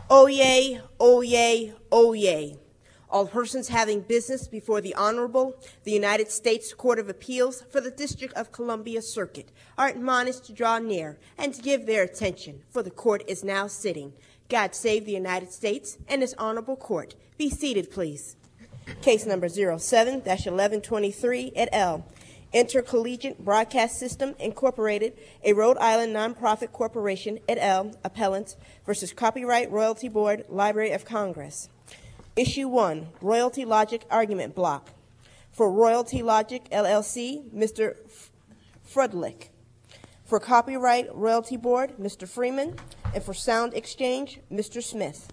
Oyez, oyez, oyez. All persons having business before the Honorable, the United States Court of Appeals for the District of Columbia Circuit are admonished to draw near and to give their attention, for the court is now sitting. God save the United States and this honorable court. Be seated, please. Case number 07-1123 et al. Intercollegiate Broadcast System, Incorporated, a Rhode Island nonprofit corporation, et al., appellants, versus Copyright Royalty Board, Library of Congress. Issue 1, Royalty Logic Argument Block. For Royalty Logic, LLC, Mr. Frudlick. For Copyright Royalty Board, Mr. Freeman. And for Sound Exchange, Mr. Smith.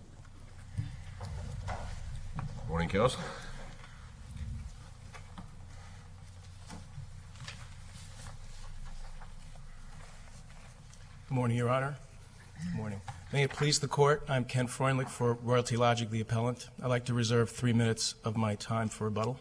Morning, Counsel. Good morning, Your Honor. Good morning. May it please the Court, I'm Ken Freundlich for Royalty Logic, the appellant. I'd like to reserve 3 minutes of my time for rebuttal.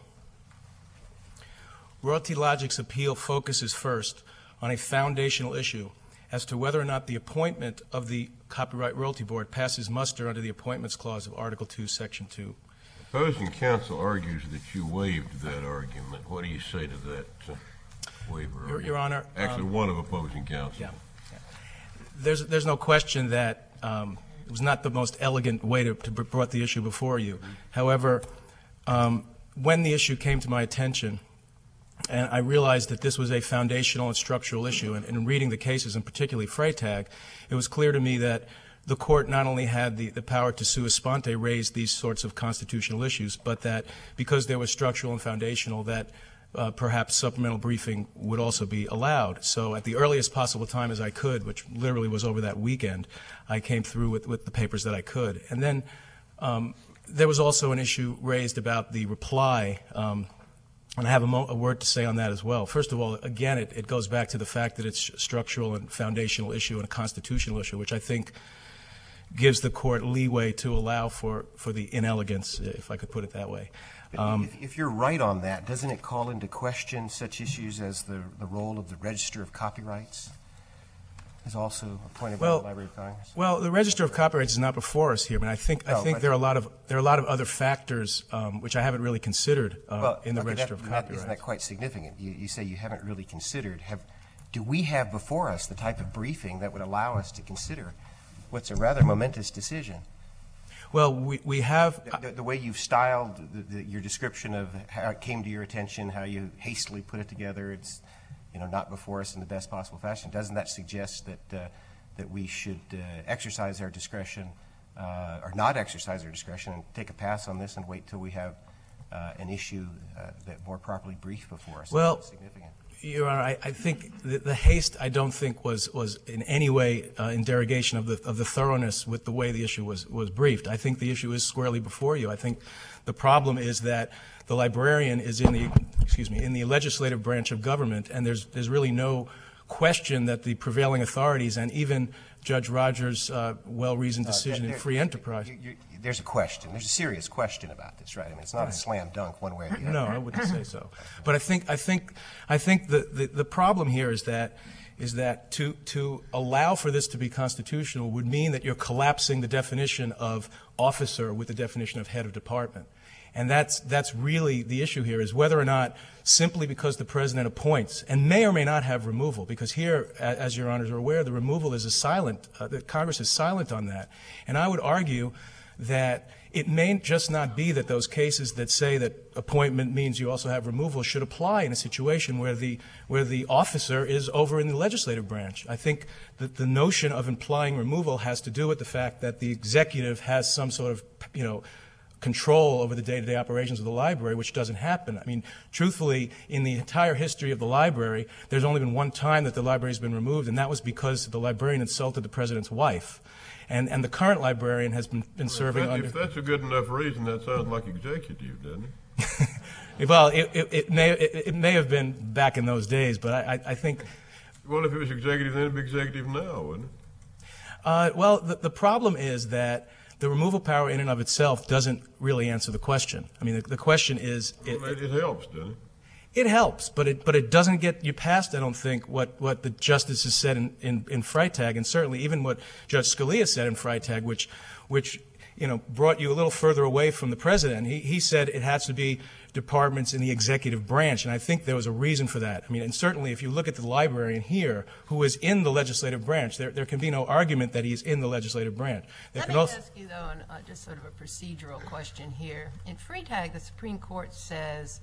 Royalty Logic's appeal focuses first on a foundational issue as to whether or not the appointment of the Copyright Royalty Board passes muster under the Appointments Clause of Article 2, Section 2. Opposing counsel argues that you waived that argument. What do you say to that waiver? Your Honor. Actually, one of opposing counsel. Yeah. There's no question that it was not the most elegant way to brought the issue before you. However, when the issue came to my attention, and I realized that this was a foundational and structural issue, and in reading the cases, and particularly Freytag, it was clear to me that the Court not only had the power to sua sponte raise these sorts of constitutional issues, but that because they were structural and foundational, that perhaps supplemental briefing would also be allowed. So at the earliest possible time as I could, which literally was over that weekend, I came through with the papers that I could. And then there was also an issue raised about the reply, and I have a word to say on that as well. First of all, again, it goes back to the fact that it's a structural and foundational issue and a constitutional issue, which I think gives the Court leeway to allow for the inelegance, if I could put it that way. If you're right on that, doesn't it call into question such issues as the role of the Register of Copyrights is also appointed by the Library of Congress? Well, the Register of Copyrights is not before us here, but I think there are a lot of other factors which I haven't really considered in the Register of Copyrights. Isn't that quite significant? You say you haven't really considered. Do we have before us the type of briefing that would allow us to consider what's a rather momentous decision? Well, we have the way you've styled your description of how it came to your attention, how you hastily put it together. It's not before us in the best possible fashion. Doesn't that suggest that we should exercise our discretion or not exercise our discretion and take a pass on this and wait till we have an issue that more properly briefed before us? Well, significant. Your Honor, I think the haste I don't think was in any way in derogation of the thoroughness with the way the issue was briefed. I think the issue is squarely before you. I think the problem is that the librarian is in the legislative branch of government, and there's really no question that the prevailing authorities and even Judge Rogers' well-reasoned decision in Free Enterprise. There's a question. There's a serious question about this, right? I mean, it's not a slam dunk one way or the other. No, I wouldn't say so. But I think the problem here is that to allow for this to be constitutional would mean that you're collapsing the definition of officer with the definition of head of department. And that's really the issue here, is whether or not simply because the President appoints, and may or may not have removal, because here, as Your Honors are aware, the removal is that Congress is silent on that. And I would argue that it may just not be that those cases that say that appointment means you also have removal should apply in a situation where the officer is over in the legislative branch. I think that the notion of implying removal has to do with the fact that the executive has some sort of, control over the day-to-day operations of the library, which doesn't happen. I mean, truthfully, in the entire history of the library, there's only been one time that the library's been removed, and that was because the librarian insulted the President's wife. And the current librarian has been serving under... If that's a good enough reason, that sounds like executive, doesn't it? Well, it may have been back in those days, but I think... Well, if it was executive then, it'd be executive now, wouldn't it? Well, the problem is that the removal power in and of itself doesn't really answer the question. I mean, the question is... It helps, doesn't it? It helps, but it doesn't get you past, I don't think, what the justices said in Freytag, and certainly even what Judge Scalia said in Freytag, which brought you a little further away from the president. He said it has to be departments in the executive branch, and I think there was a reason for that. I mean, and certainly if you look at the librarian here, who is in the legislative branch, there can be no argument that he's in the legislative branch. Let me ask you, though, just sort of a procedural question here. In Freytag, the Supreme Court says,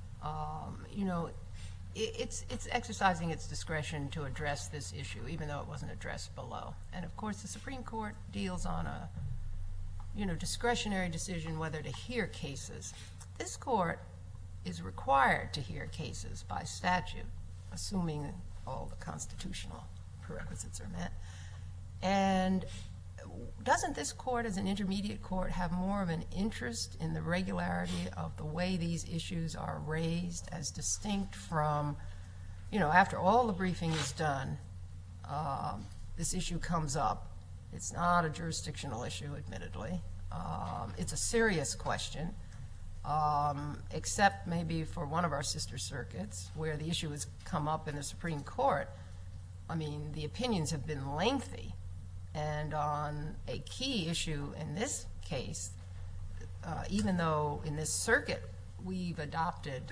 it's exercising its discretion to address this issue, even though it wasn't addressed below. And, of course, the Supreme Court deals on a discretionary decision whether to hear cases. This court is required to hear cases by statute, assuming all the constitutional prerequisites are met. And doesn't this court, as an intermediate court, have more of an interest in the regularity of the way these issues are raised, as distinct from, after all the briefing is done, this issue comes up. It's not a jurisdictional issue, admittedly. It's a serious question, except maybe for one of our sister circuits where the issue has come up in the Supreme Court. I mean, the opinions have been lengthy. And on a key issue in this case, even though in this circuit we've adopted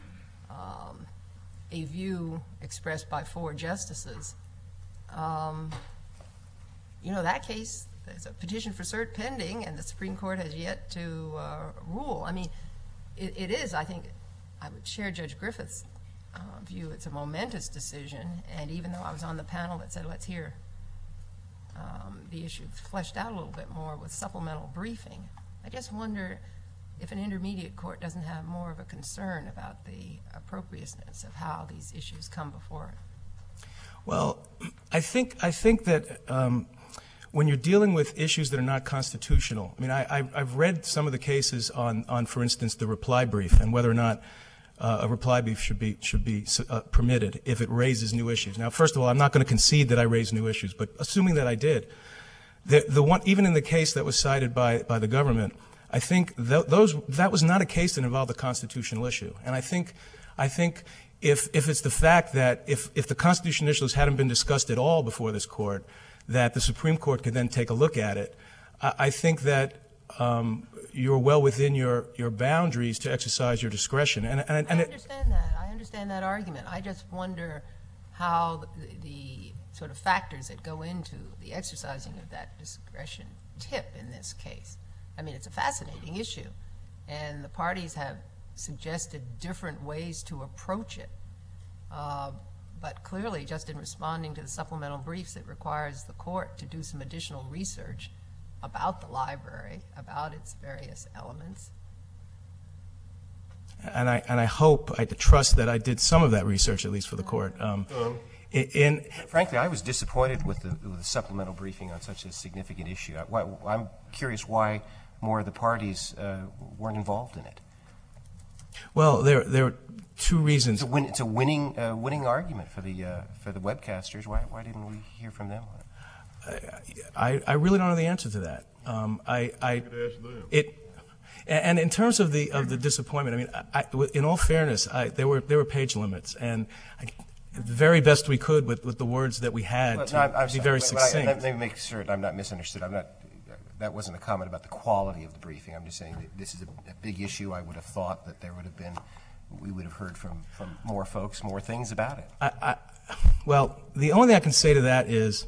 a view expressed by 4 justices, that case, there's a petition for cert pending, and the Supreme Court has yet to rule. I mean, it is, I think, I would share Judge Griffith's view. It's a momentous decision, and even though I was on the panel that said, let's hear the issue fleshed out a little bit more with supplemental briefing, I just wonder if an intermediate court doesn't have more of a concern about the appropriateness of how these issues come before it. Well, I think that when you're dealing with issues that are not constitutional, I mean, I've read some of the cases on, for instance, the reply brief and whether or not a reply brief should be permitted if it raises new issues. Now, first of all, I'm not going to concede that I raised new issues, but assuming that I did, the one, even in the case that was cited by the government, I think that was not a case that involved a constitutional issue. And I think if it's the fact that if the constitutional issues hadn't been discussed at all before this court, that the Supreme Court could then take a look at it, I think that you're well within your boundaries to exercise your discretion. And I understand that. I understand that argument. I just wonder how the sort of factors that go into the exercising of that discretion tip in this case. I mean, it's a fascinating issue, and the parties have suggested different ways to approach it. But clearly, just in responding to the supplemental briefs, it requires the court to do some additional research about the library, about its various elements. And I hope, I trust that I did some of that research, at least for the court. Frankly, I was disappointed with the supplemental briefing on such a significant issue. I'm curious why more of the parties weren't involved in it. Well, there are 2 reasons. It's a winning argument for the webcasters. Why didn't we hear from them? I really don't know the answer to that. And in terms of the disappointment, I mean, in all fairness, there were page limits, and the very best we could with the words that we had to be very succinct. Let me make certain I'm not misunderstood. That wasn't a comment about the quality of the briefing. I'm just saying that this is a big issue. I would have thought that we would have heard from more folks, more things about it. Well, the only thing I can say to that is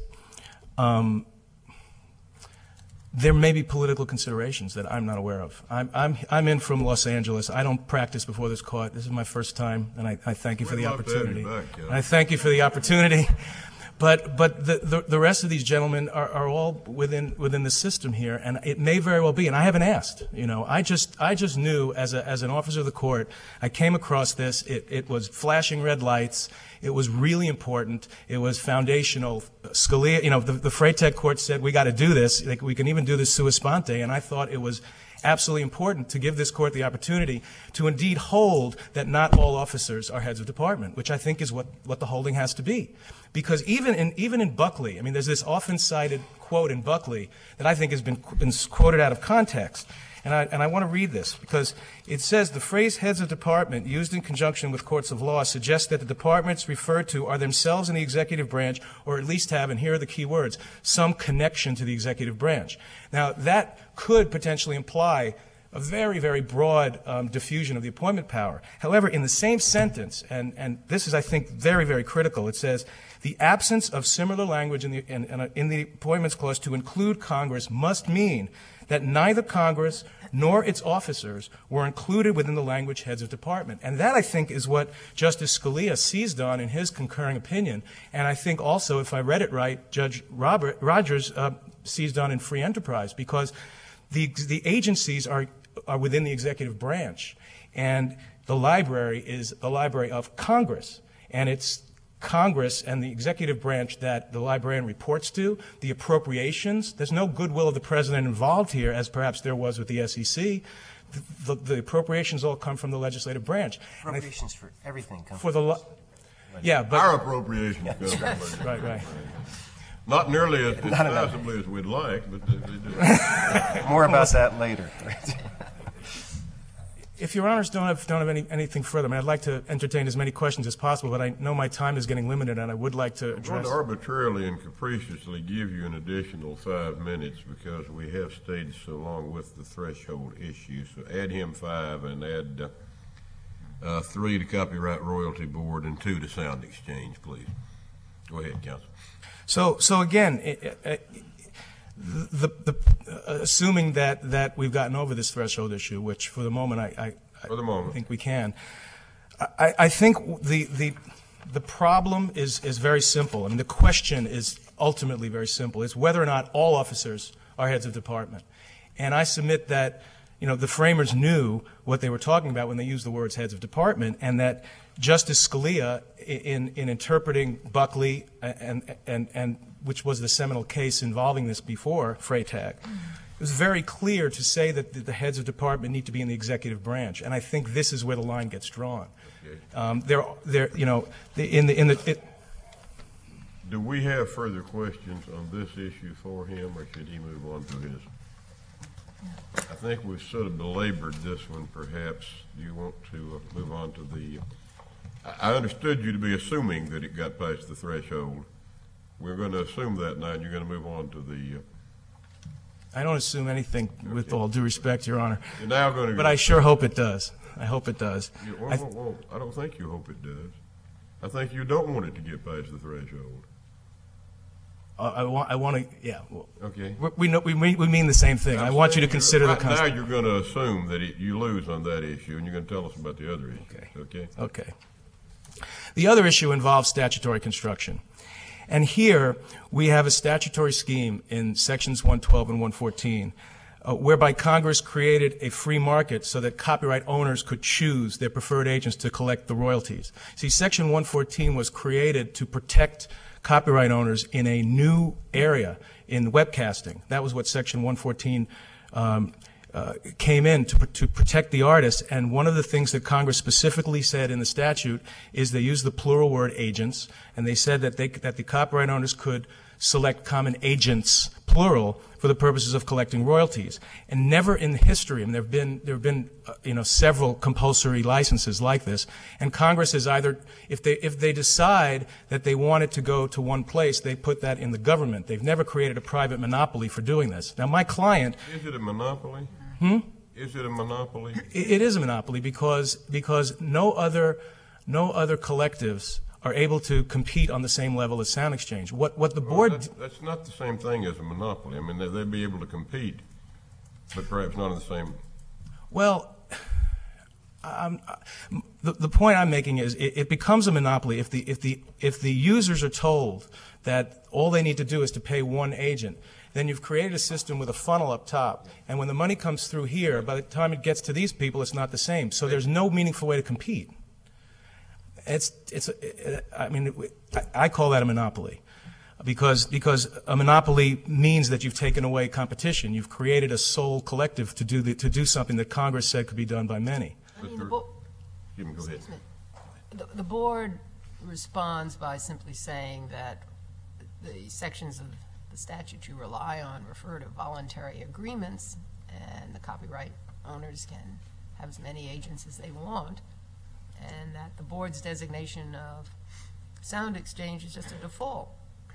there may be political considerations that I'm not aware of. I'm in from Los Angeles. I don't practice before this court. This is my first time, and I thank you for the opportunity. I thank you for the opportunity. But the rest of these gentlemen are all within the system here, and it may very well be. And I haven't asked. I just knew as an officer of the court, I came across this. It was flashing red lights. It was really important. It was foundational. Scalia, the Freytag court said we got to do this. We can even do this sua sponte. And I thought it was absolutely important to give this court the opportunity to indeed hold that not all officers are heads of department, which I think is what the holding has to be. Because even in Buckley, I mean, there's this often cited quote in Buckley that I think has been quoted out of context. And I want to read this because it says the phrase heads of department used in conjunction with courts of law suggests that the departments referred to are themselves in the executive branch or at least have, and here are the key words, some connection to the executive branch. Now, that could potentially imply a very, very broad diffusion of the appointment power. However, in the same sentence, and this is, I think, very, very critical, it says, the absence of similar language in the Appointments Clause to include Congress must mean that neither Congress nor its officers were included within the language heads of department. And that, I think, is what Justice Scalia seized on in his concurring opinion. And I think also, if I read it right, Judge Rogers seized on in Free Enterprise, because the agencies are within the executive branch. And the library is the library of Congress. And it's Congress and the executive branch that the librarian reports to, the appropriations. There's no goodwill of the president involved here, as perhaps there was with the SEC. The appropriations all come from the legislative branch. Appropriations for everything come for the yeah, but our appropriations come from the legislative right. branch. Not nearly as decisively as we'd like, but they do. More about that later. If Your Honors don't have anything further, I mean, I'd like to entertain as many questions as possible, but I know my time is getting limited, and I would like to address. I'm going to arbitrarily and capriciously give you an additional 5 minutes because we have stayed so long with the threshold issue. So add him 5 and add 3 to Copyright Royalty Board and 2 to Sound Exchange, please. Go ahead, Counsel. So again, assuming that we've gotten over this threshold issue, which for the moment I think we can, I think the problem is very simple. I mean, the question is ultimately very simple. It's whether or not all officers are heads of department. And I submit that, the framers knew what they were talking about when they used the words heads of department, and that Justice Scalia, in interpreting Buckley, and which was the seminal case involving this before Freytag, it was very clear to say that the heads of department need to be in the executive branch, and I think this is where the line gets drawn. Do we have further questions on this issue for him, or should he move on to his? I think we've sort of belabored this one, perhaps. Do you want to move on to the... I understood you to be assuming that it got past the threshold. We're going to assume that now, and you're going to move on to the... I don't assume anything, with all due respect, Your Honor. You're now going to... But I sure hope it does. I hope it does. I don't think you hope it does. I think you don't want it to get past the threshold. I want to, yeah. Well, okay. We mean the same thing. I want you to consider the Now you're going to assume that you lose on that issue, and you're going to tell us about the other issue. Okay. The other issue involves statutory construction. And here we have a statutory scheme in sections 112 and 114 whereby Congress created a free market so that copyright owners could choose their preferred agents to collect the royalties. See, section 114 was created to protect copyright owners in a new area in webcasting. That was what section 114 came in to protect the artists. And one of the things that Congress specifically said in the statute is they used the plural word agents, and they said that the copyright owners could select common agents, plural, for the purposes of collecting royalties. And never in history, and there have been several compulsory licenses like this, and Congress has either, if they decide that they want it to go to one place, they put that in the government. They've never created a private monopoly for doing this. Now, my client... Is it a monopoly? Is it a monopoly? It is a monopoly because no other collectives are able to compete on the same level as Sound Exchange. What the board... That's not the same thing as a monopoly. I mean, they'd be able to compete, but perhaps not in the same... Well, the point I'm making is it becomes a monopoly if the users are told that all they need to do is to pay one agent. Then you've created a system with a funnel up top, and when the money comes through here, by the time it gets to these people, it's not the same. So there's no meaningful way to compete. I call that a monopoly, because a monopoly means that you've taken away competition. You've created a sole collective to do something that Congress said could be done by many. I mean, Go ahead. the board responds by simply saying that the sections of the statute you rely on refer to voluntary agreements, and the copyright owners can have as many agents as they want, and that the board's designation of Sound Exchange is just a default.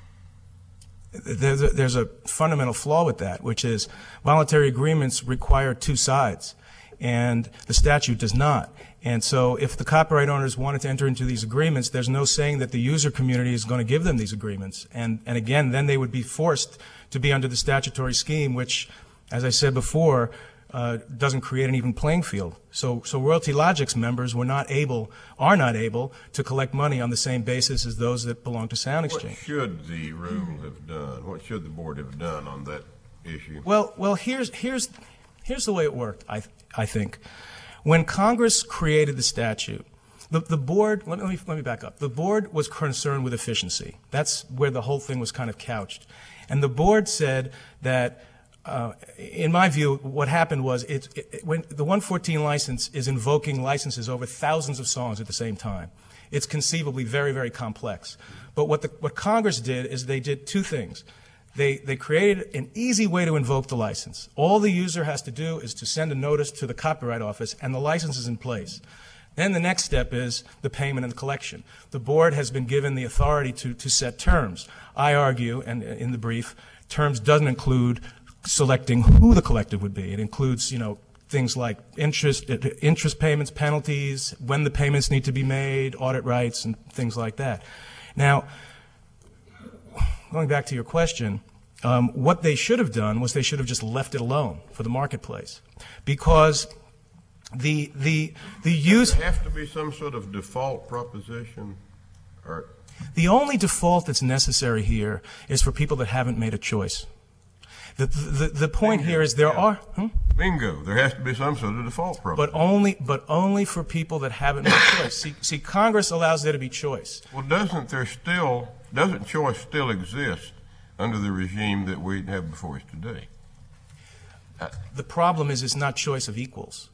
There's a fundamental flaw with that, which is voluntary agreements require two sides, and the statute does not. And so if the copyright owners wanted to enter into these agreements, there's no saying that the user community is going to give them these agreements. And again, then they would be forced to be under the statutory scheme, which, as I said before, doesn't create an even playing field. So Royalty Logic's members are not able to collect money on the same basis as those that belong to Sound Exchange. What should the rule have done? What should the board have done on that issue? Well, here's the way it worked, I think. When Congress created the statute, the board, let me back up. The board was concerned with efficiency. That's where the whole thing was kind of couched. And the board said that, in my view, what happened was when the 114 license is invoking licenses over thousands of songs at the same time. It's conceivably very, very complex. But what Congress did is they did two things. They created an easy way to invoke the license. All the user has to do is to send a notice to the Copyright Office, and the license is in place. Then the next step is the payment and the collection. The board has been given the authority to set terms. I argue, and in the brief, terms doesn't include selecting who the collector would be. It includes, things like interest payments, penalties, when the payments need to be made, audit rights, and things like that. Now, going back to your question, what they should have done was they should have just left it alone for the marketplace, because the use. Does there have to be some sort of default proposition, or the only default that's necessary here is for people that haven't made a choice. The point here is there are. Bingo. There has to be some sort of default proposition. But only for people that haven't made a choice. See, Congress allows there to be choice. Well, doesn't choice still exist under the regime that we have before us today? The problem is it's not choice of equals.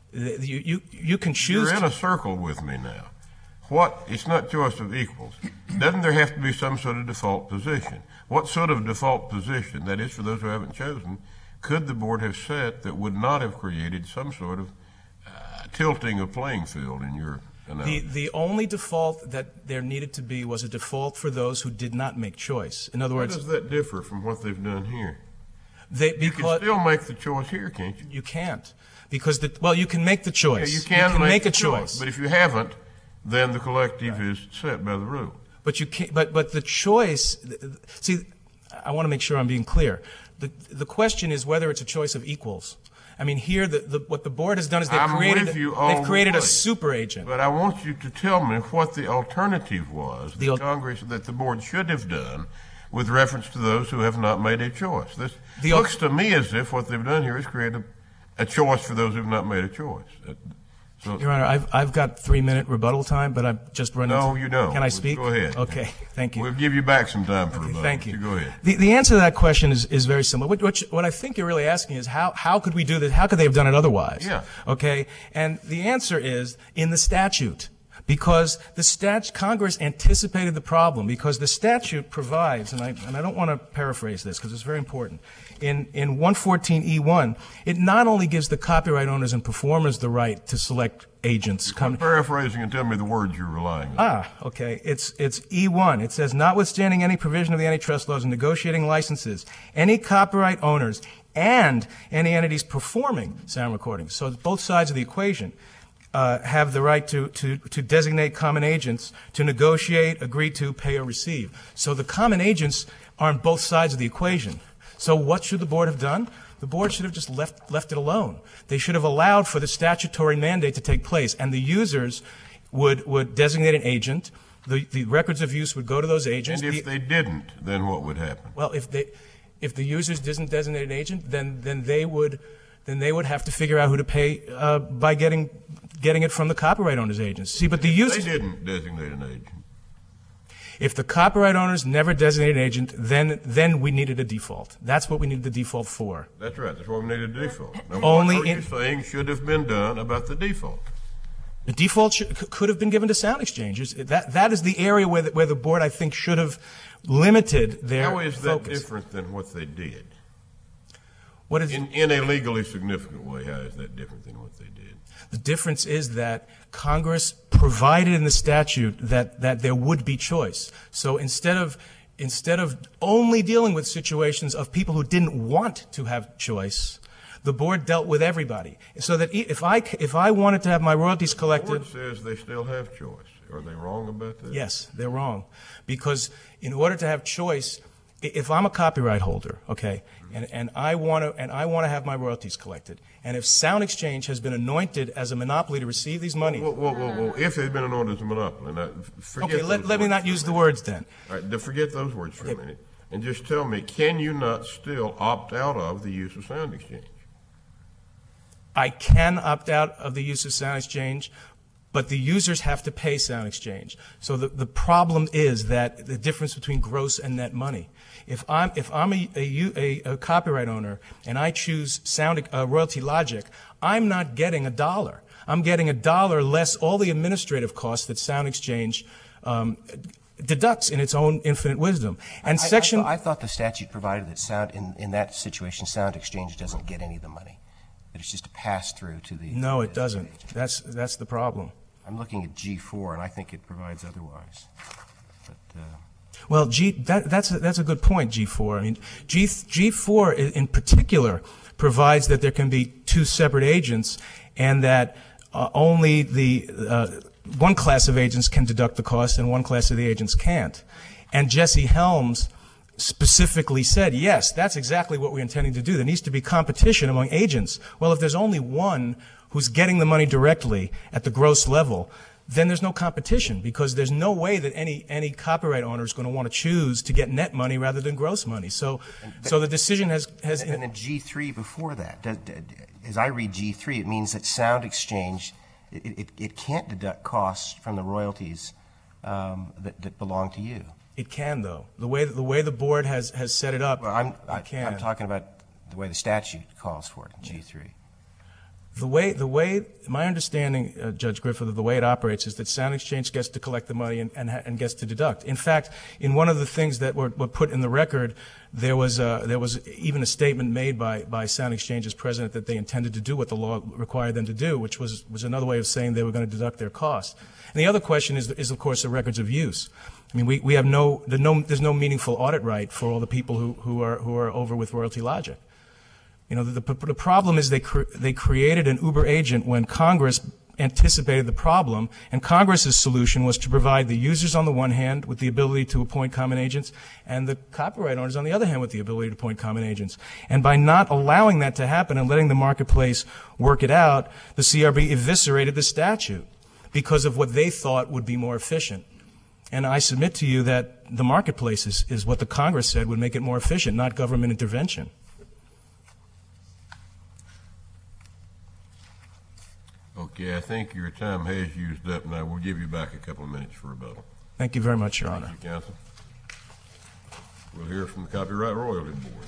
You can choose. You're in a circle with me now. It's not choice of equals. Doesn't there have to be some sort of default position? What sort of default position, that is for those who haven't chosen, could the board have set that would not have created some sort of tilting of playing field in your analysis? The only default that there needed to be was a default for those who did not make choice. In other words, how does that differ from what they've done here? You can still make the choice here, can't you? You can't, because you can make the choice. Yeah, you can make a choice. But if you haven't, then the collective is set by the rule. But you can't. But the choice. See, I want to make sure I'm being clear. The question is whether it's a choice of equals. I mean, here what the board has done is they've created a super agent. But I want you to tell me what the alternative was that Congress, that the board should have done with reference to those who have not made a choice. This looks to me as if what they've done here is create a choice for those who have not made a choice. Your Honor, I've got 3-minute rebuttal time, but I'm just running. No, you don't. Can I speak? Go ahead. Okay, thank you. We'll give you back some time for rebuttal. Thank you. Go ahead. The answer to that question is very simple. What I think you're really asking is how could we do this? How could they have done it otherwise? Yeah. Okay, and the answer is in the statute. Because Congress anticipated the problem, because the statute provides, and I don't want to paraphrase this because it's very important, in 114E1, it not only gives the copyright owners and performers the right to select agents. I'm paraphrasing and tell me the words you're relying on. Okay. It's E1. It says, notwithstanding any provision of the antitrust laws in negotiating licenses, any copyright owners and any entities performing sound recordings, so both sides of the equation, have the right to designate common agents to negotiate, agree to, pay, or receive. So the common agents are on both sides of the equation. So what should the board have done? The board should have just left it alone. They should have allowed for the statutory mandate to take place, and the users would designate an agent. The records of use would go to those agents. And if they didn't, then what would happen? Well, if the users didn't designate an agent, then they would have to figure out who to pay by getting it from the copyright owners' agents. See, but the users. They didn't designate an agent. If the copyright owners never designated an agent, then we needed a default. That's what we needed the default for. That's right. That's why we needed a default. Now, Only what are you saying should have been done about the default? The default could have been given to sound exchanges. That is the area where the board, I think, should have limited their How is that focus. different than what they did? What is In a legally significant way, how is that different than what they did? The difference is that Congress provided in the statute that there would be choice. So instead of only dealing with situations of people who didn't want to have choice, the board dealt with everybody. So that if I wanted to have my royalties collected, The board says they still have choice. Are they wrong about that? yes, they're wrong, because in order to have choice, if I'm a copyright holder, okay, and I want to have my royalties collected, and if Sound Exchange has been anointed as a monopoly to receive these monies, Whoa. If they've been anointed as a monopoly, now, forget okay, let me not use the words then. All right, forget those words for a minute, and just tell me, can you not still opt out of the use of Sound Exchange? I can opt out of the use of Sound Exchange, but the users have to pay Sound Exchange. So the problem is that the difference between gross and net money. If I'm a copyright owner and I choose Royalty Logic, I'm not getting $1. I'm getting $1 less all the administrative costs that Sound Exchange deducts in its own infinite wisdom. And I thought the statute provided that in that situation, Sound Exchange doesn't get any of the money. That it's just a pass through to the. No, it doesn't. That's the problem. I'm looking at G4, and I think it provides otherwise. But, well, that's a good point, G4. I mean, G4 in particular provides that there can be two separate agents, and that only the one class of agents can deduct the cost, and one class of the agents can't. And Jesse Helms specifically said, yes, that's exactly what we're intending to do. There needs to be competition among agents. Well, if there's only one who's getting the money directly at the gross level, then there's no competition, because there's no way that any copyright owner is going to want to choose to get net money rather than gross money. So the decision has. And then G3 before that, as I read G3, it means that Sound Exchange it can't deduct costs from the royalties that belong to you. It can, though. The way the board has set it up, Well, I'm talking about the way the statute calls for it in G3. The way my understanding, Judge Griffith, of the way it operates is that Sound Exchange gets to collect the money and gets to deduct. In fact, in one of the things that were put in the record, there was even a statement made by Sound Exchange's president that they intended to do what the law required them to do, which was another way of saying they were going to deduct their costs. And the other question is of course the records of use. I mean, we have there's no meaningful audit right for all the people who are over with Royalty Logic. You know, the problem is they created an Uber agent when Congress anticipated the problem, and Congress's solution was to provide the users on the one hand with the ability to appoint common agents, and the copyright owners on the other hand with the ability to appoint common agents. And by not allowing that to happen and letting the marketplace work it out, the CRB eviscerated the statute because of what they thought would be more efficient. And I submit to you that the marketplace is what the Congress said would make it more efficient, not government intervention. Okay, I think your time has used up now. We'll give you back a couple of minutes for rebuttal. Thank you very much, Your Honor. Thank you, counsel. We'll hear from the Copyright Royalty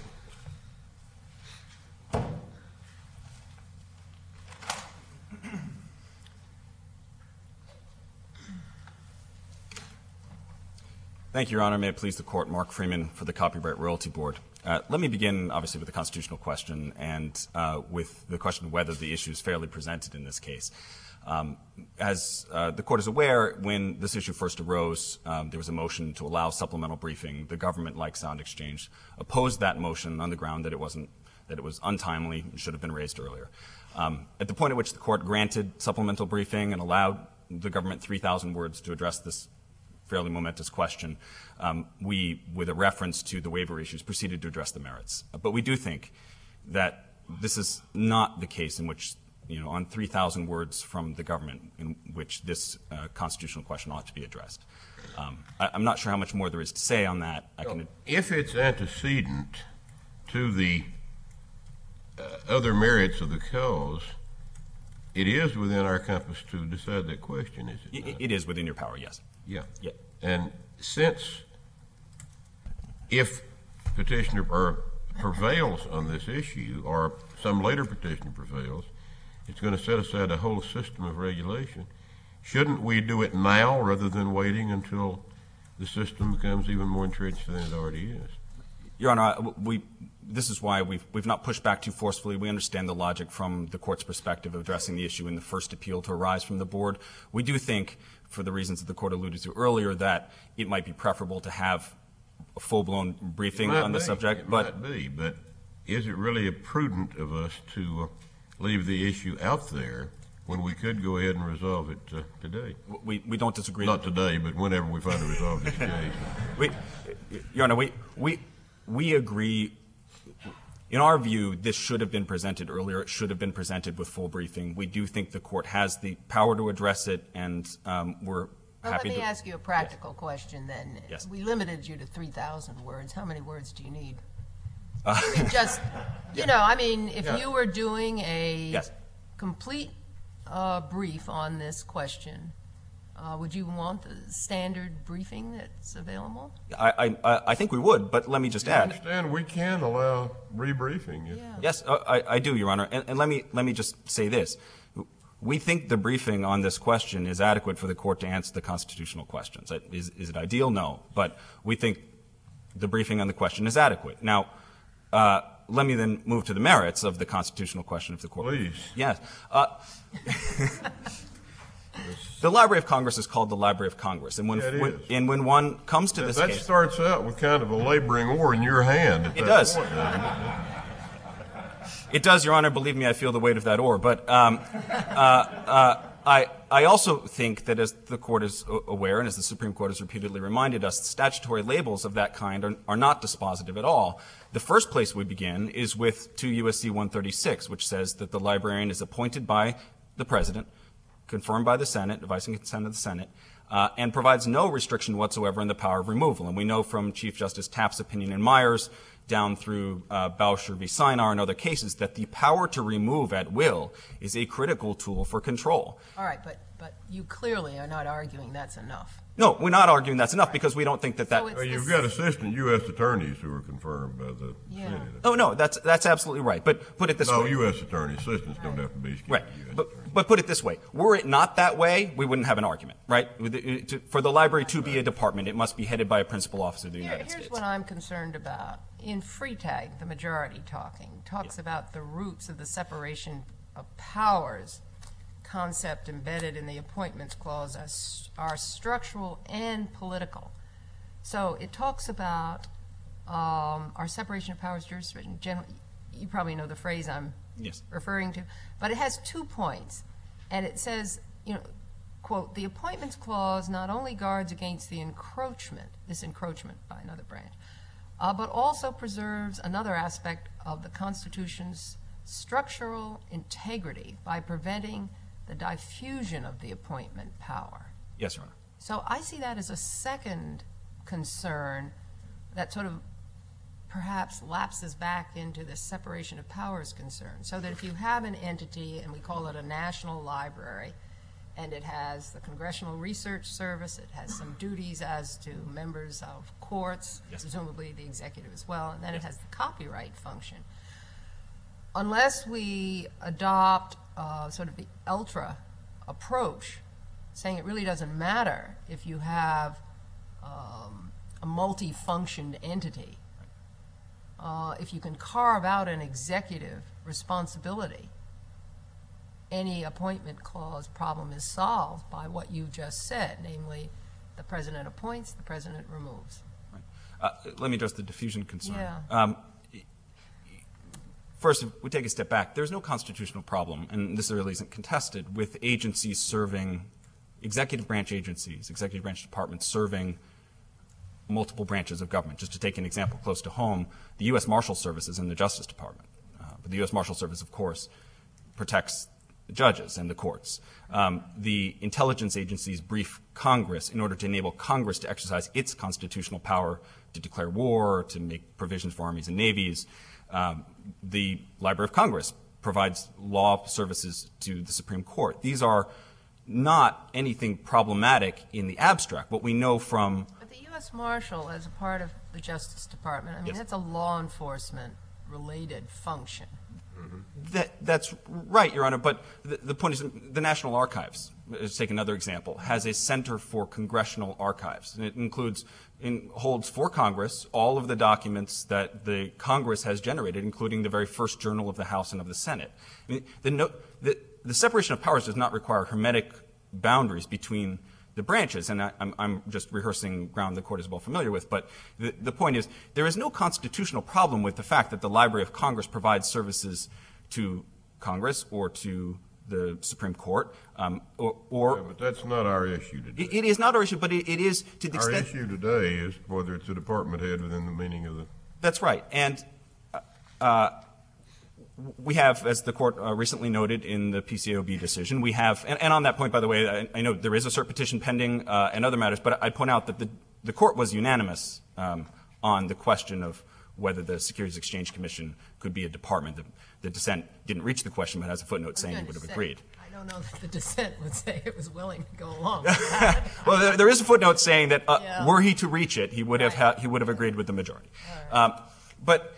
Board. Thank you, Your Honor. May it please the Court, Mark Freeman for the Copyright Royalty Board. Let me begin, obviously, with the constitutional question and with the question of whether the issue is fairly presented in this case. As the Court is aware, when this issue first arose, there was a motion to allow supplemental briefing. The government, like Sound Exchange, opposed that motion on the ground that it was untimely and should have been raised earlier. At the point at which the Court granted supplemental briefing and allowed the government 3,000 words to address this fairly momentous question, we, with a reference to the waiver issues, proceeded to address the merits. But we do think that this is not the case in which, on 3,000 words from the government, in which this constitutional question ought to be addressed. I'm not sure how much more there is to say on that. If it's antecedent to the other merits of the cause, it is within our compass to decide that question, is it not? It is within your power, yes. Yeah. Yeah. And if petitioner prevails on this issue, or some later petitioner prevails, it's going to set aside a whole system of regulation. shouldn't we do it now rather than waiting until the system becomes even more entrenched than it already is? Your Honor, this is why we've not pushed back too forcefully. We understand the logic from the court's perspective of addressing the issue in the first appeal to arise from the board. We do think, for the reasons that the court alluded to earlier, that it might be preferable to have a full-blown briefing on the subject. It might be, but is it really prudent of us to leave the issue out there when we could go ahead and resolve it today? We don't disagree. Not today, but whenever we finally resolve this case. Your Honor, we agree. In our view, this should have been presented earlier. It should have been presented with full briefing. We do think the court has the power to address it, and we're happy to. Let me ask you a practical question then. Yes. We limited you to 3,000 words. How many words do you need? I mean, just, if you were doing a complete brief on this question, would you want the standard briefing that's available? I think we would, but let me just add. I understand we can allow rebriefing. Yes, I do, Your Honor. And let me just say this. We think the briefing on this question is adequate for the court to answer the constitutional questions. Is it ideal? No. But we think the briefing on the question is adequate. Now, let me then move to the merits of the constitutional question if the court. Please. Yes. The Library of Congress is called the Library of Congress. And when one comes to this case. That starts out with kind of a laboring oar in your hand. It does. It does, Your Honor. Believe me, I feel the weight of that oar. But I also think that, as the court is aware, and as the Supreme Court has repeatedly reminded us, statutory labels of that kind are not dispositive at all. The first place we begin is with 2 U.S.C. 136, which says that the librarian is appointed by the President, confirmed by the Senate, devising consent of the Senate, and provides no restriction whatsoever in the power of removal. And we know from Chief Justice Taft's opinion in Myers down through Boucher v. Sinar and other cases that the power to remove at will is a critical tool for control. All right, but you clearly are not arguing that's enough. No, we're not arguing that's enough because we don't think that. So you've got assistant U.S. attorneys who are confirmed by the Senate. Oh, no, that's absolutely right. But put it this way. No, U.S. attorneys. Assistants don't have to be right. But put it this way. Were it not that way, we wouldn't have an argument, right? For the library to be a department, it must be headed by a principal officer of the United States. Here's what I'm concerned about. In Freitag, the majority talks about the roots of the separation of powers concept embedded in the Appointments Clause are structural and political. So it talks about our separation of powers jurisdiction. You probably know the phrase I'm referring to, but it has 2 points, and it says, quote, the Appointments Clause not only guards against this encroachment by another branch, but also preserves another aspect of the Constitution's structural integrity by preventing the diffusion of the appointment power. Yes, Your Honor. So I see that as a second concern that sort of perhaps lapses back into the separation of powers concern, so that if you have an entity, and we call it a national library, and it has the Congressional Research Service, it has some duties as to members of courts, presumably the executive as well, and then it has the copyright function. Unless we adopt sort of the ultra approach, saying it really doesn't matter if you have a multi-functioned entity, if you can carve out an executive responsibility, any Appointment Clause problem is solved by what you just said, namely the President appoints, the President removes. Right. Let me address the diffusion concern. Yeah. First, if we take a step back, there's no constitutional problem, and this really isn't contested, with agencies serving, executive branch agencies, executive branch departments serving multiple branches of government. Just to take an example close to home, the U.S. Marshal Service is in the Justice Department. But the U.S. Marshal Service, of course, protects the judges and the courts. The intelligence agencies brief Congress in order to enable Congress to exercise its constitutional power to declare war, to make provisions for armies and navies. The Library of Congress provides law services to the Supreme Court. These are not anything problematic in the abstract. What we know from... But the U.S. Marshal, as a part of the Justice Department, I mean, that's a law enforcement related function. That's right, Your Honor, but the point is the National Archives, let's take another example, has a Center for Congressional Archives, and it holds for Congress all of the documents that the Congress has generated, including the very first journal of the House and of the Senate. I mean, the separation of powers does not require hermetic boundaries between the branches, and I'm just rehearsing ground the Court is well familiar with, but the point is there is no constitutional problem with the fact that the Library of Congress provides services to Congress or to the Supreme Court, but that's not our issue today. It is not our issue, but it is to the extent. Our issue today is whether it's a department head within the meaning of the. That's right, and we have, as the Court recently noted in the PCAOB decision, we have, and on that point, by the way, I know there is a cert petition pending and other matters, but I'd point out that the Court was unanimous on the question of whether the Securities Exchange Commission could be a department. The dissent didn't reach the question, but has a footnote saying it would have agreed. I don't know that the dissent would say it was willing to go along with that. Well, there is a footnote saying that were he to reach it, he would have agreed with the majority. But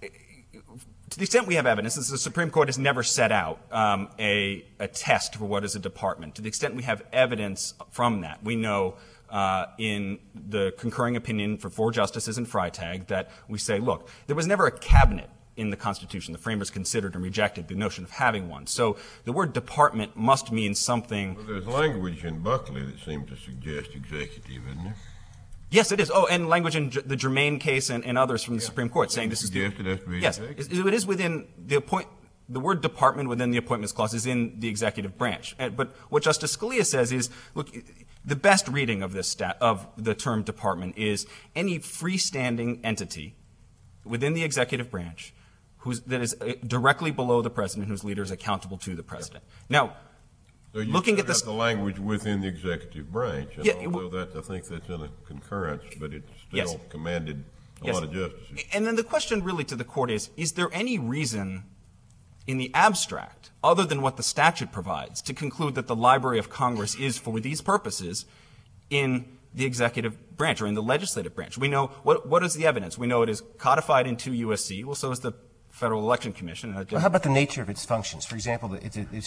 to the extent we have evidence, the Supreme Court has never set out a test for what is a department. To the extent we have evidence from that, we know in the concurring opinion for 4 justices in Freytag that we say, look, there was never a cabinet in the Constitution. The framers considered and rejected the notion of having one. So the word department must mean something. Well, there's language in Buckley that seems to suggest executive, isn't there? Yes, it is. Oh, and language in the Germain case and others from the Supreme Court saying this is the. Yes, it has to be yes, executive. it is within the word department within the Appointments Clause is in the executive branch. But what Justice Scalia says is, look, the best reading of this of the term department is any freestanding entity within the executive branch that is directly below the president, whose leader is accountable to the president. Now, so you looking at this, the language within the executive branch, and although I think that's in a concurrence, but it still commanded a lot of justices. And then the question really to the Court is there any reason in the abstract, other than what the statute provides, to conclude that the Library of Congress is, for these purposes, in the executive branch or in the legislative branch? We know what is the evidence? We know it is codified in 2 U.S.C. Well, so is the Federal Election Commission. Well, how about the nature of its functions? For example, it's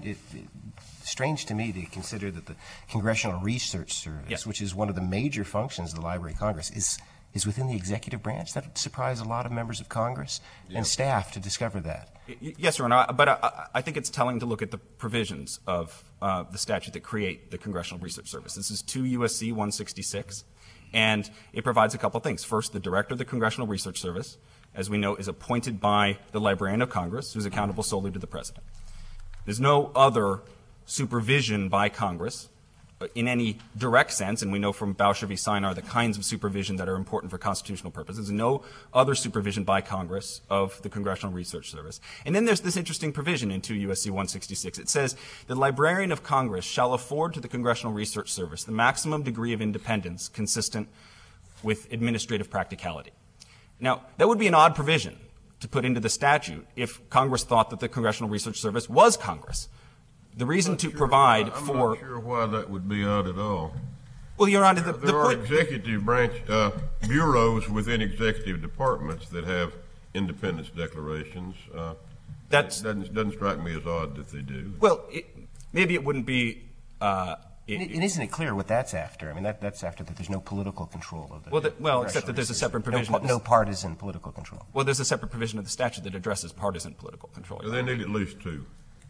strange to me to consider that the Congressional Research Service, which is one of the major functions of the Library of Congress, is within the executive branch. That would surprise a lot of members of Congress and staff to discover that. Yes, Your Honor, but I think it's telling to look at the provisions of the statute that create the Congressional Research Service. This is 2 U.S.C. 166, and it provides a couple things. First, the director of the Congressional Research Service, as we know, is appointed by the Librarian of Congress, who's accountable solely to the president. There's no other supervision by Congress in any direct sense, and we know from Boucher v. Sinar the kinds of supervision that are important for constitutional purposes. No other supervision by Congress of the Congressional Research Service. And then there's this interesting provision in 2 U.S.C. 166. It says, the Librarian of Congress shall afford to the Congressional Research Service the maximum degree of independence consistent with administrative practicality. Now, that would be an odd provision to put into the statute if Congress thought that the Congressional Research Service was Congress. The reason to provide I'm for... not sure why that would be odd at all. Well, Your Honor, the there are point... executive branch bureaus within executive departments that have independence declarations. That doesn't strike me as odd that they do. Well, maybe it wouldn't be... Isn't it clear what that's after? I mean, that's after that there's no political control of the well, except that there's a separate provision. No partisan political control. Well, there's a separate provision of the statute that addresses partisan political control. So they need at least 2.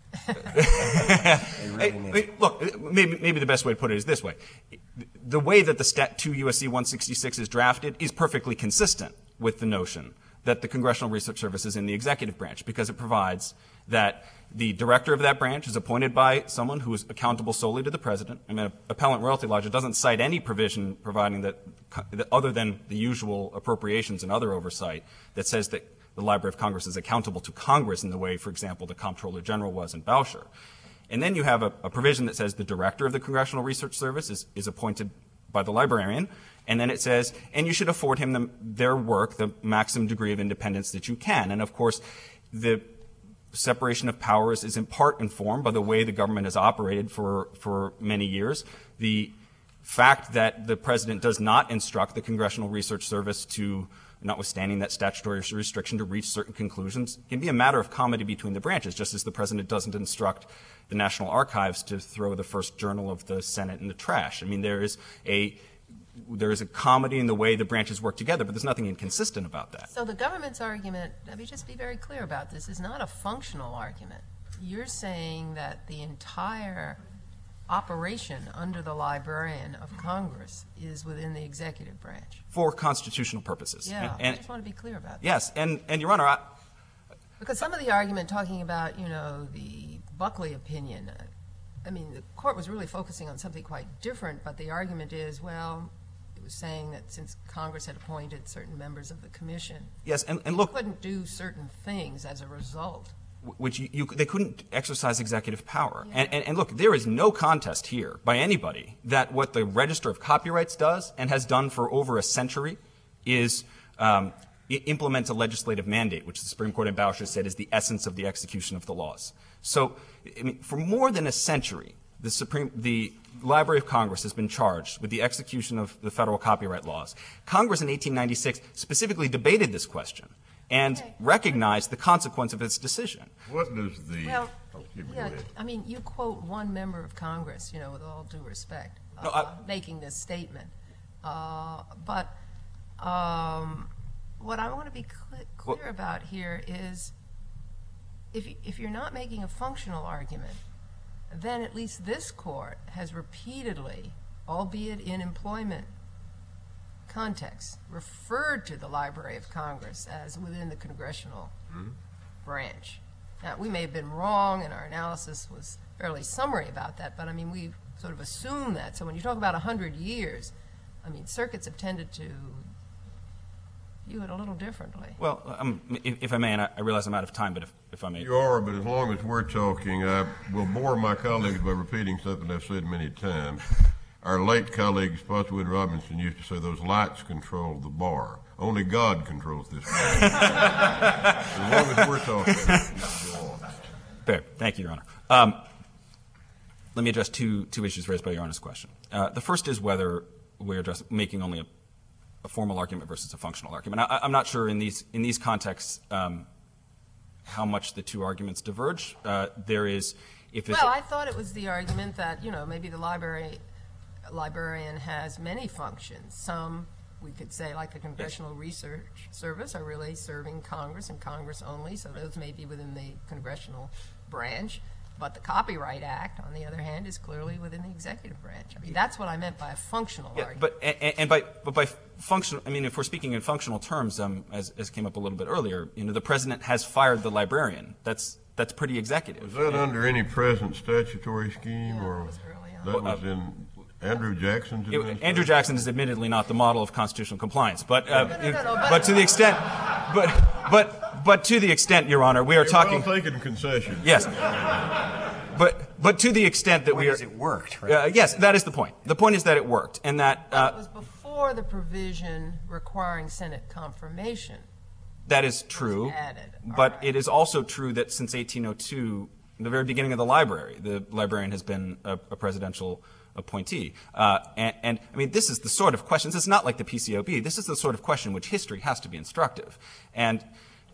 Look, maybe the best way to put it is this way. The way that the 2 U.S.C. 166 is drafted is perfectly consistent with the notion that the Congressional Research Service is in the executive branch, because it provides that the director of that branch is appointed by someone who is accountable solely to the president. I mean, Appellant Royalty Lodge doesn't cite any provision providing that other than the usual appropriations and other oversight that says that the Library of Congress is accountable to Congress in the way, for example, the Comptroller General was in Boucher. And then you have a provision that says the director of the Congressional Research Service is appointed by the librarian, and then it says, and you should afford him their work, the maximum degree of independence that you can. And, of course, the separation of powers is in part informed by the way the government has operated for many years. The fact that the president does not instruct the Congressional Research Service to notwithstanding that statutory restriction to reach certain conclusions, can be a matter of comity between the branches, just as the President doesn't instruct the National Archives to throw the first journal of the Senate in the trash. I mean, there is a comedy in the way the branches work together, but there's nothing inconsistent about that. So the government's argument, let me just be very clear about this, is not a functional argument. You're saying that the entire operation under the Librarian of Congress is within the executive branch. For constitutional purposes. Yeah, And I just want to be clear about that. yes, and Your Honor, Because some of the argument talking about, the Buckley opinion, I mean, the court was really focusing on something quite different, but the argument is, well, it was saying that since Congress had appointed certain members of the commission, yes, and look, they couldn't do certain things as a result. which they couldn't exercise executive power. Yeah. And look, there is no contest here by anybody that what the Register of Copyrights does and has done for over a century is implement a legislative mandate, which the Supreme Court in Boucher said is the essence of the execution of the laws. So, I mean, for more than a century, the Library of Congress has been charged with the execution of the federal copyright laws. Congress in 1896 specifically debated this question and recognized the consequence of its decision. What does the... Well, I mean, you quote one member of Congress, with all due respect, making this statement. But what I want to be clear about here is if you're not making a functional argument, then at least this court has repeatedly, albeit in employment context, referred to the Library of Congress as within the congressional branch. Now, we may have been wrong, and our analysis was fairly summary about that, but I mean, we sort of assume that. So when you talk about 100 years, I mean, circuits have tended to view it a little differently. Well, if I may, and I realize I'm out of time, but if I may. You are, but as long as we're talking, I will bore my colleagues by repeating something I've said many times. Our late colleague, Spotswood Robinson, used to say those lights control the bar. Only God controls this bar. As long as we're talking, go on. Fair. Thank you, Your Honor. Let me address two issues raised by Your Honor's question. The first is whether we're making only a formal argument versus a functional argument. I'm not sure in these contexts how much the two arguments diverge. There is, well, I thought it was the argument that maybe the librarian has many functions. Some, we could say, like the Congressional Research Service, are really serving Congress and Congress only, so those may be within the congressional branch. But the Copyright Act, on the other hand, is clearly within the executive branch. I mean, that's what I meant by a functional argument. But by functional, I mean, if we're speaking in functional terms, as came up a little bit earlier, the President has fired the librarian. That's pretty executive. Was that under any present statutory scheme, or that was early on. that was in Andrew Jackson's administration? Andrew Jackson is admittedly not the model of constitutional compliance, but to the extent, but to the extent, Your Honor, we are talking. Well taken concession. Yes. But to the extent that we are. It worked, right? Yes, that is the point. The point is that it worked, and that. It was before the provision requiring Senate confirmation. That is true. Added. But it is also true that since 1802, the very beginning of the librarian has been a presidential appointee. And I mean, this is the sort of questions. It's not like the PCOB. This is the sort of question which history has to be instructive. And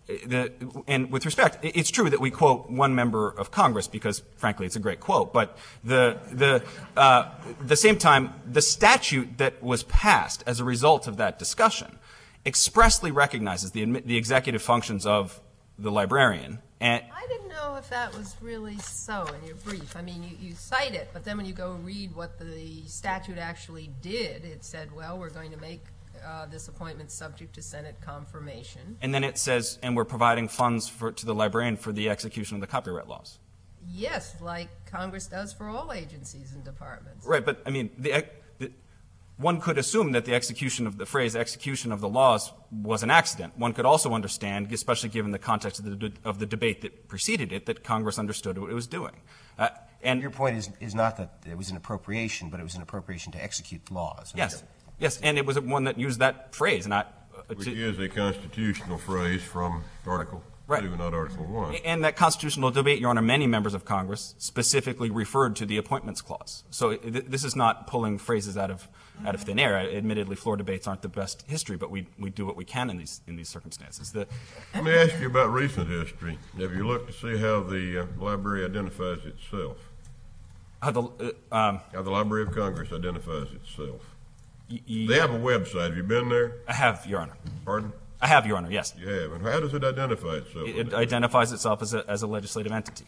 with respect, it's true that we quote one member of Congress because, frankly, it's a great quote. But the same time, the statute that was passed as a result of that discussion expressly recognizes the executive functions of the librarian. And I didn't know if that was really so in your brief. I mean, you cite it, but then when you go read what the statute actually did, it said, well, we're going to make this appointment subject to Senate confirmation. And then it says, and we're providing funds to the librarian for the execution of the copyright laws. Yes, like Congress does for all agencies and departments. Right, but I mean, one could assume that the execution of the phrase "execution of the laws" was an accident. One could also understand, especially given the context of the debate that preceded it, that Congress understood what it was doing. And your point is not that it was an appropriation, but it was an appropriation to execute laws. Yes, yes, and it was one that used that phrase, not which is a constitutional phrase from Article. Right. 2, not Article 1. And that constitutional debate, Your Honor, many members of Congress specifically referred to the Appointments Clause. So this is not pulling phrases out of thin air. Admittedly, floor debates aren't the best history, but we do what we can in these circumstances. Let me ask you about recent history. Have you looked to see how the library identifies itself? How the Library of Congress identifies itself? They have a website. Have you been there? I have, Your Honor. Pardon? I have, Your Honor, yes. You have. And how does it identify itself? It identifies itself as a legislative entity.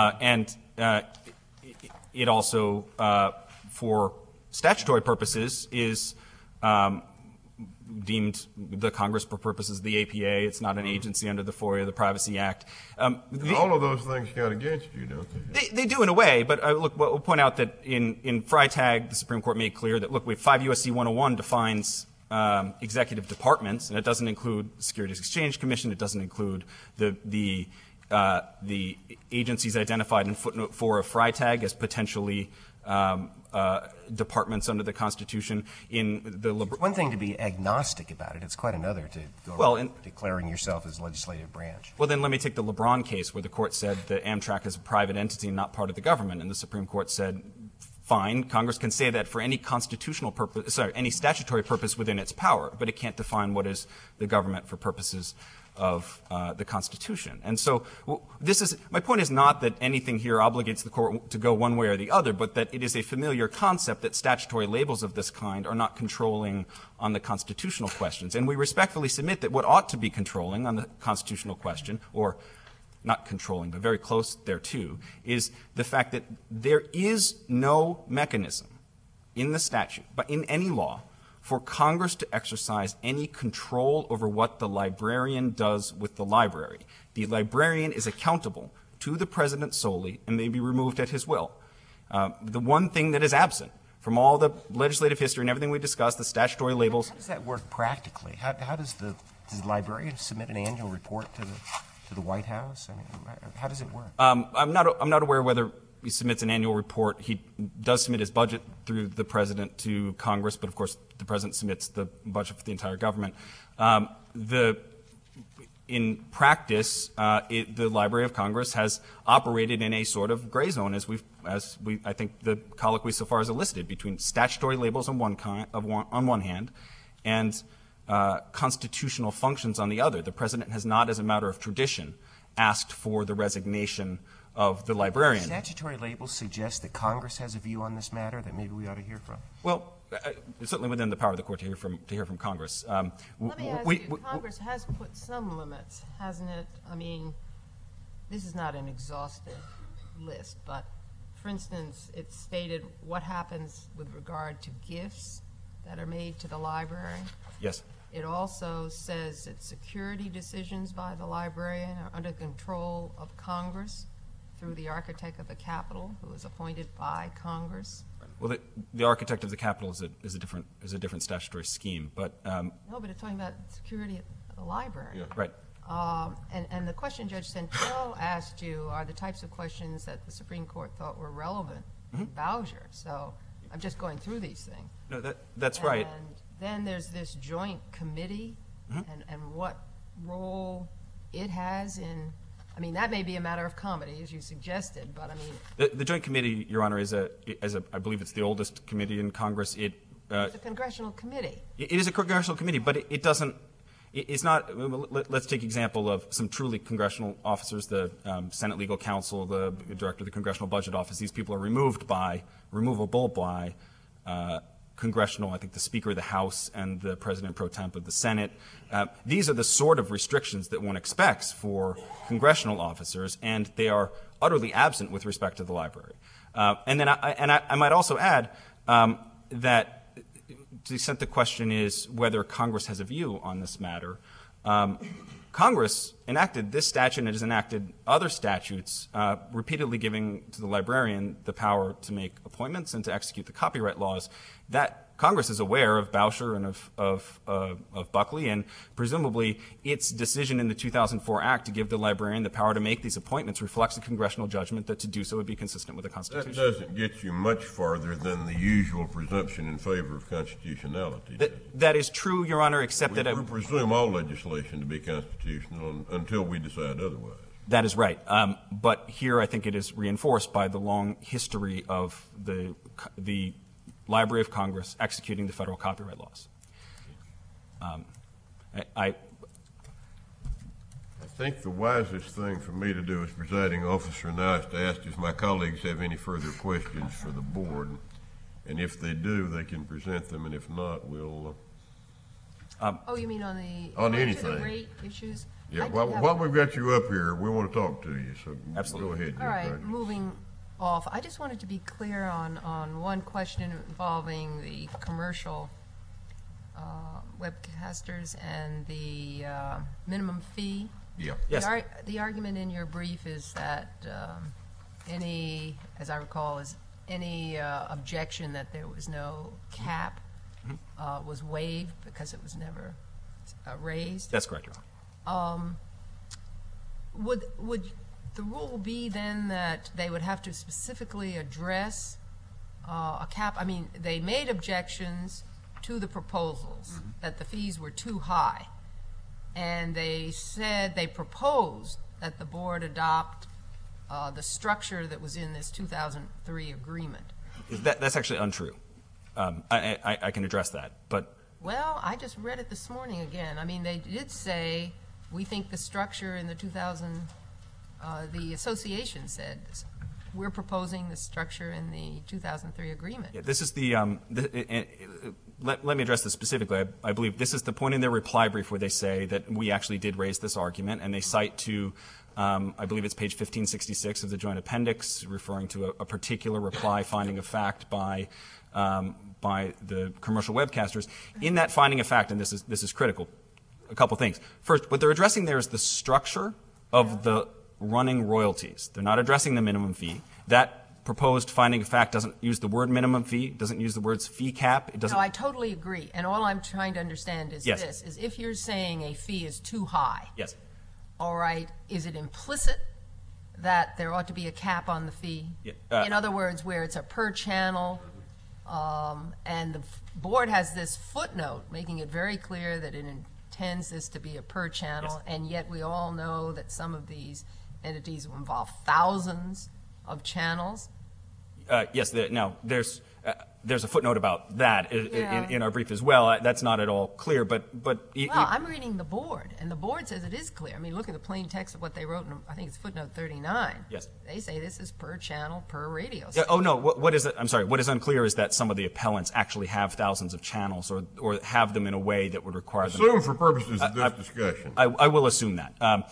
It also, for statutory purposes, is deemed the Congress for purposes of the APA. It's not an agency under the FOIA, the Privacy Act. All of those things count against you, don't they? They do in a way, but look, we'll point out that in Freitag, the Supreme Court made clear that, look, 5 U.S.C. 101 defines executive departments, and it doesn't include the Securities Exchange Commission. It doesn't include the agencies identified in footnote 4 of Freitag as potentially departments under the Constitution. It's one thing to be agnostic about it. It's quite another to go around declaring yourself as legislative branch. Well, then let me take the LeBron case where the court said that Amtrak is a private entity and not part of the government, and the Supreme Court said, fine, Congress can say that for any constitutional purpose, any statutory purpose within its power, but it can't define what is the government for purposes of the Constitution. And so my point is not that anything here obligates the court to go one way or the other, but that it is a familiar concept that statutory labels of this kind are not controlling on the constitutional questions. And we respectfully submit that what ought to be controlling on the constitutional question, or not controlling, but very close thereto, is the fact that there is no mechanism in the statute, but in any law, for Congress to exercise any control over what the librarian does with the library. The librarian is accountable to the president solely and may be removed at his will. The one thing that is absent from all the legislative history and everything we discussed, the statutory labels. How does that work practically? How does the librarian submit an annual report to the White House? I mean, how does it work? I'm not aware whether he submits an annual report. He does submit his budget through the president to Congress, but of course the president submits the budget for the entire government. In practice, the Library of Congress has operated in a sort of gray zone, as I think the colloquy so far has elicited, between statutory labels on one hand and constitutional functions on the other. The president has not, as a matter of tradition, asked for the resignation of the librarian. Statutory labels suggest that Congress has a view on this matter that maybe we ought to hear from. Well, it's certainly within the power of the court to hear from Congress. Let me ask you, Congress has put some limits, hasn't it? I mean, this is not an exhaustive list, but for instance, it's stated what happens with regard to gifts that are made to the library. Yes. It also says that security decisions by the librarian are under control of Congress through the architect of the Capitol, who is appointed by Congress. Well, the architect of the Capitol is a different statutory scheme, but no, but it's talking about security at the library. Yeah. Right. And the question Judge Santel asked you are the types of questions that the Supreme Court thought were relevant in Bowser. So I'm just going through these things. No, that's right. And then there's this joint committee, and what role it has in. I mean, that may be a matter of comedy, as you suggested, but I mean. The Joint Committee, Your Honor, I believe it's the oldest committee in Congress. It's a congressional committee. It is a congressional committee, but it doesn't. It's not. Let's take example of some truly congressional officers, the Senate Legal Counsel, the Director of the Congressional Budget Office. These people are removable by congressional, I think the Speaker of the House and the President pro temp of the Senate. These are the sort of restrictions that one expects for congressional officers, and they are utterly absent with respect to the library. And then I might also add that to the extent the question is whether Congress has a view on this matter, Congress enacted this statute and it has enacted other statutes repeatedly giving to the librarian the power to make appointments and to execute the copyright laws. That Congress is aware of Boucher and of Buckley, and presumably its decision in the 2004 Act to give the librarian the power to make these appointments reflects a congressional judgment that to do so would be consistent with the Constitution. That doesn't get you much farther than the usual presumption in favor of constitutionality. That is true, Your Honor, except that... We presume all legislation to be constitutional until we decide otherwise. That is right. But here I think it is reinforced by the long history of the Library of Congress executing the federal copyright laws. I think the wisest thing for me to do as presiding officer now is to ask if my colleagues have any further questions for the board. And if they do, they can present them, and if not, we'll... you mean on the... On anything. The rate issues? Yeah, while we've got you up here, we want to talk to you, so Absolutely. Go ahead. All right, moving off, I just wanted to be clear on one question involving the commercial webcasters and the minimum fee. Yeah. Yes. The argument in your brief is that any, as I recall, is any objection that there was no cap was waived because it was never raised. That's correct, Your Honor. Would the rule be then that they would have to specifically address a cap? I mean, they made objections to the proposals that the fees were too high, and they said they proposed that the board adopt the structure that was in this 2003 agreement. That's actually untrue. I can address that, but... Well, I just read it this morning again. I mean, they did say, we think the structure in the the association said, we're proposing the structure in the 2003 agreement. Yeah, this is let me address this specifically. I believe this is the point in their reply brief where they say that we actually did raise this argument, and they cite to, I believe it's page 1566 of the joint appendix, referring to a particular reply finding of fact by the commercial webcasters. In that finding of fact, and this is critical, a couple things. First, what they're addressing there is the structure of the running royalties. They're not addressing the minimum fee. That proposed finding of fact doesn't use the word minimum fee, doesn't use the words fee cap. It doesn't. No, I totally agree. And all I'm trying to understand is Yes. this, is if you're saying a fee is too high, Yes. all right, is it implicit that there ought to be a cap on the fee? Yeah, In other words, where it's a per channel, and the board has this footnote making it very clear that it intends this to be a per channel, Yes. and yet we all know that some of these entities will involve thousands of channels. Yes. Now, there's a footnote about that Yeah. in our brief as well. That's not at all clear, but Well, I'm reading the board, and the board says it is clear. I mean, look at the plain text of what they wrote in, I think it's footnote 39. Yes. They say this is per channel, per radio Yeah, station. oh, no. What is it? I'm sorry. What is unclear is that some of the appellants actually have thousands of channels or have them in a way that would require them. Assume for purposes of this discussion. I will assume that.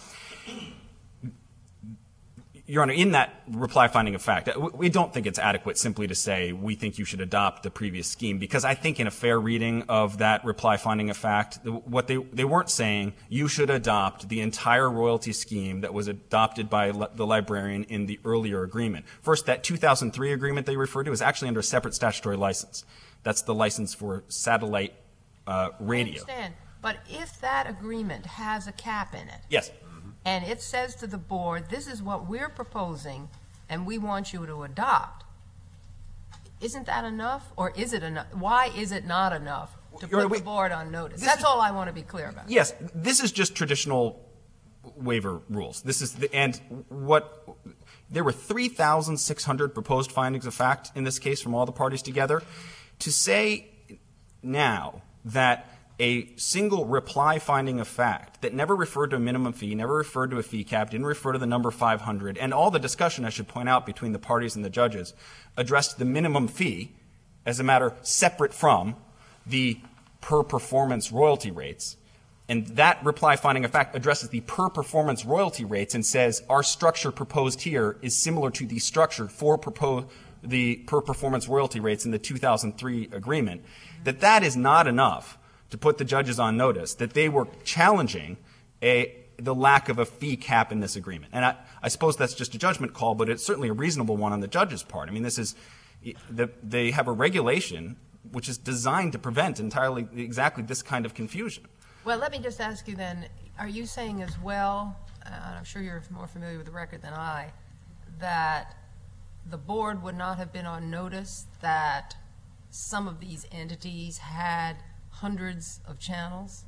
Your Honor, in that reply finding of fact, we don't think it's adequate simply to say we think you should adopt the previous scheme, because I think in a fair reading of that reply finding of fact, what they weren't saying you should adopt the entire royalty scheme that was adopted by the librarian in the earlier agreement. First, that 2003 agreement they referred to is actually under a separate statutory license. That's the license for satellite radio. I understand. But if that agreement has a cap in it, Yes. and it says to the board, this is what we're proposing, and we want you to adopt, isn't that enough? Or is it enough? Why is it not enough to Your Honor, put the board on notice? That's all I want to be clear about. Yes, this is just traditional waiver rules. This is there were 3,600 proposed findings of fact in this case from all the parties together. To say now that a single reply finding of fact that never referred to a minimum fee, never referred to a fee cap, didn't refer to the number 500, and all the discussion, I should point out, between the parties and the judges addressed the minimum fee as a matter separate from the per performance royalty rates. And that reply finding of fact addresses the per performance royalty rates and says our structure proposed here is similar to the structure for the per performance royalty rates in the 2003 agreement, that is not enough to put the judges on notice that they were challenging the lack of a fee cap in this agreement. And I suppose that's just a judgment call, but it's certainly a reasonable one on the judge's part. I mean, they have a regulation which is designed to prevent entirely exactly this kind of confusion. Well, let me just ask you then, are you saying as well, and I'm sure you're more familiar with the record than I, that the board would not have been on notice that some of these entities had hundreds of channels?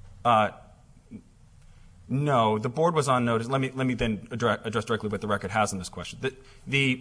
No, the board was on notice. Let me then address directly what the record has on this question. The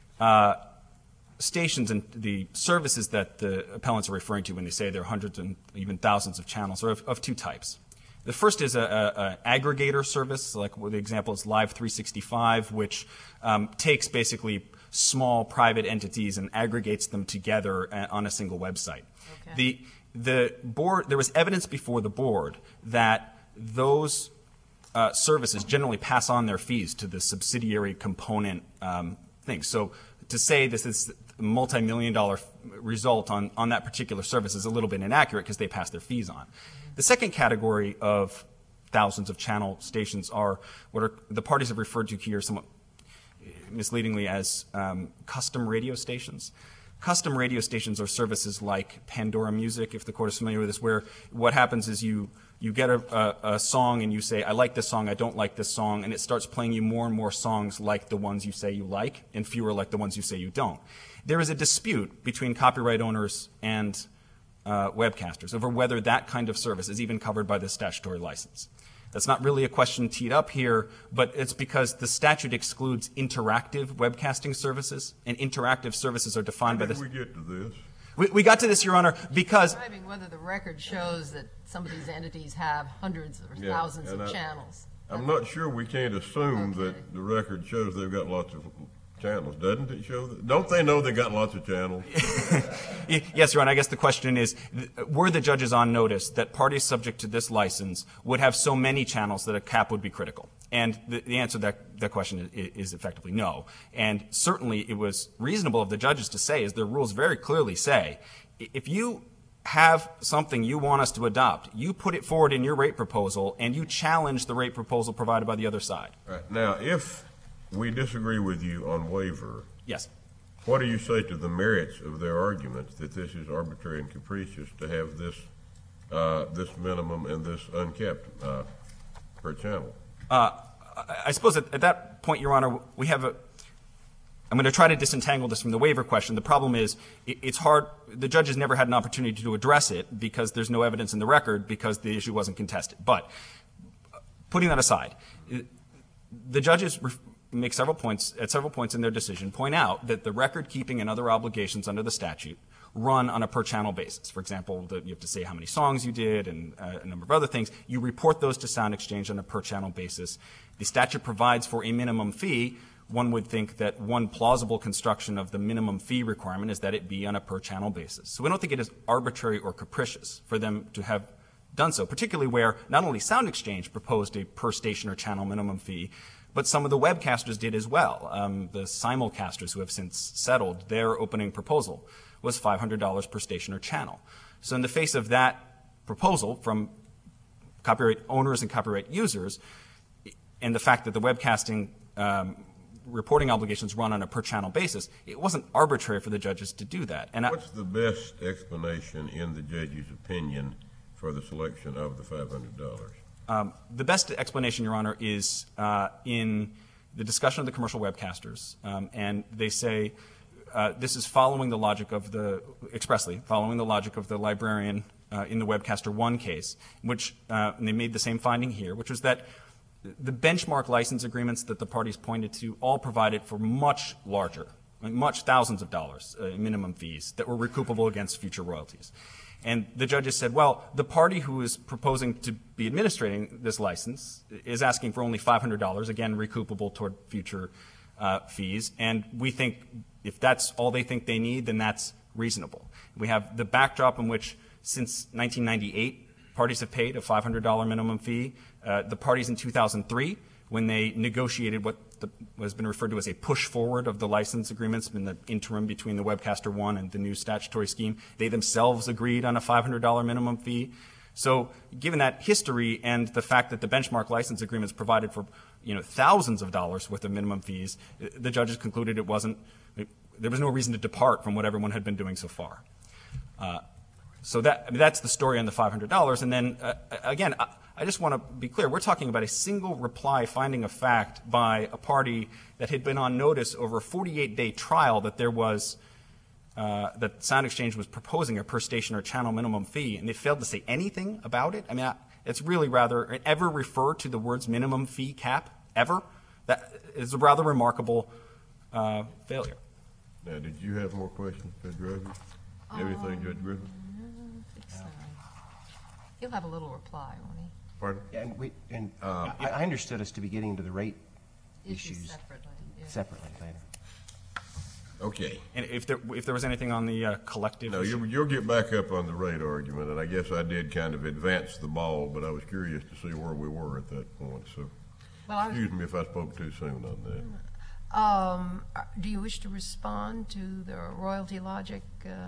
stations and the services that the appellants are referring to when they say there are hundreds and even thousands of channels are of two types. The first is an aggregator service, like the example is Live 365, which takes basically small private entities and aggregates them together on a single website. Okay. The board, there was evidence before the board that those services generally pass on their fees to the subsidiary component thing. So to say this is a multi-million-dollar result on that particular service is a little bit inaccurate because they pass their fees on. The second category of thousands of channel stations are what are the parties have referred to here somewhat misleadingly as custom radio stations. Custom radio stations are services like Pandora Music, if the court is familiar with this, where what happens is you get a song and you say, I like this song, I don't like this song, and it starts playing you more and more songs like the ones you say you like and fewer like the ones you say you don't. There is a dispute between copyright owners and webcasters over whether that kind of service is even covered by the statutory license. That's not really a question teed up here, but it's because the statute excludes interactive webcasting services, and interactive services are defined by this. How did we get to this? We got to this, Your Honor, because Describing whether the record shows that some of these entities have hundreds or thousands of channels. I'm not sure we can't assume that the record shows they've got lots of channels. Doesn't it show that? Don't they know they got lots of channels? Yes, Your Honor, I guess the question is, were the judges on notice that parties subject to this license would have so many channels that a cap would be critical? And the answer to that question is effectively no. And certainly it was reasonable of the judges to say, as their rules very clearly say, if you have something you want us to adopt, you put it forward in your rate proposal and you challenge the rate proposal provided by the other side. All right. Now, if we disagree with you on waiver, Yes. what do you say to the merits of their arguments that this is arbitrary and capricious to have this minimum and this unkept per channel? I suppose at that point, Your Honor, we have I'm going to try to disentangle this from the waiver question. The problem is it's hard. The judges never had an opportunity to address it because there's no evidence in the record because the issue wasn't contested. But putting that aside, the judges make several points in their decision point out that the record keeping and other obligations under the statute run on a per channel basis. For example, you have to say how many songs you did and a number of other things. You report those to Sound Exchange on a per channel basis. The statute provides for a minimum fee. One would think that one plausible construction of the minimum fee requirement is that it be on a per channel basis. So we don't think it is arbitrary or capricious for them to have done so, particularly where not only Sound Exchange proposed a per station or channel minimum fee, but some of the webcasters did as well. The simulcasters who have since settled, their opening proposal was $500 per station or channel. So in the face of that proposal from copyright owners and copyright users, and the fact that the webcasting reporting obligations run on a per channel basis, it wasn't arbitrary for the judges to do that. And what's the best explanation in the judge's opinion for the selection of the $500? The best explanation, Your Honor, is in the discussion of the commercial webcasters, and they say this is following the logic of expressly following the logic of the librarian in the Webcaster 1 case, which and they made the same finding here, which was that the benchmark license agreements that the parties pointed to all provided for much larger, much thousands of dollars minimum fees that were recoupable against future royalties. And the judges said, well, the party who is proposing to be administrating this license is asking for only $500, again, recoupable toward future fees. And we think if that's all they think they need, then that's reasonable. We have the backdrop in which since 1998, parties have paid a $500 minimum fee. The parties in 2003, when they negotiated what has been referred to as a push forward of the license agreements in the interim between the Webcaster 1 and the new statutory scheme, they themselves agreed on a $500 minimum fee. So given that history and the fact that the benchmark license agreements provided for thousands of dollars worth of minimum fees, the judges concluded there was no reason to depart from what everyone had been doing so far. So that's the story on the $500. And then, again, I just want to be clear. We're talking about a single reply finding of fact by a party that had been on notice over a 48-day trial that there was that Sound Exchange was proposing a per station or channel minimum fee, and they failed to say anything about it. I mean, it's really rather ever refer to the words minimum fee cap ever. That is a rather remarkable failure. Now, did you have more questions, Judge Rogers? Anything, Judge Griffin? He'll have a little reply, won't he? Pardon? And I understood us to be getting to the rate Issues issues separately. later. Okay. And if there was anything on the collective No, issue. you'll get back up on the rate argument, and I guess I did kind of advance the ball, but I was curious to see where we were at that point. So, excuse me if I spoke too soon on that. Do you wish to respond to the Royalty Logic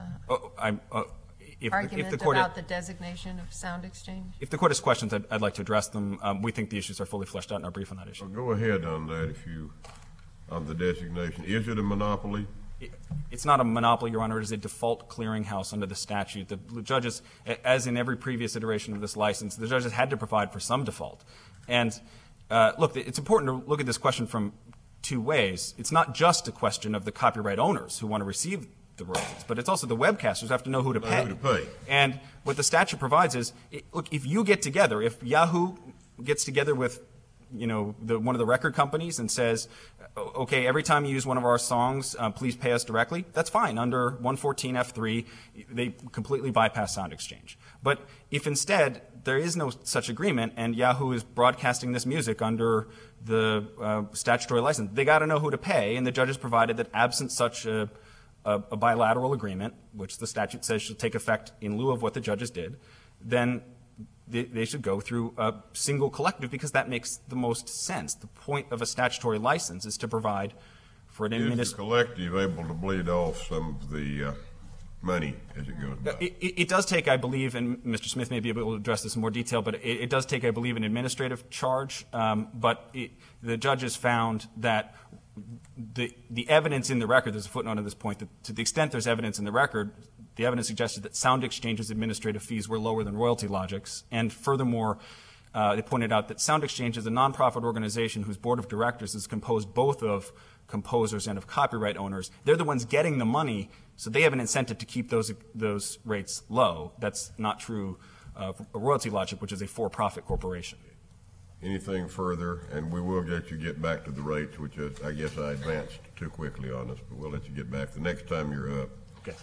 If argument the court about the designation of Sound Exchange? If the court has questions, I'd like to address them. We think the issues are fully fleshed out in our brief on that issue. Well, go ahead on that on the designation. Is it a monopoly? It's not a monopoly, Your Honor. It is a default clearinghouse under the statute. The judges, as in every previous iteration of this license, the judges had to provide for some default. And look, it's important to look at this question from two ways. It's not just a question of the copyright owners who want to receive the royalties, but it's also the webcasters have to know who to pay. And what the statute provides is, look, if you get together, if Yahoo gets together with one of the record companies and says, okay, every time you use one of our songs, please pay us directly, that's fine. Under 114F3, they completely bypass Sound Exchange. But if instead there is no such agreement and Yahoo is broadcasting this music under the statutory license, they got to know who to pay, and the judges provided that absent such a bilateral agreement, which the statute says should take effect in lieu of what the judges did, then they should go through a single collective because that makes the most sense. The point of a statutory license is to provide for an Is the collective able to bleed off some of the money as it goes by? It does take, I believe, and Mr. Smith may be able to address this in more detail, but it does take, I believe, an administrative charge. But the judges found that the evidence in the record, there's a footnote on this point, that to the extent there's evidence in the record, the evidence suggested that Sound Exchange's administrative fees were lower than Royalty Logic's. And furthermore, they pointed out that Sound Exchange is a nonprofit organization whose board of directors is composed both of composers and of copyright owners. They're the ones getting the money, so they have an incentive to keep those rates low. That's not true of Royalty Logic, which is a for-profit corporation. Anything further? And we will get back to the rates, which I guess I advanced too quickly on us, but we'll let you get back the next time you're up. Okay.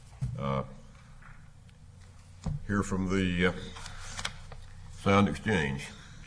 Hear from the Sound Exchange.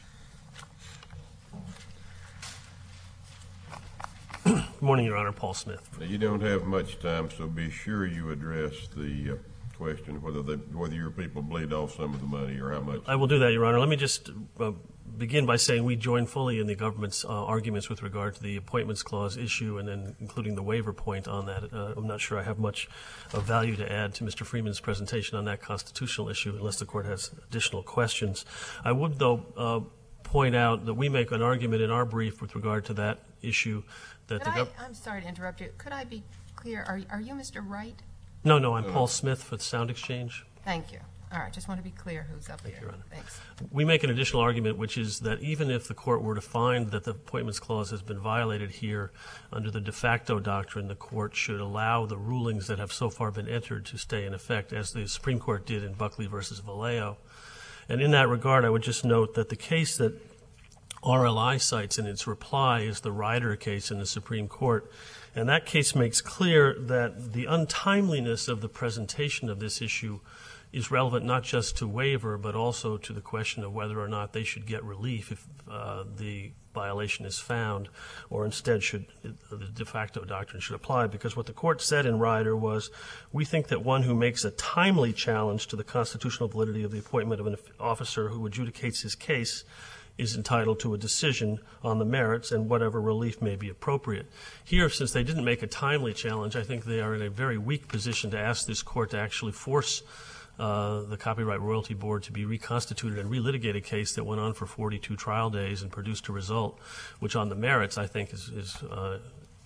Good morning, Your Honor. Paul Smith. Now, you don't have much time, so be sure you address the question whether your people bleed off some of the money or how much. I will do that, Your Honor. Let me just begin by saying we join fully in the government's arguments with regard to the Appointments Clause issue and then including the waiver point on that. I'm not sure I have much of value to add to Mr. Freeman's presentation on that constitutional issue unless the Court has additional questions. I would, though, point out that we make an argument in our brief with regard to that issue that I'm sorry to interrupt you. Could I be clear? Are you Mr. Wright? No, I'm Paul Smith for the Sound Exchange. Thank you. All right, just want to be clear who's up here. Your Honor. Thanks. We make an additional argument, which is that even if the Court were to find that the Appointments Clause has been violated here under the de facto doctrine, the Court should allow the rulings that have so far been entered to stay in effect, as the Supreme Court did in Buckley versus Vallejo. And in that regard, I would just note that the case that RLI cites in its reply is the Ryder case in the Supreme Court. And that case makes clear that the untimeliness of the presentation of this issue is relevant not just to waiver, but also to the question of whether or not they should get relief if the violation is found, or instead the de facto doctrine should apply. Because what the Court said in Ryder was, we think that one who makes a timely challenge to the constitutional validity of the appointment of an officer who adjudicates his case is entitled to a decision on the merits and whatever relief may be appropriate. Here, since they didn't make a timely challenge, I think they are in a very weak position to ask this Court to actually force the Copyright Royalty Board to be reconstituted and relitigate a case that went on for 42 trial days and produced a result, which on the merits I think is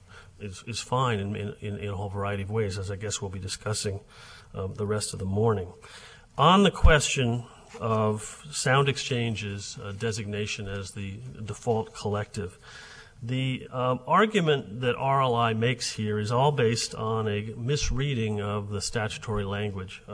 is fine in a whole variety of ways, as I guess we'll be discussing the rest of the morning. On the question of Sound Exchange's designation as the default collective, the argument that RLI makes here is all based on a misreading of the statutory language.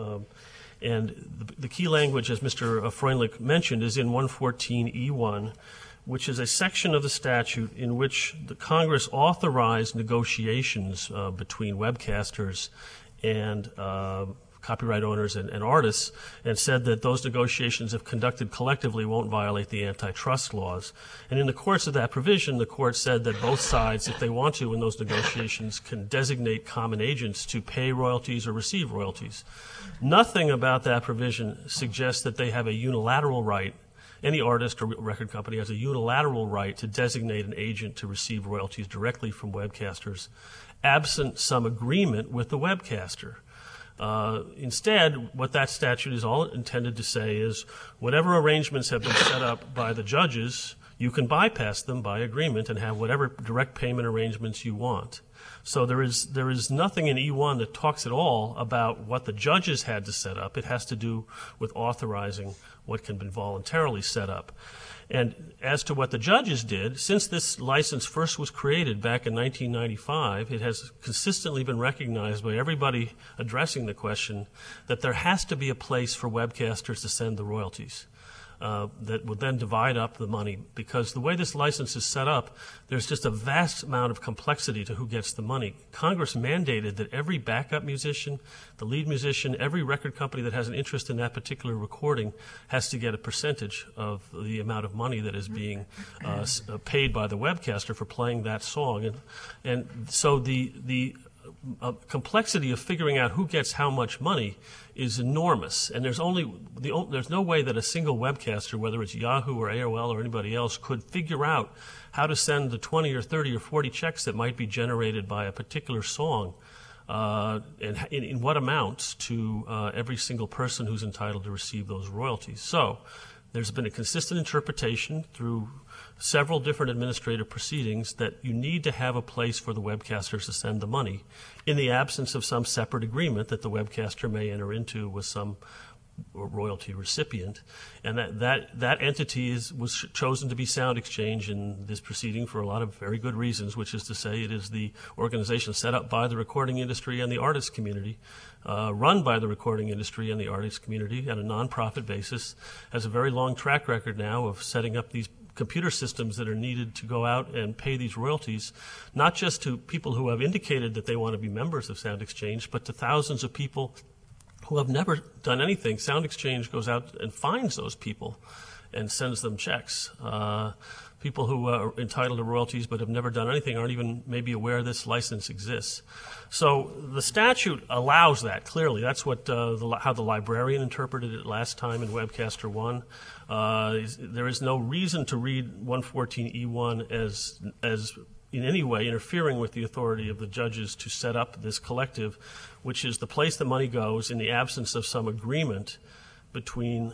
And the key language, as Mr. Freundlich mentioned, is in 114E1, which is a section of the statute in which the Congress authorized negotiations between webcasters and copyright owners and artists, and said that those negotiations, if conducted collectively, won't violate the antitrust laws. And in the course of that provision, the court said that both sides, if they want to in those negotiations, can designate common agents to pay royalties or receive royalties. Nothing about that provision suggests that they have a unilateral right. Any artist or record company has a unilateral right to designate an agent to receive royalties directly from webcasters, absent some agreement with the webcaster. Instead, what that statute is all intended to say is whatever arrangements have been set up by the judges, you can bypass them by agreement and have whatever direct payment arrangements you want. So there is nothing in E1 that talks at all about what the judges had to set up. It has to do with authorizing what can be voluntarily set up. And as to what the judges did, since this license first was created back in 1995, it has consistently been recognized by everybody addressing the question that there has to be a place for webcasters to send the royalties that would then divide up the money. Because the way this license is set up, there's just a vast amount of complexity to who gets the money. Congress mandated that every backup musician, the lead musician, every record company that has an interest in that particular recording has to get a percentage of the amount of money that is being paid by the webcaster for playing that song. And so the complexity of figuring out who gets how much money is enormous, and there's no way that a single webcaster, whether it's Yahoo or AOL or anybody else, could figure out how to send the 20 or 30 or 40 checks that might be generated by a particular song and in what amounts to every single person who's entitled to receive those royalties. So there's been a consistent interpretation through several different administrative proceedings that you need to have a place for the webcasters to send the money in the absence of some separate agreement that the webcaster may enter into with some royalty recipient. And that entity was chosen to be Sound Exchange in this proceeding for a lot of very good reasons, which is to say it is the organization set up by the recording industry and the artist community, run by the recording industry and the artist community on a nonprofit basis, has a very long track record now of setting up these computer systems that are needed to go out and pay these royalties, not just to people who have indicated that they want to be members of Sound Exchange, but to thousands of people who have never done anything. Sound Exchange goes out and finds those people and sends them checks. People who are entitled to royalties but have never done anything aren't even maybe aware this license exists. So the statute allows that, clearly. That's what how the librarian interpreted it last time in Webcaster 1. There is no reason to read 114E1 as in any way interfering with the authority of the judges to set up this collective, which is the place the money goes in the absence of some agreement between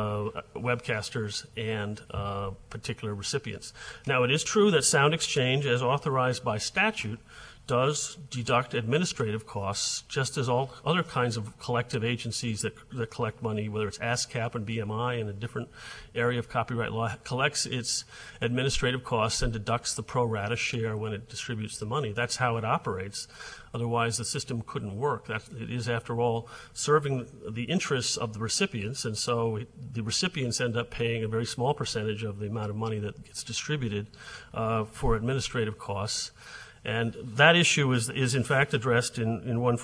webcasters and particular recipients. Now, it is true that Sound Exchange, as authorized by statute, does deduct administrative costs, just as all other kinds of collective agencies that collect money, whether it's ASCAP and BMI in a different area of copyright law, collects its administrative costs and deducts the pro rata share when it distributes the money. That's how it operates. Otherwise, the system couldn't work. It is, after all, serving the interests of the recipients, and so the recipients end up paying a very small percentage of the amount of money that gets distributed for administrative costs. And that issue is in fact addressed in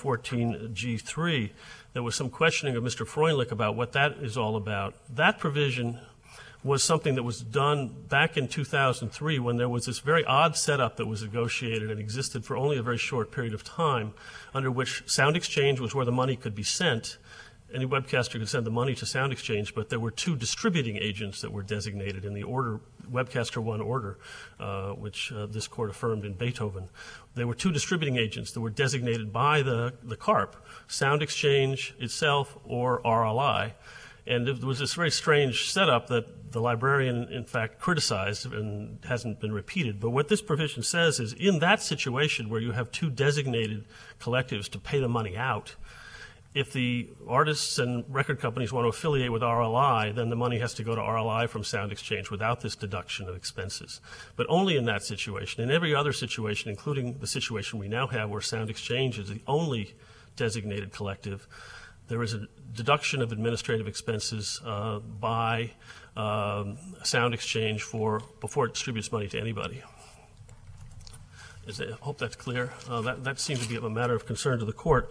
114G3. There was some questioning of Mr. Freundlich about what that is all about. That provision was something that was done back in 2003 when there was this very odd setup that was negotiated and existed for only a very short period of time, under which Sound Exchange was where the money could be sent. Any webcaster could send the money to Sound Exchange, but there were two distributing agents that were designated in the order, Webcaster 1 order, which this court affirmed in Beethoven. There were two distributing agents that were designated by the CARP, Sound Exchange itself or RLI. And there was this very strange setup that the librarian, in fact, criticized and hasn't been repeated. But what this provision says is in that situation where you have two designated collectives to pay the money out, if the artists and record companies want to affiliate with RLI, then the money has to go to RLI from Sound Exchange without this deduction of expenses. But only in that situation. In every other situation, including the situation we now have where Sound Exchange is the only designated collective, there is a deduction of administrative expenses by Sound Exchange before it distributes money to anybody. I hope that's clear. That seems to be a matter of concern to the court.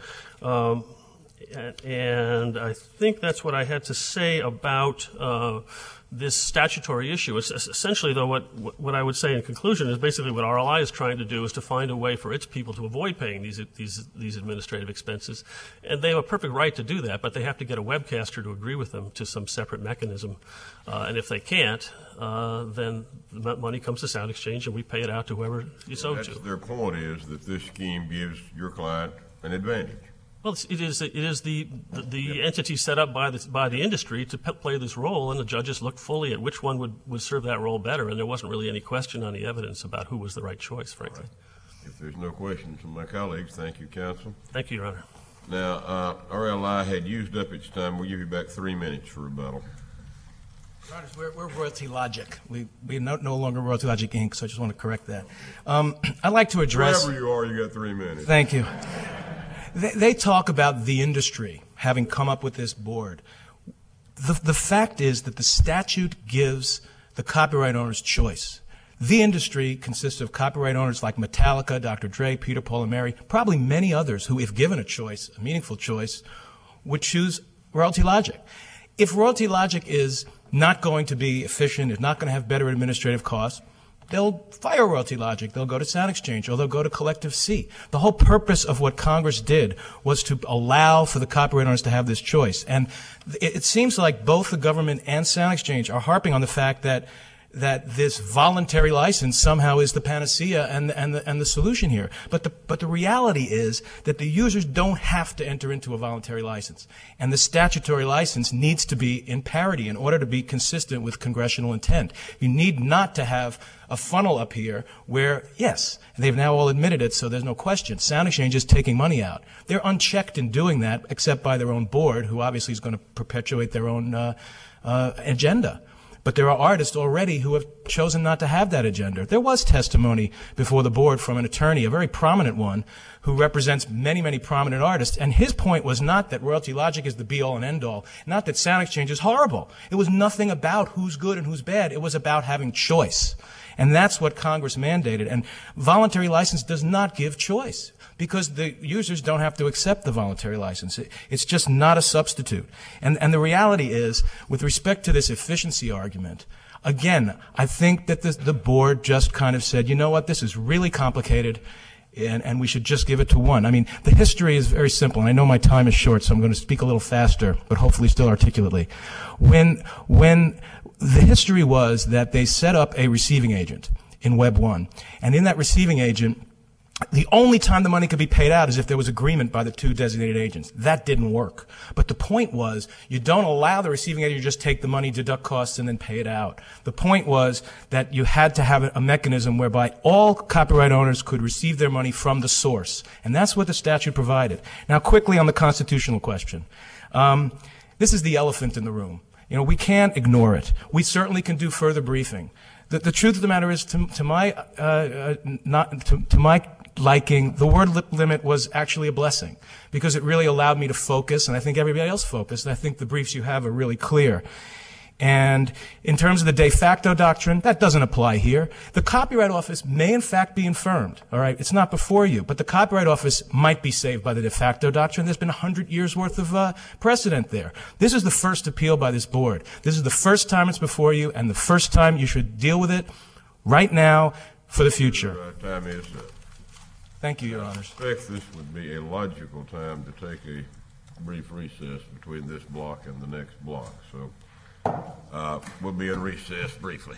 And I think that's what I had to say about this statutory issue. It's essentially, though, what I would say in conclusion is basically what RLI is trying to do is to find a way for its people to avoid paying these administrative expenses. And they have a perfect right to do that, but they have to get a webcaster to agree with them to some separate mechanism. And if they can't, then the money comes to Sound Exchange and we pay it out to whoever it's owed to. Their point is that this scheme gives your client an advantage. Well, it is the entity set up by the industry to play this role, and the judges looked fully at which one would serve that role better, and there wasn't really any question on the evidence about who was the right choice, frankly. Right. If there's no questions from my colleagues, thank you, counsel. Thank you, Your Honor. Now, RLI had used up its time. We'll give you back 3 minutes for rebuttal. Your Honor, we're Royalty Logic. We're no longer Royalty Logic, Inc., so I just want to correct that. I'd like to address... Wherever you are, you got 3 minutes. Thank you. They talk about the industry having come up with this board. The fact is that the statute gives the copyright owners choice. The industry consists of copyright owners like Metallica, Dr. Dre, Peter, Paul, and Mary, probably many others who, if given a choice, a meaningful choice, would choose Royalty Logic. If Royalty Logic is not going to be efficient, is not going to have better administrative costs, they'll fire Royalty Logic, they'll go to Sound Exchange, or they'll go to Collective C. The whole purpose of what Congress did was to allow for the copyright owners to have this choice. And it seems like both the government and Sound Exchange are harping on the fact that this voluntary license somehow is the panacea and the solution here. But the reality is that the users don't have to enter into a voluntary license. And the statutory license needs to be in parity in order to be consistent with congressional intent. You need not to have a funnel up here where, yes, they've now all admitted it, so there's no question. Sound Exchange is taking money out. They're unchecked in doing that, except by their own board, who obviously is going to perpetuate their own agenda. But there are artists already who have chosen not to have that agenda. There was testimony before the board from an attorney, a very prominent one, who represents many, many prominent artists. And his point was not that Royalty Logic is the be-all and end-all, not that Sound Exchange is horrible. It was nothing about who's good and who's bad. It was about having choice. And that's what Congress mandated. And voluntary license does not give choice, because the users don't have to accept the voluntary license. It's just not a substitute. And the reality is, with respect to this efficiency argument, again, I think that the board just kind of said, you know what, this is really complicated, and we should just give it to one. I mean, the history is very simple, and I know my time is short, so I'm going to speak a little faster, but hopefully still articulately. When the history was that they set up a receiving agent in Web 1, and in that receiving agent, the only time the money could be paid out is if there was agreement by the two designated agents. That didn't work. But the point was, you don't allow the receiving agent to just take the money, deduct costs, and then pay it out. The point was that you had to have a mechanism whereby all copyright owners could receive their money from the source. And that's what the statute provided. Now, quickly on the constitutional question. This is the elephant in the room. You know, we can't ignore it. We certainly can do further briefing. The truth of the matter is, to my liking, the word limit was actually a blessing, because it really allowed me to focus, and I think everybody else focused, and I think the briefs you have are really clear. And in terms of the de facto doctrine, that doesn't apply here. The Copyright Office may in fact be infirmed, all right? It's not before you, but the Copyright Office might be saved by the de facto doctrine. There's been 100 years worth of precedent there. This is the first appeal by this board. This is the first time it's before you, and the first time you should deal with it right now for the future. Time is up. Thank you, Your Honors. I expect this would be a logical time to take a brief recess between this block and the next block. So we'll be in recess briefly.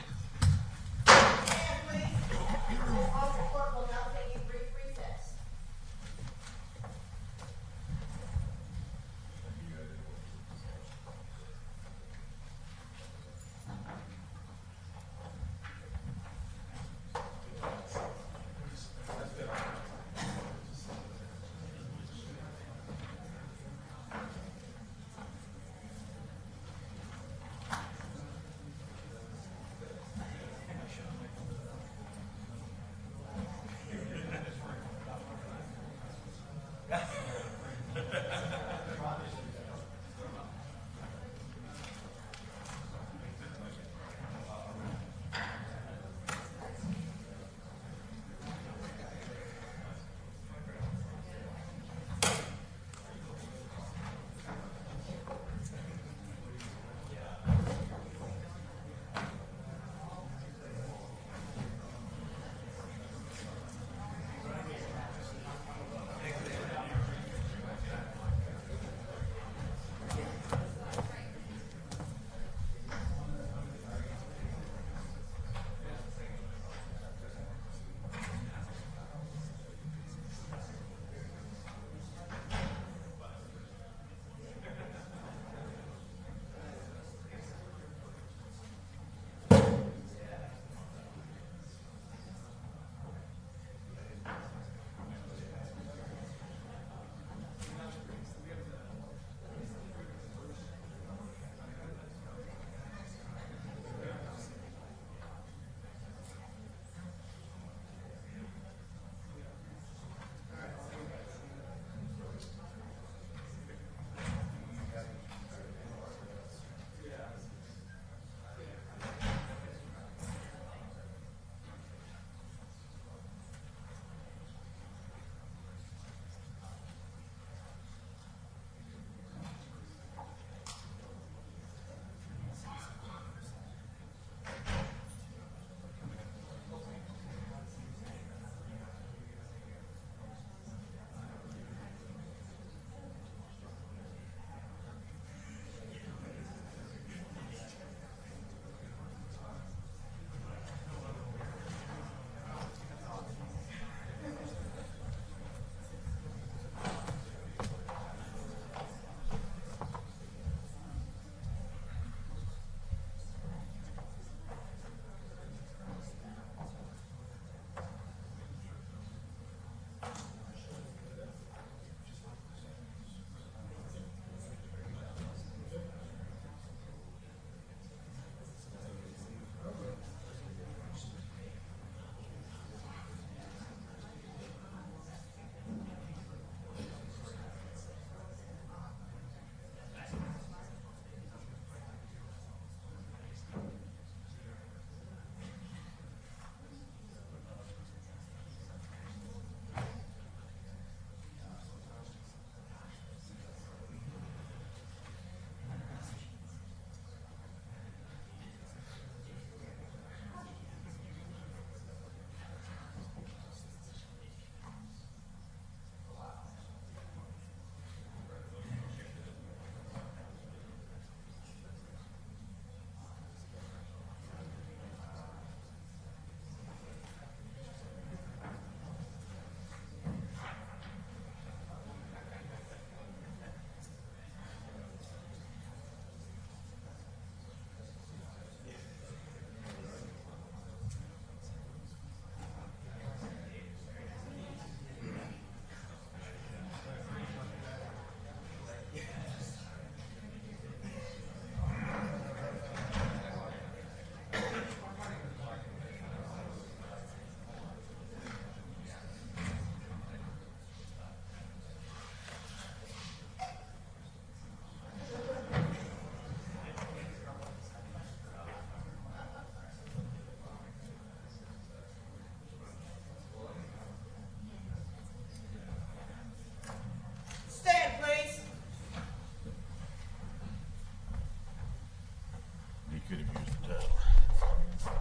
Could have used the title.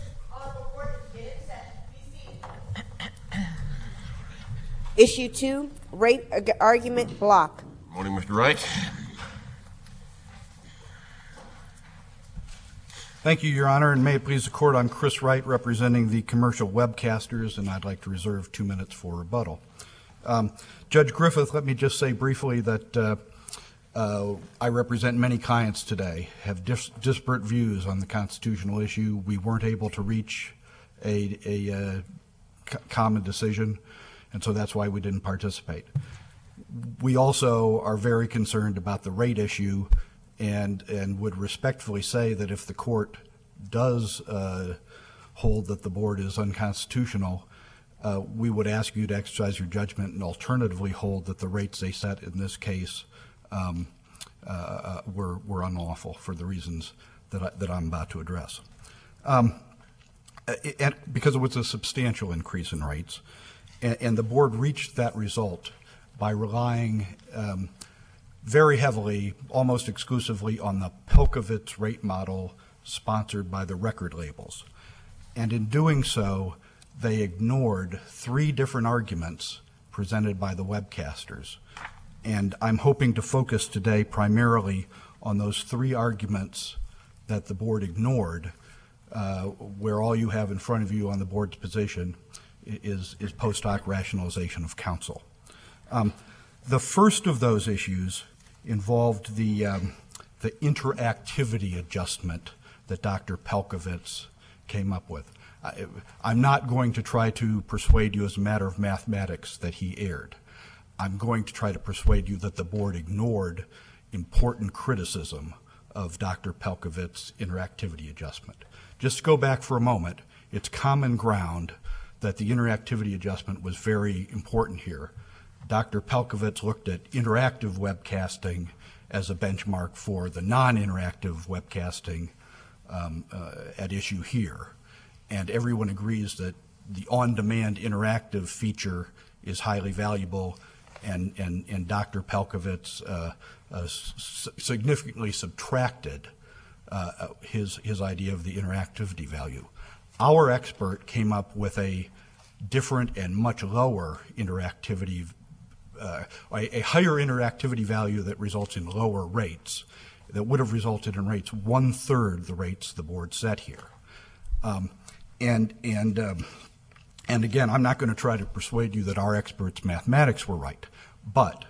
Issue 2, rape argument block. Morning, Mr. Wright. Thank you, Your Honor, and may it please the Court, I'm Chris Wright, representing the commercial webcasters, and I'd like to reserve 2 minutes for rebuttal. Judge Griffith, let me just say briefly that I represent many clients today, have disparate views on the constitutional issue. We weren't able to reach a common decision, and so that's why we didn't participate. We also are very concerned about the rate issue and would respectfully say that if the court does hold that the board is unconstitutional, we would ask you to exercise your judgment and alternatively hold that the rates they set in this case were unlawful for the reasons that I'm about to address. Because it was a substantial increase in rates, and the board reached that result by relying very heavily, almost exclusively, on the Pelcovitz rate model sponsored by the record labels. And in doing so, they ignored 3 different arguments presented by the webcasters. And I'm hoping to focus today primarily on those 3 arguments that the board ignored, where all you have in front of you on the board's position is post hoc rationalization of counsel. The first of those issues involved the interactivity adjustment that Dr. Pelcovitz came up with. I'm not going to try to persuade you as a matter of mathematics that he erred. I'm going to try to persuade you that the board ignored important criticism of Dr. Pelcovitz's interactivity adjustment. Just to go back for a moment, it's common ground that the interactivity adjustment was very important here. Dr. Pelcovitz looked at interactive webcasting as a benchmark for the non-interactive webcasting at issue here. And everyone agrees that the on-demand interactive feature is highly valuable, and Dr. Pelcovitz significantly subtracted his idea of the interactivity value. Our expert came up with a different and much lower interactivity, a higher interactivity value that results in lower rates, that would have resulted in rates 1/3 the rates the board set here. And again, I'm not going to try to persuade you that our experts' mathematics were right, but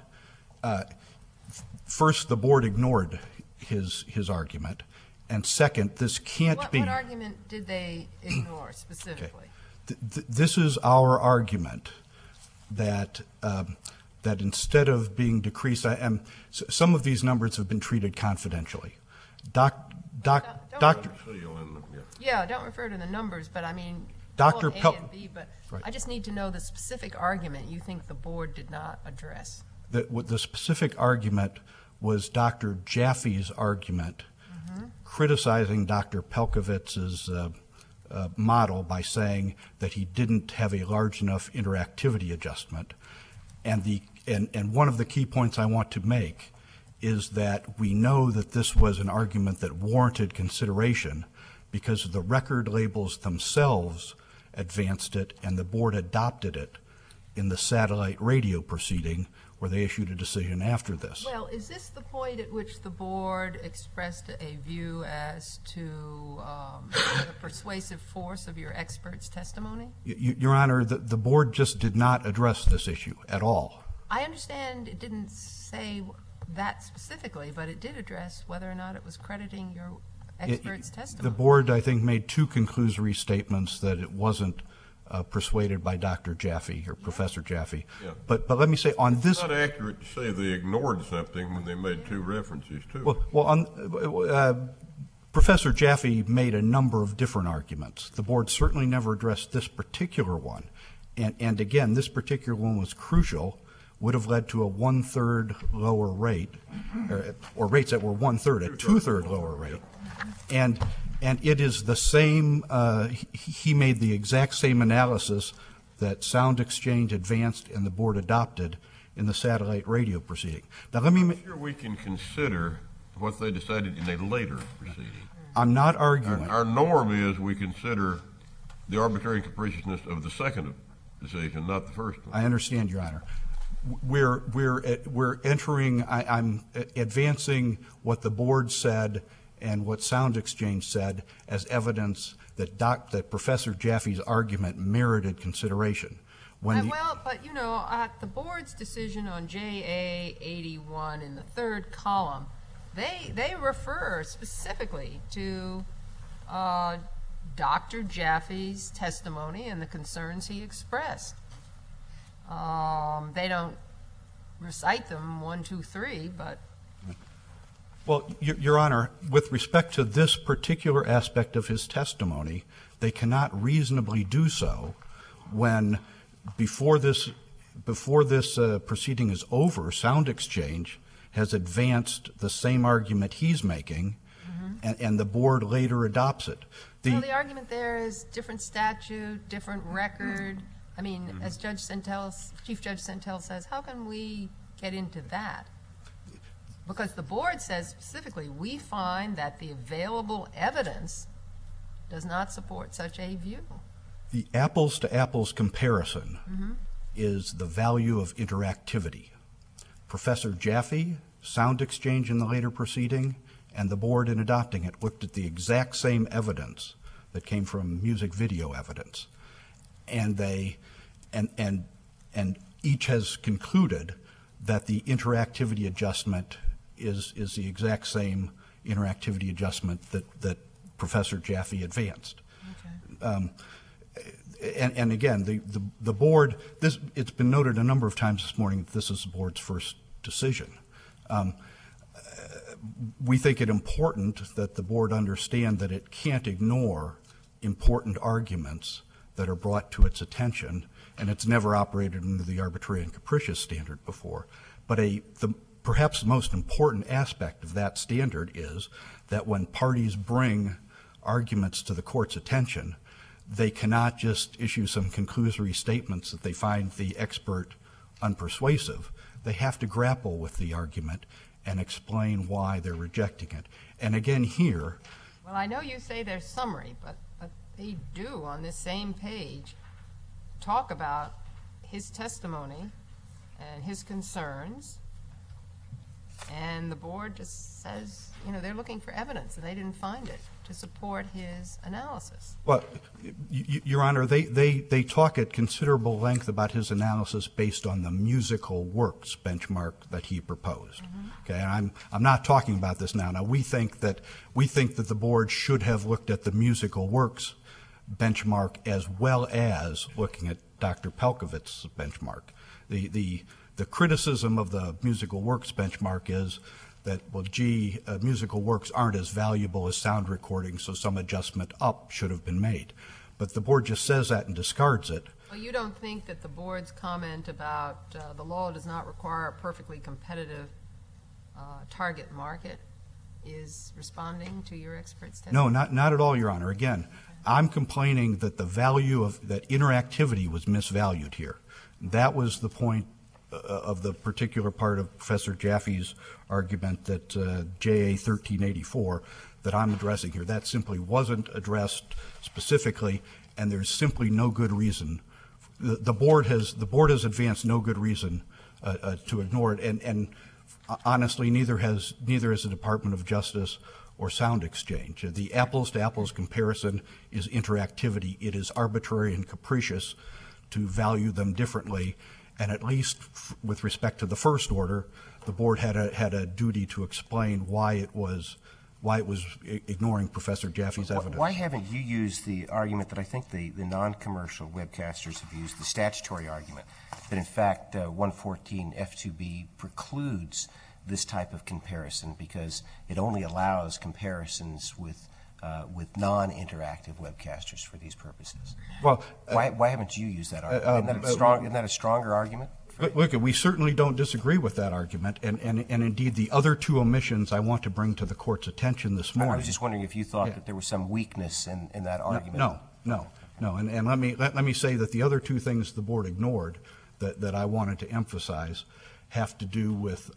first, the board ignored his argument, and second, this can't be. What argument did they ignore specifically? Okay. This is our argument that that instead of being decreased, some of these numbers have been treated confidentially. Doctor. Yeah, don't refer to the numbers, but I mean, Dr. A and B, but Right. I just need to know the specific argument you think the board did not address. The specific argument was Dr. Jaffe's argument criticizing Dr. Pelkowitz's model by saying that he didn't have a large enough interactivity adjustment. And one of the key points I want to make is that we know that this was an argument that warranted consideration because the record labels themselves advanced it and the board adopted it in the satellite radio proceeding where they issued a decision after this. Well, is this the point at which the board expressed a view as to the persuasive force of your expert's testimony? Your Honor, the board just did not address this issue at all. I understand it didn't say that specifically, but it did address whether or not it was crediting your expert's testimony. The board, I think, made two conclusory statements that it wasn't persuaded by Dr. Jaffe or Professor Jaffe. Yeah. But let me say on this. It's not accurate to say they ignored something when they made two references to it. Well, Professor Jaffe made a number of different arguments. The board certainly never addressed this particular one. And again, this particular one was crucial, would have led to a 1/3 lower rate, or rates that were 1/3, a 2/3 lower rate. And it is the same, he made the exact same analysis that Sound Exchange advanced and the board adopted in the satellite radio proceeding. Now let me I'm sure we can consider what they decided in a later proceeding. I'm not arguing. Our norm is we consider the arbitrary capriciousness of the second decision, not the first one. I understand, Your Honor. We're entering. I'm advancing what the board said and what Sound Exchange said as evidence that Professor Jaffe's argument merited consideration. Well, but you know, at the board's decision on JA 81 in the third column, they refer specifically to Dr. Jaffe's testimony and the concerns he expressed. They don't recite them 1, 2, 3, but. Well, Your Honor, with respect to this particular aspect of his testimony, they cannot reasonably do so when before this proceeding is over, Sound Exchange has advanced the same argument he's making, and the board later adopts it. Well, the argument there is different statute, different record. I mean, as Chief Judge Sentell says, how can we get into that? Because the board says specifically, we find that the available evidence does not support such a view. The apples-to-apples comparison is the value of interactivity. Professor Jaffe, Sound Exchange in the later proceeding, and the board in adopting it looked at the exact same evidence that came from music video evidence. And each has concluded that the interactivity adjustment is the exact same interactivity adjustment that Professor Jaffe advanced. Okay. And again, the board, it's been noted a number of times this morning that this is the board's first decision. We think it important that the board understand that it can't ignore important arguments that are brought to its attention, and it's never operated under the arbitrary and capricious standard before. But perhaps the most important aspect of that standard is that when parties bring arguments to the court's attention, they cannot just issue some conclusory statements that they find the expert unpersuasive. They have to grapple with the argument and explain why they're rejecting it. And again here. Well, I know you say they're summary, but they do on this same page talk about his testimony and his concerns, and the board just says, you know, they're looking for evidence and they didn't find it to support his analysis. Well, Your Honor, they talk at considerable length about his analysis based on the musical works benchmark that he proposed. Okay, and I'm not talking about this now. Now we think that the board should have looked at the musical works benchmark as well as looking at Dr. Pelkovitz's benchmark. The criticism of the musical works benchmark is that, well, gee, musical works aren't as valuable as sound recordings, so some adjustment up should have been made. But the board just says that and discards it. Well, you don't think that the board's comment about the law does not require a perfectly competitive target market is responding to your expert's testimony? No, not at all, Your Honor. Again, I'm complaining that the value of that interactivity was misvalued here. That was the point of the particular part of Professor Jaffe's argument that JA 1384 that I'm addressing here. That simply wasn't addressed specifically, and there's simply no good reason. The board has advanced no good reason to ignore it, and honestly, neither has the Department of Justice or Sound Exchange. The apples-to-apples comparison is interactivity. It is arbitrary and capricious to value them differently, and at least with respect to the first order, the board had a duty to explain why it was ignoring Professor Jaffe's evidence. Why haven't you used the argument that I think the non-commercial webcasters have used, the statutory argument, that in fact 114 F2B precludes this type of comparison because it only allows comparisons with non-interactive webcasters for these purposes? Well, why haven't you used that argument? Isn't that a stronger argument? Look, we certainly don't disagree with that argument, and indeed the other two omissions I want to bring to the Court's attention this morning. I was just wondering if you thought that there was some weakness in that argument. No. And let me say that the other two things the Board ignored that I wanted to emphasize have to do with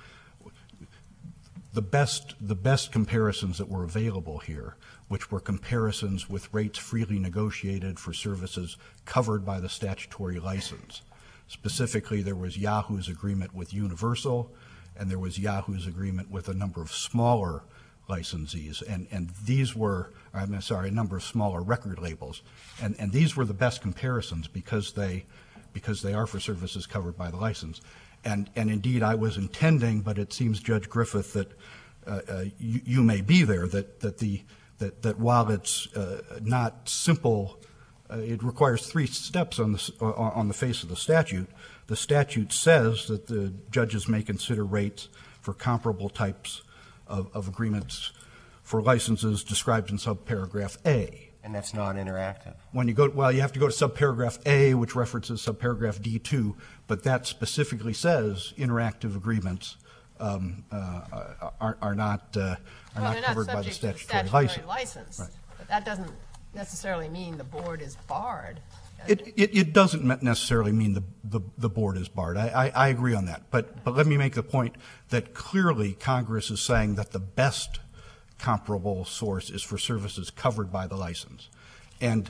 the best comparisons that were available here, which were comparisons with rates freely negotiated for services covered by the statutory license. Specifically, there was Yahoo's agreement with Universal, and there was Yahoo's agreement with a number of smaller licensees, and these were, a number of smaller record labels, and these were the best comparisons because they are for services covered by the license. And indeed, I was intending, but it seems, Judge Griffith, that you may be there, that while it's not simple, it requires three steps on the face of the statute. The statute says that the judges may consider rates for comparable types of agreements for licenses described in subparagraph A. And that's non-interactive. When you you have to go to subparagraph A, which references subparagraph D2, but that specifically says interactive agreements are not covered by the statutory license. Right. But that doesn't necessarily mean the board is barred. It doesn't necessarily mean the board is barred. I agree on that. But let me make the point that clearly Congress is saying that the best comparable source is for services covered by the license. And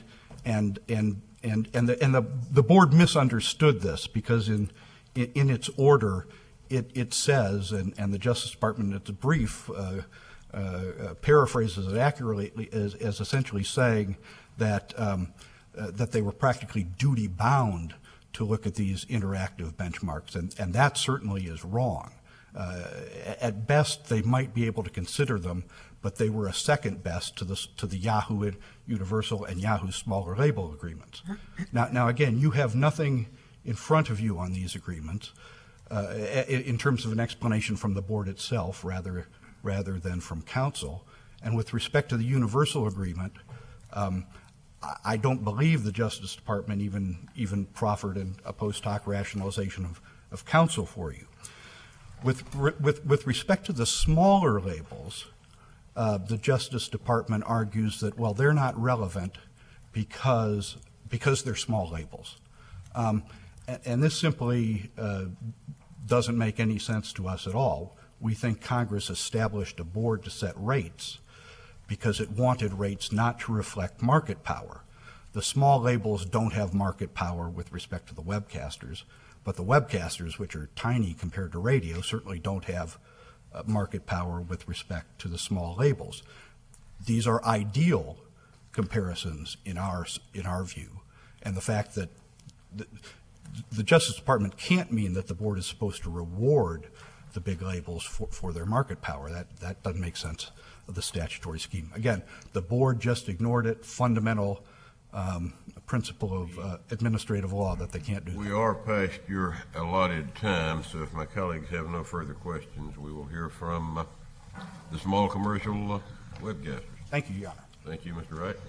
the board misunderstood this because in its order it says, and the Justice Department in its brief paraphrases it accurately as essentially saying that that they were practically duty bound to look at these interactive benchmarks, and that certainly is wrong. At best, they might be able to consider them, but they were a second best to the Yahoo and Universal and Yahoo smaller label agreements. Now again, you have nothing in front of you on these agreements in terms of an explanation from the board itself, rather than from counsel. And with respect to the Universal agreement, I don't believe the Justice Department even proffered a post hoc rationalization of counsel for you. With respect to the smaller labels, the Justice Department argues that, well, they're not relevant because they're small labels. And this simply doesn't make any sense to us at all. We think Congress established a board to set rates because it wanted rates not to reflect market power. The small labels don't have market power with respect to the webcasters, but the webcasters, which are tiny compared to radio, certainly don't have market power with respect to the small labels. These are ideal comparisons in our view, and the fact that the Justice Department can't mean that the board is supposed to reward the big labels for their market power. That doesn't make sense of the statutory scheme. Again, the board just ignored it. Fundamental principle of administrative law that they can't do that. We are past your allotted time, so if my colleagues have no further questions, we will hear from the small commercial webcasters. Thank you, Your Honor. Thank you, Mr. Wright.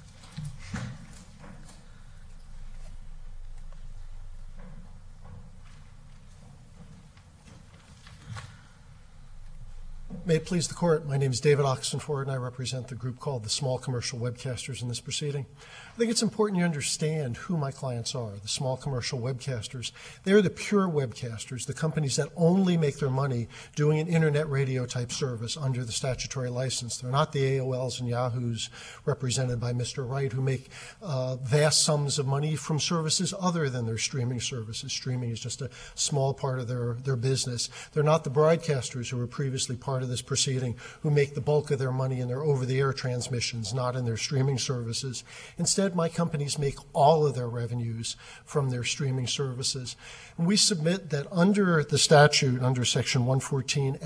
May it please the Court, my name is David Oxenford, and I represent the group called the Small Commercial Webcasters in this proceeding. I think it's important you understand who my clients are, the small commercial webcasters. They're the pure webcasters, the companies that only make their money doing an internet radio type service under the statutory license. They're not the AOLs and Yahoos represented by Mr. Wright, who make vast sums of money from services other than their streaming services. Streaming is just a small part of their business. They're not the broadcasters who were previously part of this proceeding, who make the bulk of their money in their over-the-air transmissions, not in their streaming services. Instead, my companies make all of their revenues from their streaming services. And we submit that under the statute, under Section 114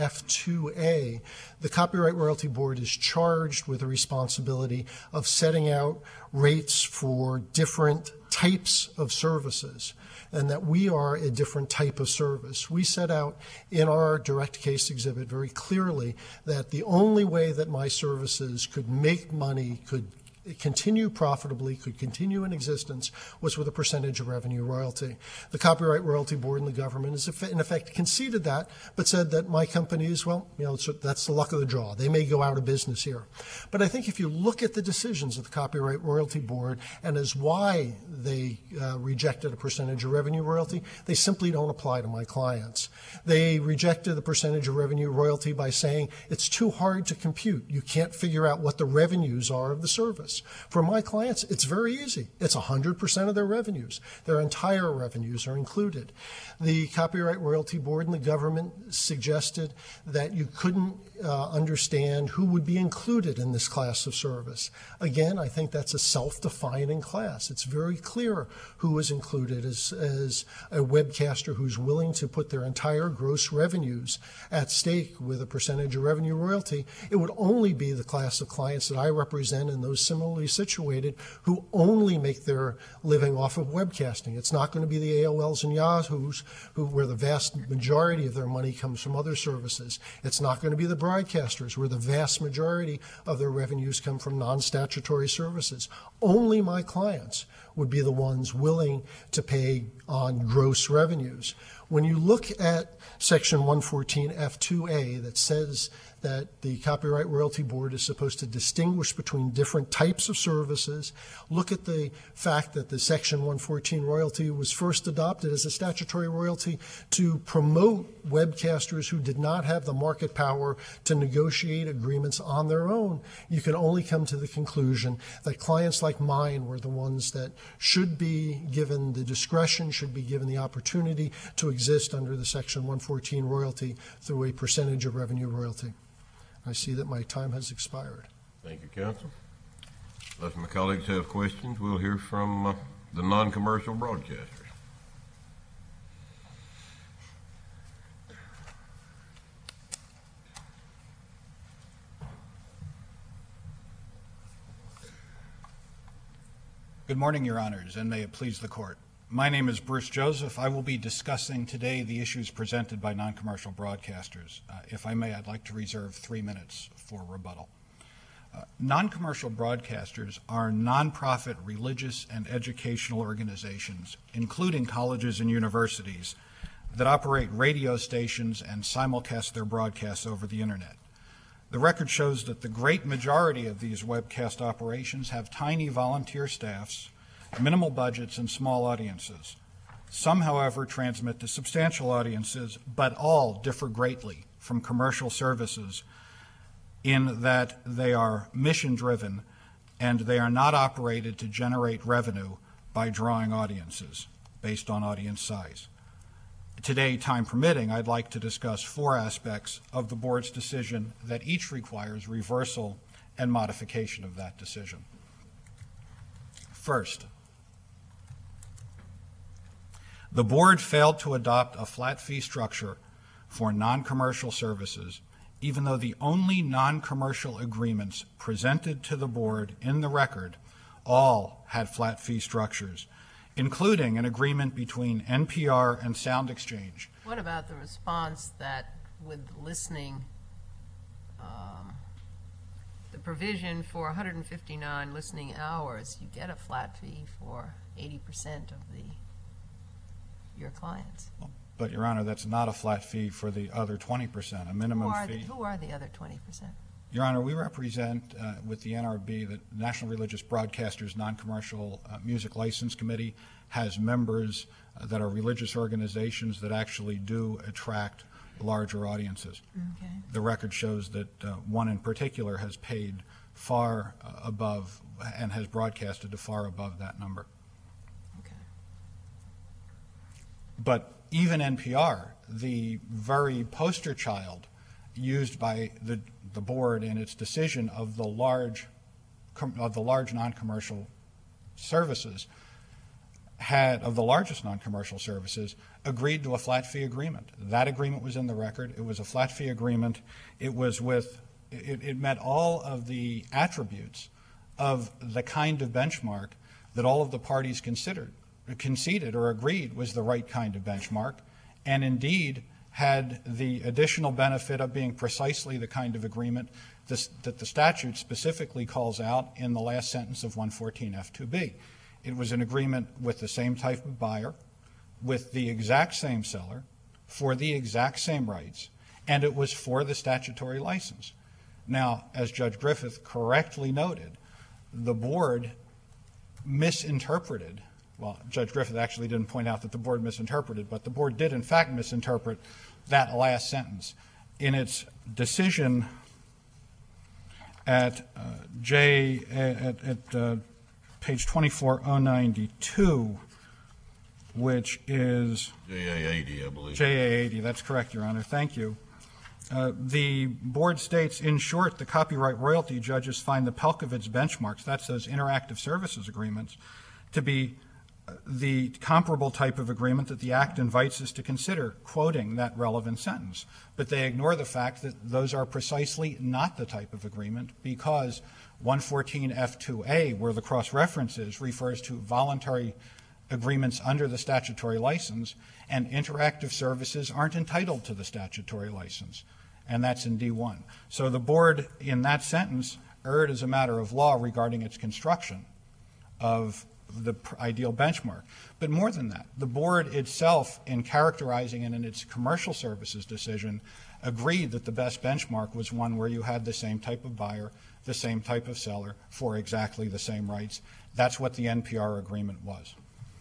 F2A, the Copyright Royalty Board is charged with the responsibility of setting out rates for different types of services, and that we are a different type of service. We set out in our direct case exhibit very clearly that the only way that my services could make money, could continue profitably, could continue in existence, was with a percentage of revenue royalty. The Copyright Royalty Board and the government has in effect conceded that, but said that my companies, well, that's the luck of the draw. They may go out of business here. But I think if you look at the decisions of the Copyright Royalty Board and as why they rejected a percentage of revenue royalty, they simply don't apply to my clients. They rejected the percentage of revenue royalty by saying it's too hard to compute. You can't figure out what the revenues are of the service. For my clients, it's very easy. It's 100% of their revenues. Their entire revenues are included. The Copyright Royalty Board and the government suggested that you couldn't understand who would be included in this class of service. Again, I think that's a self-defining class. It's very clear who is included as a webcaster who's willing to put their entire gross revenues at stake with a percentage of revenue royalty. It would only be the class of clients that I represent and those similarly situated who only make their living off of webcasting. It's not going to be the AOLs and Yahoos where the vast majority of their money comes from other services. It's not going to be the broadcasters where the vast majority of their revenues come from non-statutory services. Only my clients would be the ones willing to pay on gross revenues. When you look at Section 114 F2A that says that the Copyright Royalty Board is supposed to distinguish between different types of services, look at the fact that the Section 114 royalty was first adopted as a statutory royalty to promote webcasters who did not have the market power to negotiate agreements on their own, you can only come to the conclusion that clients like mine were the ones that should be given the discretion, should be given the opportunity to exist under the Section 114 royalty through a percentage of revenue royalty. I see that my time has expired. Thank you, counsel. Unless my colleagues have questions, we'll hear from the non-commercial broadcasters. Good morning, Your Honors, and may it please the Court. My name is Bruce Joseph. I will be discussing today the issues presented by non-commercial broadcasters. If I may, I'd like to reserve 3 minutes for rebuttal. Non-commercial broadcasters are nonprofit religious and educational organizations, including colleges and universities, that operate radio stations and simulcast their broadcasts over the Internet. The record shows that the great majority of these webcast operations have tiny volunteer staffs, minimal budgets, and small audiences. Some, however, transmit to substantial audiences, but all differ greatly from commercial services in that they are mission-driven and they are not operated to generate revenue by drawing audiences based on audience size. Today, time permitting, I'd like to discuss 4 aspects of the Board's decision that each requires reversal and modification of that decision. First, the Board failed to adopt a flat fee structure for non-commercial services, even though the only non-commercial agreements presented to the Board in the record all had flat fee structures, including an agreement between NPR and Sound Exchange. What about the response that with listening, the provision for 159 listening hours, you get a flat fee for 80% of your clients? But, Your Honor, that's not a flat fee for the other 20%, a minimum fee. Who are the other 20%? Your Honor, we represent with the NRB, the National Religious Broadcasters Non-Commercial Music License Committee has members that are religious organizations that actually do attract larger audiences. Okay. The record shows that one in particular has paid far above and has broadcasted to far above that number. Okay. But even NPR, the very poster child used by the board in its decision of the large non-commercial services, of the largest non-commercial services, agreed to a flat fee agreement. That agreement was in the record. It was a flat fee agreement. It met all of the attributes of the kind of benchmark that all of the parties conceded or agreed was the right kind of benchmark, and indeed had the additional benefit of being precisely the kind of agreement that the statute specifically calls out in the last sentence of 114F2B. It was an agreement with the same type of buyer, with the exact same seller, for the exact same rights, and it was for the statutory license. Now, as Judge Griffith correctly noted, the board misinterpreted. Well, Judge Griffith actually didn't point out that the board misinterpreted, but the board did in fact misinterpret that last sentence. In its decision at page 24092, which is JA80, I believe. JA80, that's correct, Your Honor. Thank you. The board states, in short, the copyright royalty judges find the Pelkovitz benchmarks, that's those interactive services agreements, to be the comparable type of agreement that the Act invites us to consider, quoting that relevant sentence. But they ignore the fact that those are precisely not the type of agreement, because 114F2A, where the cross-reference is, refers to voluntary agreements under the statutory license, and interactive services aren't entitled to the statutory license, and that's in D1. So the board, in that sentence, erred as a matter of law regarding its construction of the ideal benchmark. But more than that, the board itself, in characterizing it in its commercial services decision, agreed that the best benchmark was one where you had the same type of buyer, the same type of seller, for exactly the same rights. That's what the NPR agreement was.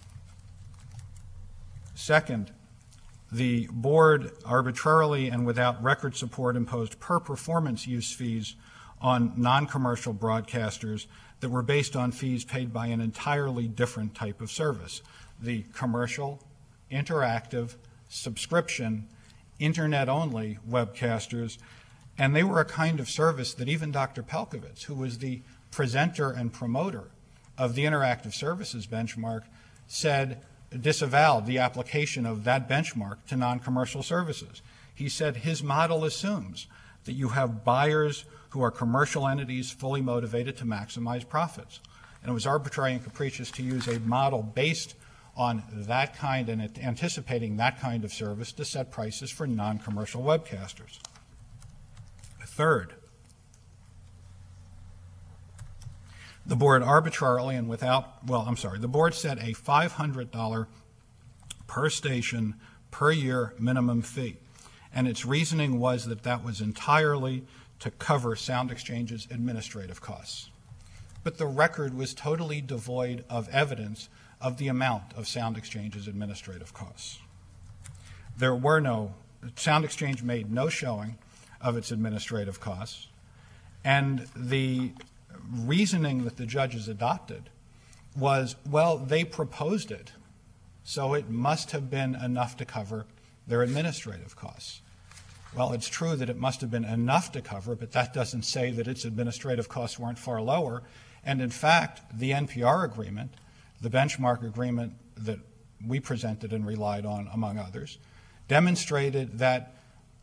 Second, the board arbitrarily and without record support imposed per performance use fees on non-commercial broadcasters that were based on fees paid by an entirely different type of service, the commercial, interactive, subscription, internet-only webcasters, and they were a kind of service that even Dr. Pelkovitz, who was the presenter and promoter of the interactive services benchmark, said disavowed the application of that benchmark to non-commercial services. He said his model assumes that you have buyers who are commercial entities fully motivated to maximize profits. And it was arbitrary and capricious to use a model based on that kind and anticipating that kind of service to set prices for non-commercial webcasters. Third, the board arbitrarily and the board set a $500 per station per year minimum fee. And its reasoning was that that was entirely to cover Sound Exchange's administrative costs. But the record was totally devoid of evidence of the amount of Sound Exchange's administrative costs. Sound Exchange made no showing of its administrative costs, and the reasoning that the judges adopted was, well, they proposed it, so it must have been enough to cover their administrative costs. Well, it's true that it must have been enough to cover, but that doesn't say that its administrative costs weren't far lower. And in fact, the NPR agreement, the benchmark agreement that we presented and relied on, among others, demonstrated that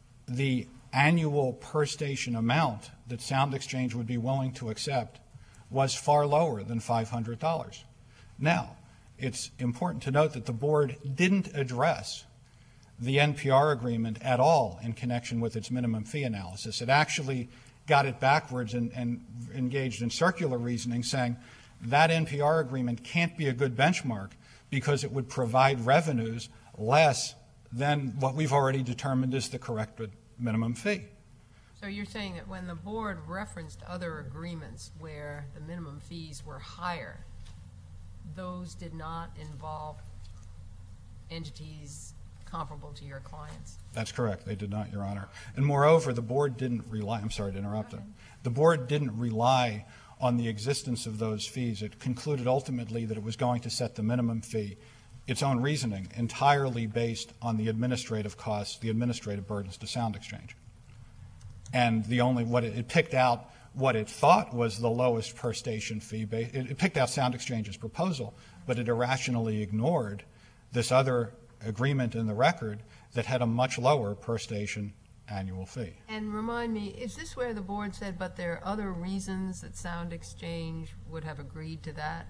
the annual per station amount that Sound Exchange would be willing to accept was far lower than $500. Now, it's important to note that the board didn't address the NPR agreement at all in connection with its minimum fee analysis. It actually got it backwards and engaged in circular reasoning, saying that NPR agreement can't be a good benchmark because it would provide revenues less than what we've already determined is the corrected minimum fee. So you're saying that when the board referenced other agreements where the minimum fees were higher, those did not involve entities comparable to your clients? That's correct. They did not, Your Honor. And moreover, the board didn't rely, I'm sorry to interrupt it. The board didn't rely on the existence of those fees. It concluded ultimately that it was going to set the minimum fee, its own reasoning, entirely based on the administrative costs, the administrative burdens to Sound Exchange. And it picked out what it thought was the lowest per station fee. It picked out Sound Exchange's proposal, but it irrationally ignored this other agreement in the record that had a much lower per station annual fee. And remind me, is this where the board said, but there are other reasons that Sound Exchange would have agreed to that?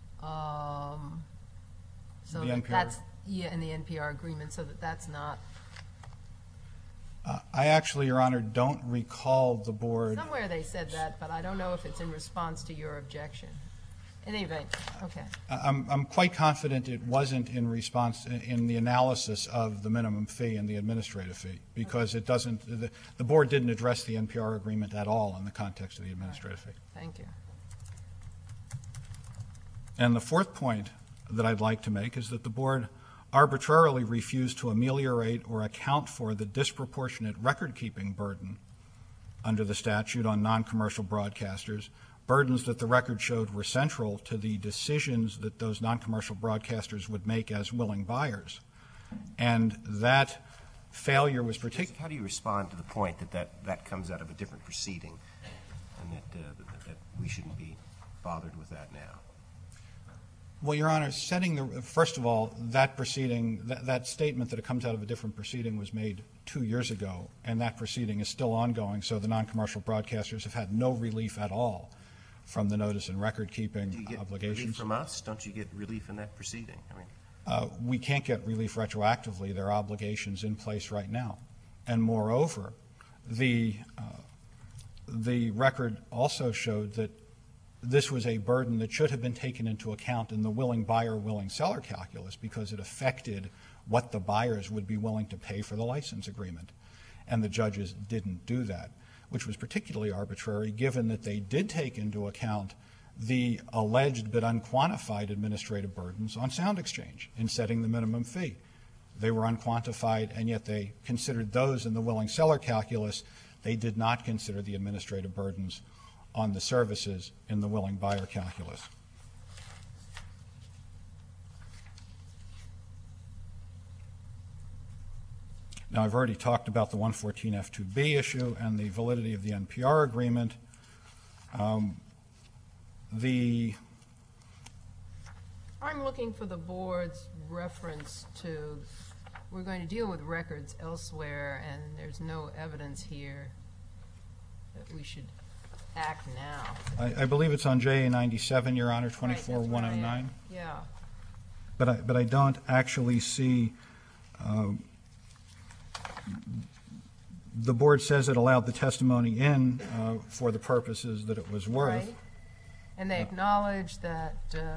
So The that NPR? that's, yeah, in the NPR agreement, so that that's not. I actually, Your Honor, don't recall the board. Somewhere they said that, but I don't know if it's in response to your objection. In any event, okay. I'm quite confident it wasn't in response in the analysis of the minimum fee and the administrative fee, because it doesn't. The board didn't address the NPR agreement at all in the context of the administrative fee. Thank you. And the fourth point that I'd like to make is that the board arbitrarily refused to ameliorate or account for the disproportionate record-keeping burden under the statute on non-commercial broadcasters, burdens that the record showed were central to the decisions that those non-commercial broadcasters would make as willing buyers. And that failure was particularly... How do you respond to the point that comes out of a different proceeding and that we shouldn't be bothered with that now? Well, Your Honor, first of all, that proceeding, that statement that it comes out of a different proceeding was made 2 years ago, and that proceeding is still ongoing, so the non-commercial broadcasters have had no relief at all from the notice and record-keeping Do you get obligations. relief from us? Don't you get relief in that proceeding? I mean, We can't get relief retroactively. There are obligations in place right now. And moreover, the record also showed that this was a burden that should have been taken into account in the willing buyer, willing seller calculus, because it affected what the buyers would be willing to pay for the license agreement. And the judges didn't do that, which was particularly arbitrary given that they did take into account the alleged but unquantified administrative burdens on Sound Exchange in setting the minimum fee. They were unquantified, and yet they considered those in the willing seller calculus. They did not consider the administrative burdens on the services in the willing buyer calculus. Now, I've already talked about the 114F2B issue and the validity of the NPR agreement. I'm looking for the board's reference to, we're going to deal with records elsewhere, and there's no evidence here that we should act now. I believe it's on JA 97, Your Honor, Right, that's where I 24109. am. Yeah. But I don't actually see. The board says it allowed the testimony in for the purposes that it was worth. Right. And they acknowledge that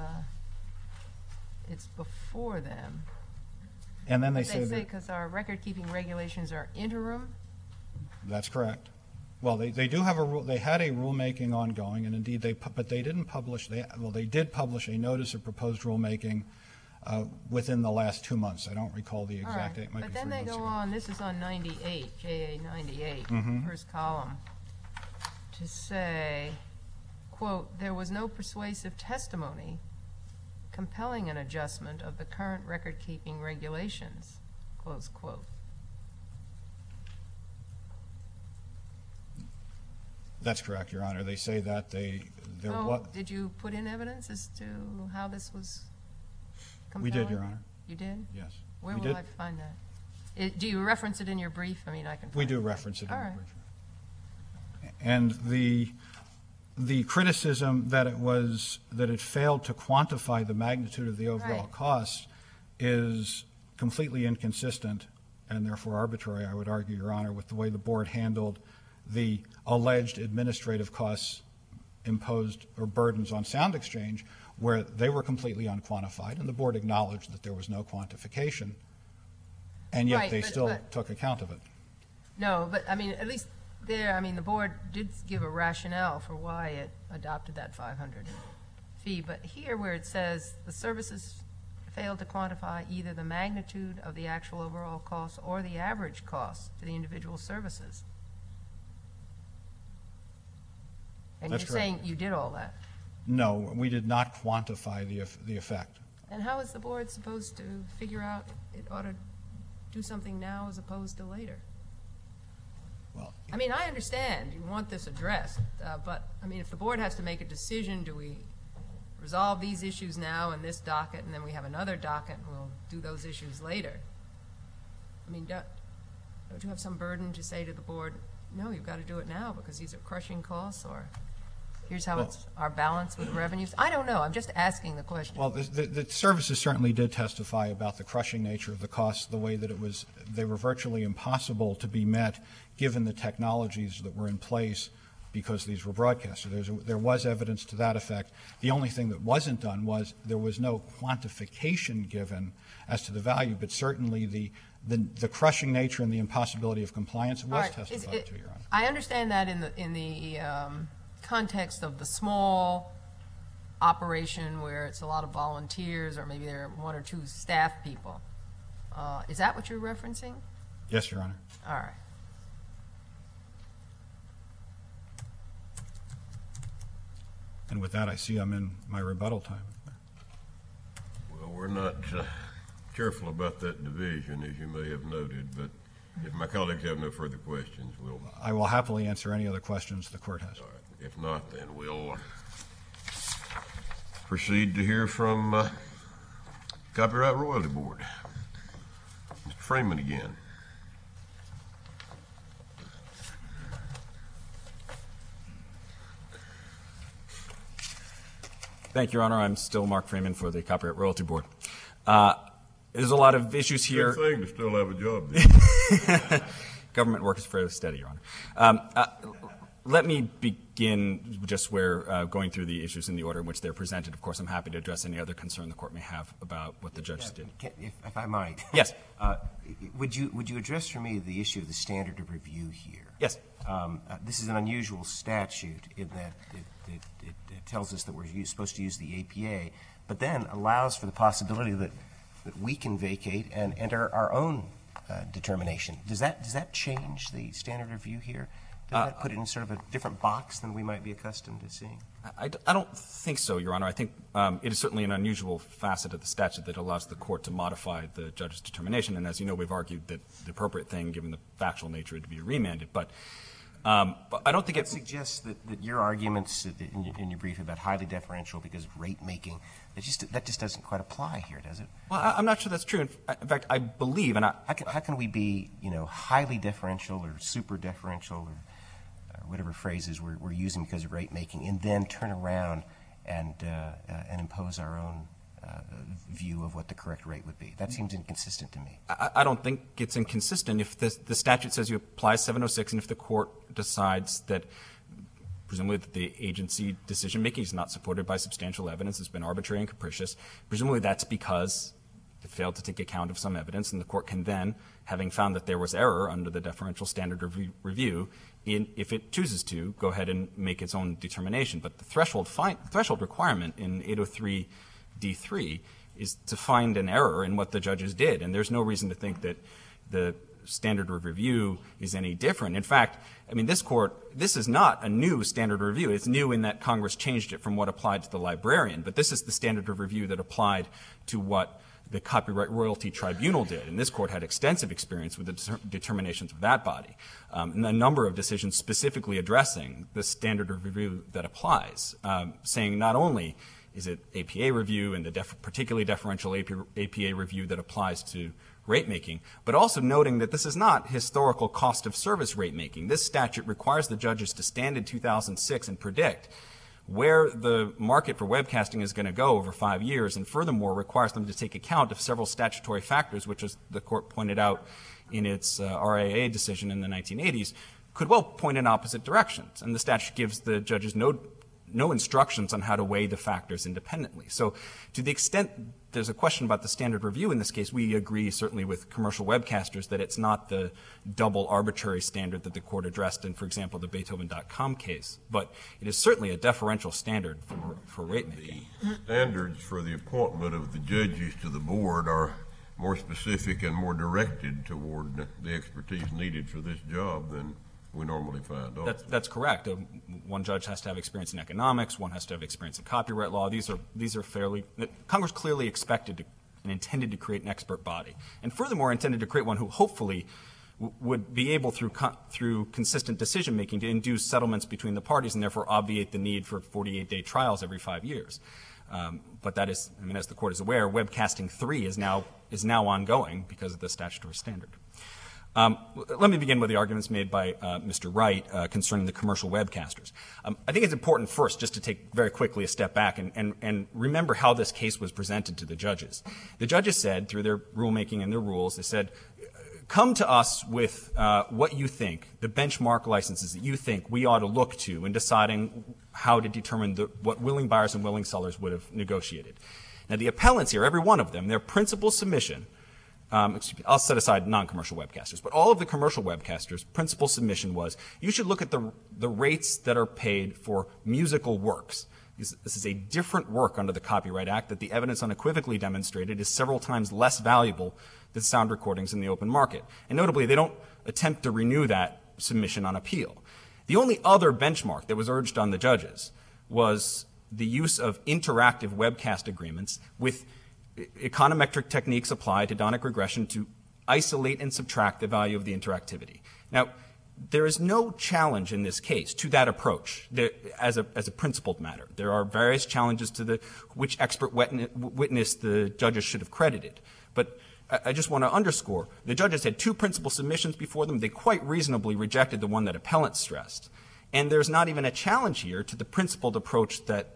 it's before them. And then they But say that because our record-keeping regulations are interim. that's correct. Well, they do have a rule. They had a rulemaking ongoing, and indeed but they didn't publish. They did publish a notice of proposed rulemaking within the last 2 months. I don't recall the All exact right. date. It might But be then 3 they months go ago. on, this is on 98, JA 98, first column, to say, quote, there was no persuasive testimony compelling an adjustment of the current record-keeping regulations, close quote. That's correct, Your Honor. They say that there Oh, was. did you put in evidence as to how this was We compelling? did, Your Honor. You did? Yes. Where we will did. I find that? Do you reference it in your brief? I mean, I can find We do it. reference it in All the right. brief. And the criticism that it failed to quantify the magnitude of the overall costs is completely inconsistent and therefore arbitrary, I would argue, Your Honor, with the way the board handled the alleged administrative costs imposed or burdens on Sound Exchange, where they were completely unquantified, and the board acknowledged that there was no quantification, and yet they still took account of it. No, but I mean, at least there, I mean, the board did give a rationale for why it adopted that 500 fee, but here where it says the services failed to quantify either the magnitude of the actual overall cost or the average cost to the individual services. And That's you're correct. saying you did all that. No, we did not quantify the effect. And how is the board supposed to figure out it ought to do something now as opposed to later? Well, I mean, I understand you want this addressed, but I mean, if the board has to make a decision, do we resolve these issues now in this docket, and then we have another docket, and we'll do those issues later? I mean, don't you have some burden to say to the board, no, you've got to do it now because these are crushing costs, or here's how it's our balance with revenues? I don't know. I'm just asking the question. Well, the services certainly did testify about the crushing nature of the costs, the way that they were virtually impossible to be met given the technologies that were in place because these were broadcasters. There was evidence to that effect. The only thing that wasn't done was there was no quantification given as to the value, but certainly the crushing nature and the impossibility of compliance was testified to, Your Honor. I understand that in the context of the small operation where it's a lot of volunteers or maybe there are one or two staff people. Is that what you're referencing? Yes, Your Honor. All right. And with that, I see I'm in my rebuttal time. Well, we're not careful about that division, as you may have noted, but if my colleagues have no further questions, I will happily answer any other questions the court has. All right. If not, then we'll proceed to hear from Copyright Royalty Board. Mr. Freeman again. Thank you, Your Honor. I'm still Mark Freeman for the Copyright Royalty Board. There's a lot of issues here. Good thing to still have a job. Government work is fairly steady, Your Honor. Let me begin just where going through the issues in the order in which they're presented. Of course, I'm happy to address any other concern the court may have about what the judges did. If I might. Yes. Would you address for me the issue of the standard of review here? Yes. This is an unusual statute in that it tells us that we're supposed to use the APA, but then allows for the possibility that we can vacate and enter our own determination. Does that change the standard of review here? Does that put it in sort of a different box than we might be accustomed to seeing? I don't think so, Your Honor. I think it is certainly an unusual facet of the statute that allows the court to modify the judge's determination. And as you know, we've argued that the appropriate thing, given the factual nature, would be remanded. But I don't think it suggests that your arguments in your brief about highly deferential because of rate making, that just doesn't quite apply here, does it? Well, I'm not sure that's true. In fact, I believe, and how can we be, highly deferential or super deferential or whatever phrases we're using because of rate making, and then turn around and impose our own view of what the correct rate would be? That seems inconsistent to me. I don't think it's inconsistent. If the statute says you apply 706, and if the court decides that presumably that the agency decision-making is not supported by substantial evidence, has been arbitrary and capricious, presumably that's because it failed to take account of some evidence, and the court can then, having found that there was error under the deferential standard of review, if it chooses to, go ahead and make its own determination. But the threshold requirement in 803d3 is to find an error in what the judges did, and there's no reason to think that the standard of review is any different. In fact, I mean, this is not a new standard of review. It's new in that Congress changed it from what applied to the librarian, but this is the standard of review that applied to what the Copyright Royalty Tribunal did, and this court had extensive experience with the determinations of that body, and a number of decisions specifically addressing the standard of review that applies, saying not only is it APA review and the particularly deferential APA review that applies to rate making, but also noting that this is not historical cost of service rate making. This statute requires the judges to stand in 2006 and predict where the market for webcasting is going to go over 5 years, and furthermore requires them to take account of several statutory factors, which, as the Court pointed out in its RAA decision in the 1980s, could well point in opposite directions. And the statute gives the judges no instructions on how to weigh the factors independently. So to the extent there's a question about the standard review in this case, we agree certainly with commercial webcasters that it's not the double arbitrary standard that the Court addressed in, for example, the Beethoven.com case. But it is certainly a deferential standard for rate making. The standards for the appointment of the judges to the board are more specific and more directed toward the expertise needed for this job than we normally find. That's correct. One judge has to have experience in economics. One has to have experience in copyright law. These are fairly. Congress clearly expected and intended to create an expert body, and furthermore intended to create one who hopefully would be able through consistent decision making to induce settlements between the parties and therefore obviate the need for 48-day trials every 5 years. But that is, I mean, as the Court is aware, Webcasting 3 is now ongoing because of the statutory standard. Let me begin with the arguments made by Mr. Wright concerning the commercial webcasters. I think it's important first just to take very quickly a step back and remember how this case was presented to the judges. The judges said, through their rulemaking and their rules, they said, come to us with what you think, the benchmark licenses that you think we ought to look to in deciding how to determine what willing buyers and willing sellers would have negotiated. Now, the appellants here, every one of them, their principal submission, I'll set aside non-commercial webcasters, but all of the commercial webcasters' principal submission was, you should look at the rates that are paid for musical works. This is a different work under the Copyright Act that the evidence unequivocally demonstrated is several times less valuable than sound recordings in the open market. And notably, they don't attempt to renew that submission on appeal. The only other benchmark that was urged on the judges was the use of interactive webcast agreements with econometric techniques applied to Hedonic regression to isolate and subtract the value of the interactivity. Now, there is no challenge in this case to that approach as a principled matter. There are various challenges to which expert witness the judges should have credited. But I just want to underscore, the judges had two principal submissions before them. They quite reasonably rejected the one that appellants stressed. And there's not even a challenge here to the principled approach that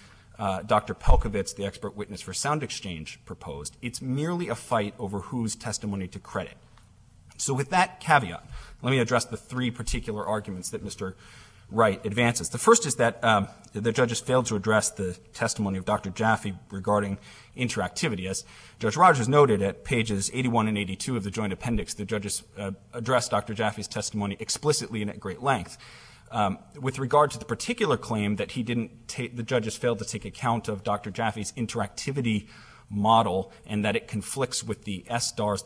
Dr. Pelkovitz, the expert witness for Sound Exchange, proposed. It's merely a fight over whose testimony to credit. So with that caveat, let me address the three particular arguments that Mr. Wright advances. The first is that the judges failed to address the testimony of Dr. Jaffe regarding interactivity. As Judge Rogers noted at pages 81 and 82 of the joint appendix, the judges addressed Dr. Jaffe's testimony explicitly and at great length. With regard to the particular claim that the judges failed to take account of Dr. Jaffe's interactivity model and that it conflicts with the SDARS,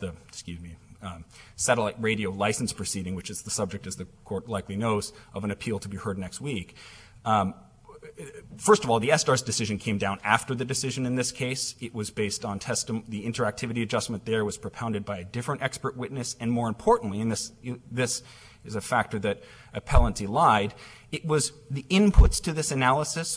satellite radio license proceeding, which is the subject, as the Court likely knows, of an appeal to be heard next week. First of all, the SDARS decision came down after the decision in this case. It was based on the interactivity adjustment there was propounded by a different expert witness, and more importantly, and this is a factor that appellant lied, it was the inputs to this analysis,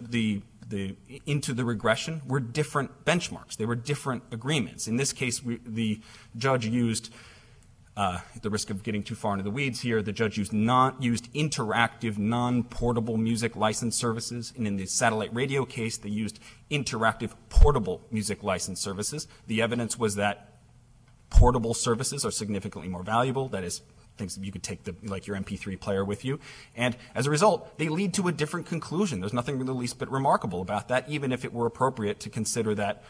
into the regression, were different benchmarks. They were different agreements. In this case, the judge used, at the risk of getting too far into the weeds here, the judge used interactive, non-portable music license services. And in the satellite radio case, they used interactive, portable music license services. The evidence was that portable services are significantly more valuable. That is, things that you could take like your MP3 player with you. And as a result, they lead to a different conclusion. There's nothing the least bit remarkable about that, even if it were appropriate to consider that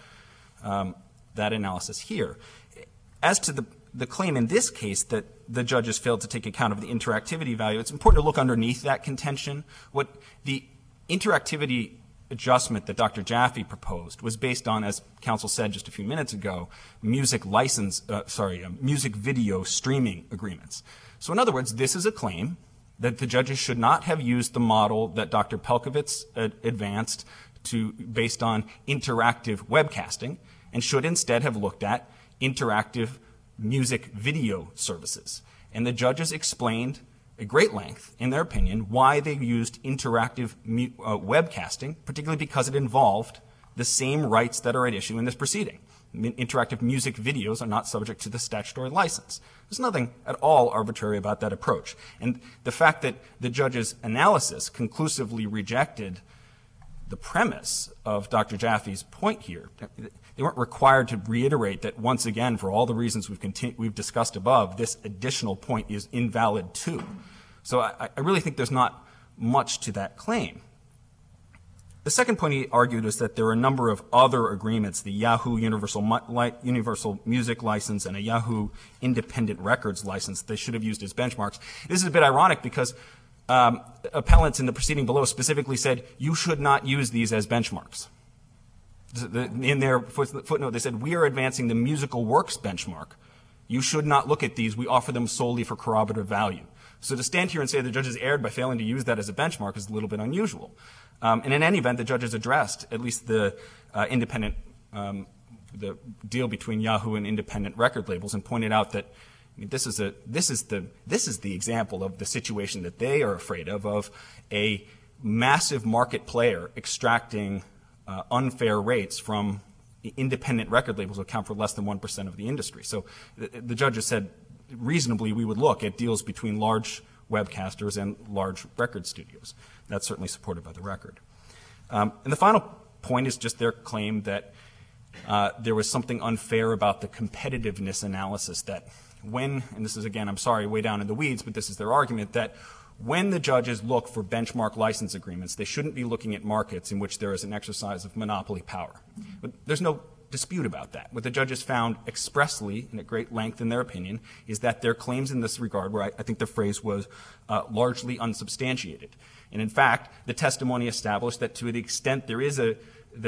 analysis here. As to the claim in this case that the judges failed to take account of the interactivity value, it's important to look underneath that contention. What the interactivity adjustment that Dr. Jaffe proposed was based on, as counsel said just a few minutes ago, music video streaming agreements. So in other words, this is a claim that the judges should not have used the model that Dr. Pelkovitz advanced based on interactive webcasting, and should instead have looked at interactive music video services. And the judges explained at great length, in their opinion, why they used interactive webcasting, particularly because it involved the same rights that are at issue in this proceeding. interactive music videos are not subject to the statutory license. There's nothing at all arbitrary about that approach. And the fact that the judge's analysis conclusively rejected the premise of Dr. Jaffe's point here, they weren't required to reiterate that once again, for all the reasons we've discussed above, this additional point is invalid too. So I really think there's not much to that claim. The second point he argued is that there are a number of other agreements, the Yahoo Universal Music License and a Yahoo Independent Records License, they should have used as benchmarks. This is a bit ironic because appellants in the proceeding below specifically said you should not use these as benchmarks. In their footnote, they said, we are advancing the musical works benchmark. You should not look at these. We offer them solely for corroborative value. So to stand here and say the judges erred by failing to use that as a benchmark is a little bit unusual. And in any event, the judges addressed at least the independent, the deal between Yahoo and independent record labels and pointed out that this is the example of the situation that they are afraid of a massive market player extracting unfair rates from independent record labels who account for less than 1% of the industry. So the judges said reasonably we would look at deals between large webcasters and large record studios. That's certainly supported by the record. And the final point is just their claim that there was something unfair about the competitiveness analysis that when, and this is again, I'm sorry, way down in the weeds, but this is their argument, that when the judges look for benchmark license agreements, they shouldn't be looking at markets in which there is an exercise of monopoly power. But there's no dispute about that. What the judges found expressly and at great length in their opinion is that their claims in this regard were, I think the phrase was, largely unsubstantiated. And in fact, the testimony established that to the extent there is a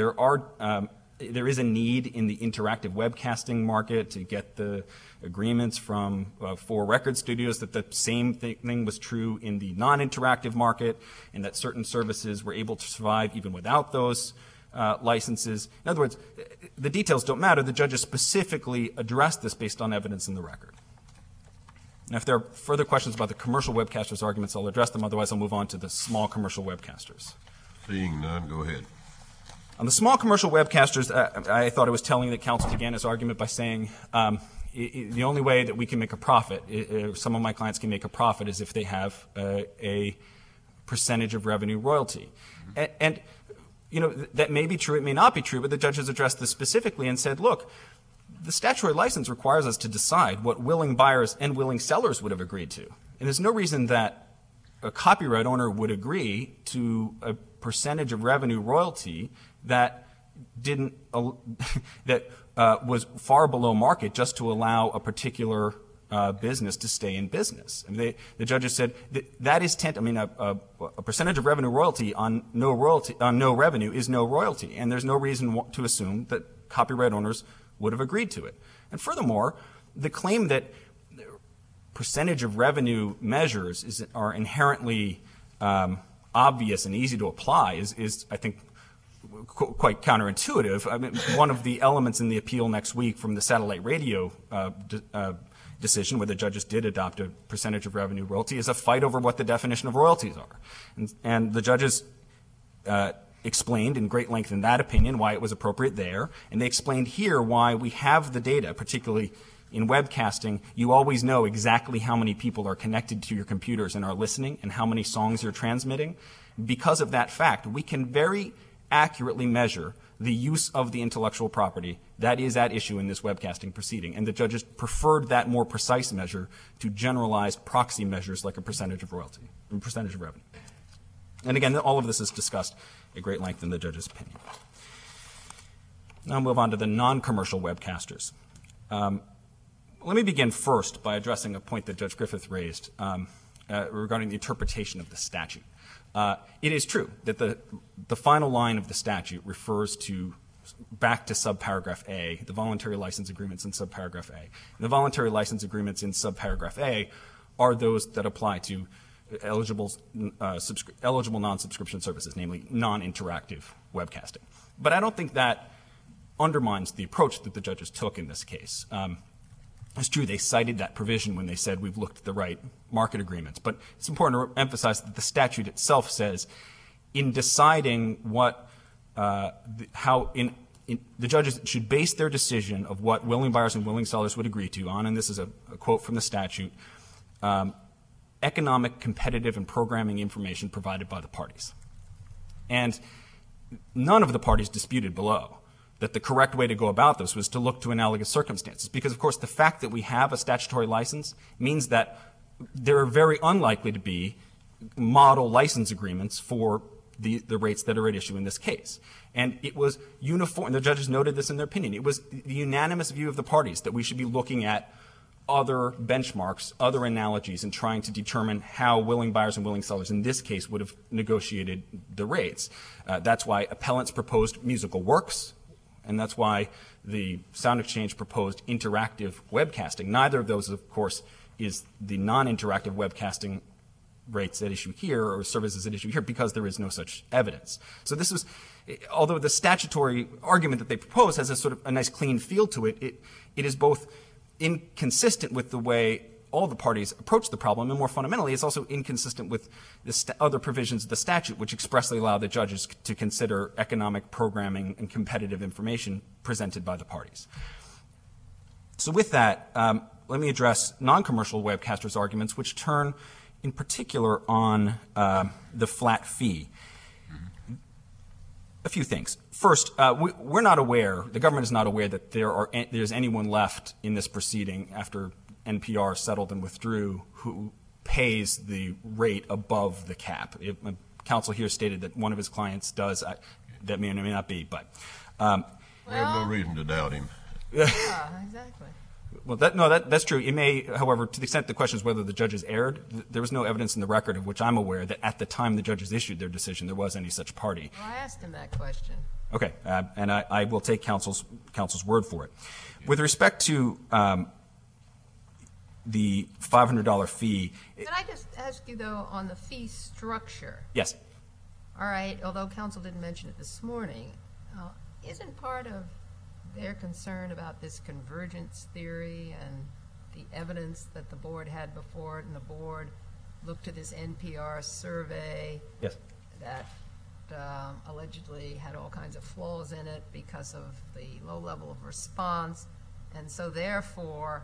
need in the interactive webcasting market to get the agreements from for record studios, that the same thing was true in the non-interactive market, and that certain services were able to survive even without those licenses. In other words, the details don't matter. The judges specifically addressed this based on evidence in the record. Now, if there are further questions about the commercial webcasters' arguments, I'll address them. Otherwise, I'll move on to the small commercial webcasters. Seeing none, go ahead. On the small commercial webcasters, I thought it was telling that counsel began his argument by saying the only way that we can make a profit, some of my clients can make a profit, is if they have a percentage of revenue royalty. And you know, that may be true, it may not be true, but the judges addressed this specifically and said, look, the statutory license requires us to decide what willing buyers and willing sellers would have agreed to. And there's no reason that a copyright owner would agree to a percentage of revenue royalty that didn't that was far below market just to allow a particular business to stay in business. I mean, the judges said that is a percentage of revenue royalty on no revenue is no royalty, and there's no reason to assume that copyright owners would have agreed to it. And furthermore, the claim that percentage of revenue measures are inherently obvious and easy to apply is I think, quite counterintuitive. I mean, one of the elements in the appeal next week from the satellite radio decision, where the judges did adopt a percentage of revenue royalty, is a fight over what the definition of royalties are. And the judges explained in great length in that opinion why it was appropriate there, and they explained here why we have the data, particularly in webcasting. You always know exactly how many people are connected to your computers and are listening and how many songs you're transmitting. Because of that fact, we can very accurately measure the use of the intellectual property that is at issue in this webcasting proceeding. And the judges preferred that more precise measure to generalized proxy measures like a percentage of royalty, a percentage of revenue. And again, all of this is discussed at great length in the judge's opinion. Now I'll move on to the non-commercial webcasters. Let me begin first by addressing a point that Judge Griffith raised regarding the interpretation of the statute. It is true that the final line of the statute refers back to subparagraph A, the voluntary license agreements in subparagraph A. And the voluntary license agreements in subparagraph A are those that apply to eligible non-subscription services, namely non-interactive webcasting. But I don't think that undermines the approach that the judges took in this case. It's true they cited that provision when they said we've looked at the right market agreements, but it's important to emphasize that the statute itself says in deciding in the judges should base their decision of what willing buyers and willing sellers would agree to on, and this is a quote from the statute, economic, competitive, and programming information provided by the parties. And none of the parties disputed below that the correct way to go about this was to look to analogous circumstances, because, of course, the fact that we have a statutory license means that there are very unlikely to be model license agreements for the rates that are at issue in this case. And it was uniform, and the judges noted this in their opinion, it was the unanimous view of the parties that we should be looking at other benchmarks, other analogies, and trying to determine how willing buyers and willing sellers in this case would have negotiated the rates. That's why appellants proposed musical works, and that's why the Sound Exchange proposed interactive webcasting. Neither of those, of course, is the non-interactive webcasting rates at issue here or services at issue here, because there is no such evidence. So this was, although the statutory argument that they propose has a sort of a nice clean feel to it, it is both inconsistent with the way all the parties approach the problem, and more fundamentally, it's also inconsistent with the other provisions of the statute, which expressly allow the judges to consider economic, programming, and competitive information presented by the parties. So with that, let me address non-commercial webcasters' arguments, which turn in particular on the flat fee. A few things. First, we're not aware, the government is not aware that there's anyone left in this proceeding after NPR settled and withdrew who pays the rate above the cap. Counsel here stated that one of his clients does. That may or may not be, but. We have no reason to doubt him. Yeah, exactly. Well, that's true. It may, however, to the extent the question is whether the judges erred, there was no evidence in the record of which I'm aware that at the time the judges issued their decision there was any such party. Well, I asked him that question. Okay, and I will take counsel's word for it. With respect to the $500 fee. Can I just ask you, though, on the fee structure? Yes. All right, although counsel didn't mention it this morning, isn't part of their concern about this convergence theory and the evidence that the board had before it, and the board looked at this NPR survey Yes. that allegedly had all kinds of flaws in it because of the low level of response, and so therefore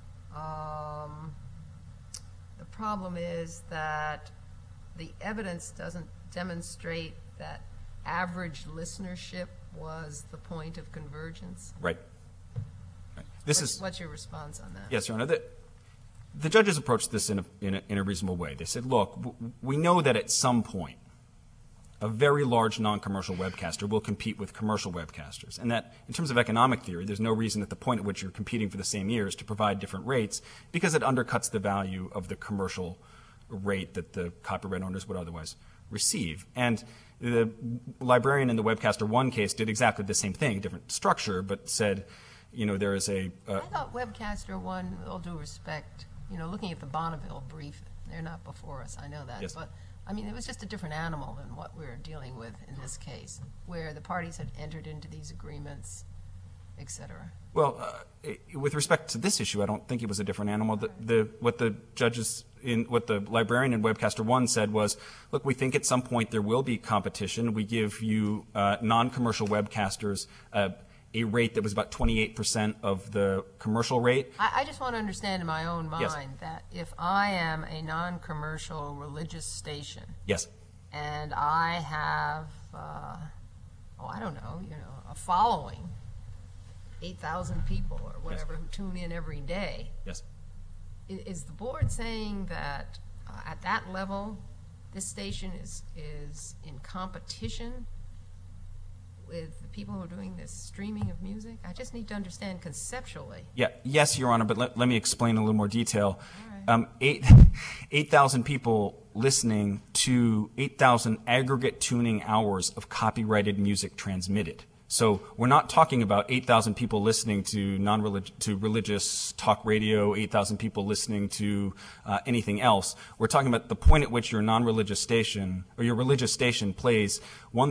the problem is that the evidence doesn't demonstrate that average listenership was the point of convergence? Right. What's your response on that? Yes, Your Honor. The judges approached this in a reasonable way. They said, look, we know that at some point a very large non-commercial webcaster will compete with commercial webcasters, and that in terms of economic theory, there's no reason at the point at which you're competing for the same years to provide different rates, because it undercuts the value of the commercial rate that the copyright owners would otherwise receive. And the librarian in the Webcaster 1 case did exactly the same thing, different structure, but said, there is a... I thought Webcaster 1, with all due respect, looking at the Bonneville brief, they're not before us, I know that, yes. But I mean, it was just a different animal than what we're dealing with in this case, where the parties had entered into these agreements, et cetera. Well, with respect to this issue, I don't think it was a different animal. What the librarian in Webcaster 1 said was, look, we think at some point there will be competition. We give you non-commercial webcasters a rate that was about 28% of the commercial rate. I just want to understand in my own mind Yes. that if I am a non-commercial religious station, Yes. and I have, a following, 8,000 people or whatever who tune in every day. Yes. Is the board saying that at that level, this station is in competition with the people who are doing this streaming of music? I just need to understand conceptually. Yeah. Yes, Your Honor, but let me explain in a little more detail. All right. 8,000 people listening to 8,000 aggregate tuning hours of copyrighted music transmitted. So we're not talking about 8,000 people listening to religious talk radio, 8,000 people listening to anything else. We're talking about the point at which your non-religious station or your religious station plays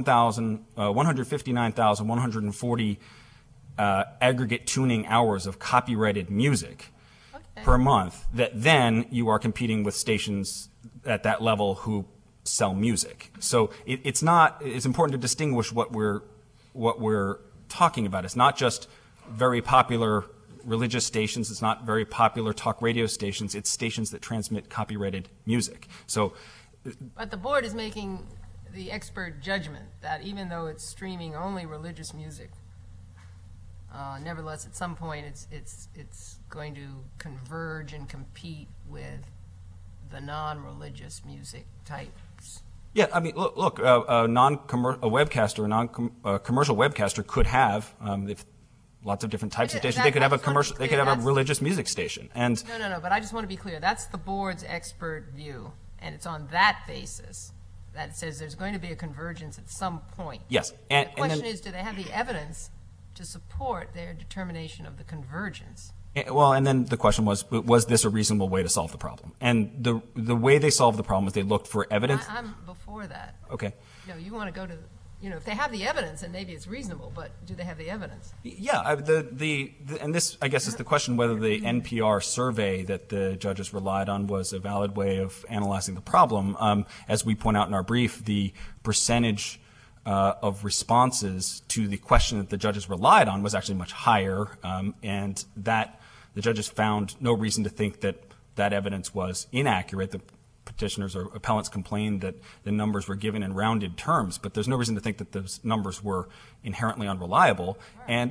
159,140 aggregate tuning hours of copyrighted music per month. That then you are competing with stations at that level who sell music. So it's important to distinguish what we're talking about. It's not just very popular religious stations. It's not very popular talk radio stations. It's stations that transmit copyrighted music. So, but the board is making the expert judgment that even though it's streaming only religious music, nevertheless, at some point, it's going to converge and compete with the non-religious music types. Yeah, I mean, look, a webcaster, a commercial webcaster could have, if lots of different types of stations. They could have a commercial. They could have a religious music station. And no. But I just want to be clear. That's the board's expert view, and it's on that basis that it says there's going to be a convergence at some point. Yes. The question is, do they have the evidence to support their determination of the convergence? Well, and then the question was this a reasonable way to solve the problem? And the way they solved the problem was they looked for evidence. I'm before that. Okay. You want to go to, if they have the evidence, then maybe it's reasonable, but do they have the evidence? Yeah, and this, I guess, is the question whether the NPR survey that the judges relied on was a valid way of analyzing the problem. As we point out in our brief, the percentage of responses to the question that the judges relied on was actually much higher, and that the judges found no reason to think that that evidence was inaccurate. The petitioners or appellants complained that the numbers were given in rounded terms, but there's no reason to think that those numbers were inherently unreliable. And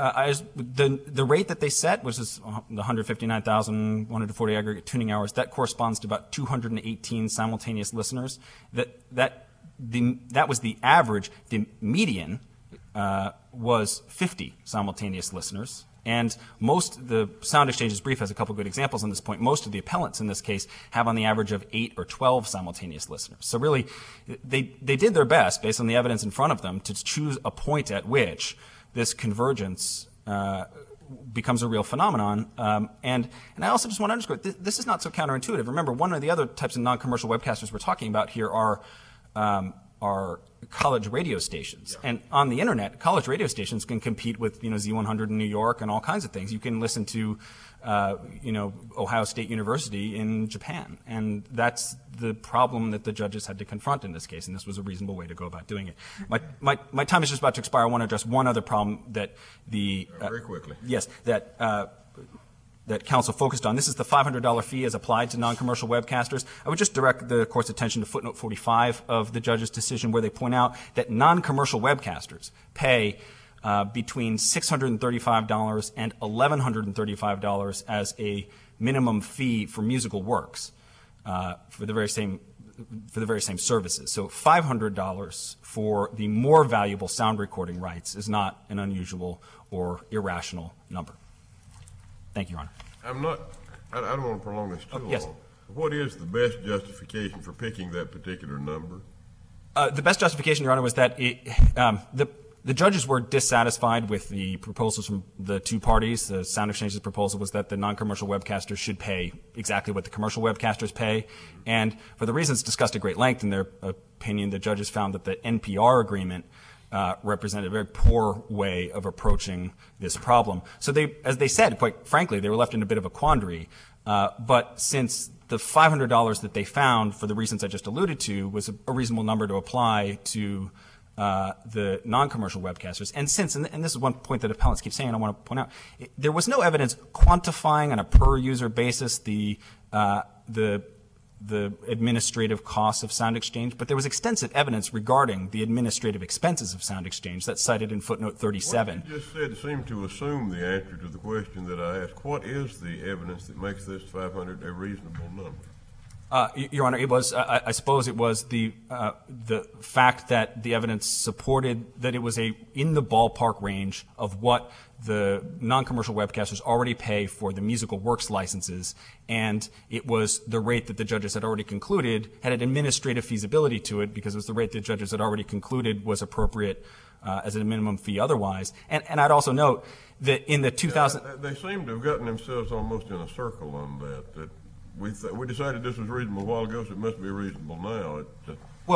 the rate that they set was the 159,140 aggregate tuning hours. That corresponds to about 218 simultaneous listeners. That was the average. The median was 50 simultaneous listeners. And the Sound Exchange's brief has a couple good examples on this point. Most of the appellants in this case have on the average of 8 or 12 simultaneous listeners. So really, they did their best, based on the evidence in front of them, to choose a point at which this convergence becomes a real phenomenon. And I also just want to underscore, this is not so counterintuitive. Remember, one of the other types of non-commercial webcasters we're talking about here are college radio stations. And on the internet, college radio stations can compete with, Z100 in New York and all kinds of things. You can listen to, Ohio State University in Japan. And that's the problem that the judges had to confront in this case. And this was a reasonable way to go about doing it. My time is just about to expire. I want to address one other problem that very quickly. Yes, that counsel focused on. This is the $500 fee as applied to non-commercial webcasters. I would just direct the court's attention to footnote 45 of the judge's decision, where they point out that non-commercial webcasters pay between $635 and $1,135 as a minimum fee for musical works for the very same services. So $500 for the more valuable sound recording rights is not an unusual or irrational number. Thank you, Your Honor. I don't want to prolong this too long. Yes. What is the best justification for picking that particular number? The best justification, Your Honor, was that the judges were dissatisfied with the proposals from the two parties. The Sound Exchange's proposal was that the non-commercial webcasters should pay exactly what the commercial webcasters pay. And for the reasons discussed at great length in their opinion, the judges found that the NPR agreement represented a very poor way of approaching this problem. So as they said, quite frankly, they were left in a bit of a quandary. But since the $500 that they found, for the reasons I just alluded to, was a reasonable number to apply to the non-commercial webcasters, and this is one point that appellants keep saying, and I want to point out, there was no evidence quantifying on a per-user basis the administrative costs of Sound Exchange, but there was extensive evidence regarding the administrative expenses of Sound Exchange. That's cited in footnote 37. What you just said seemed to assume the answer to the question that I asked. What is the evidence that makes this 500 a reasonable number? Your Honor, it was. I suppose it was the fact that the evidence supported that it was in the ballpark range of what the non-commercial webcasters already pay for the musical works licenses, and it was the rate that the judges had already concluded had an administrative feasibility to it, because it was the rate the judges had already concluded was appropriate as a minimum fee otherwise. And I'd also note that in the 2000... They seem to have gotten themselves almost in a circle on that we decided this was reasonable a while ago, so it must be reasonable now. Well,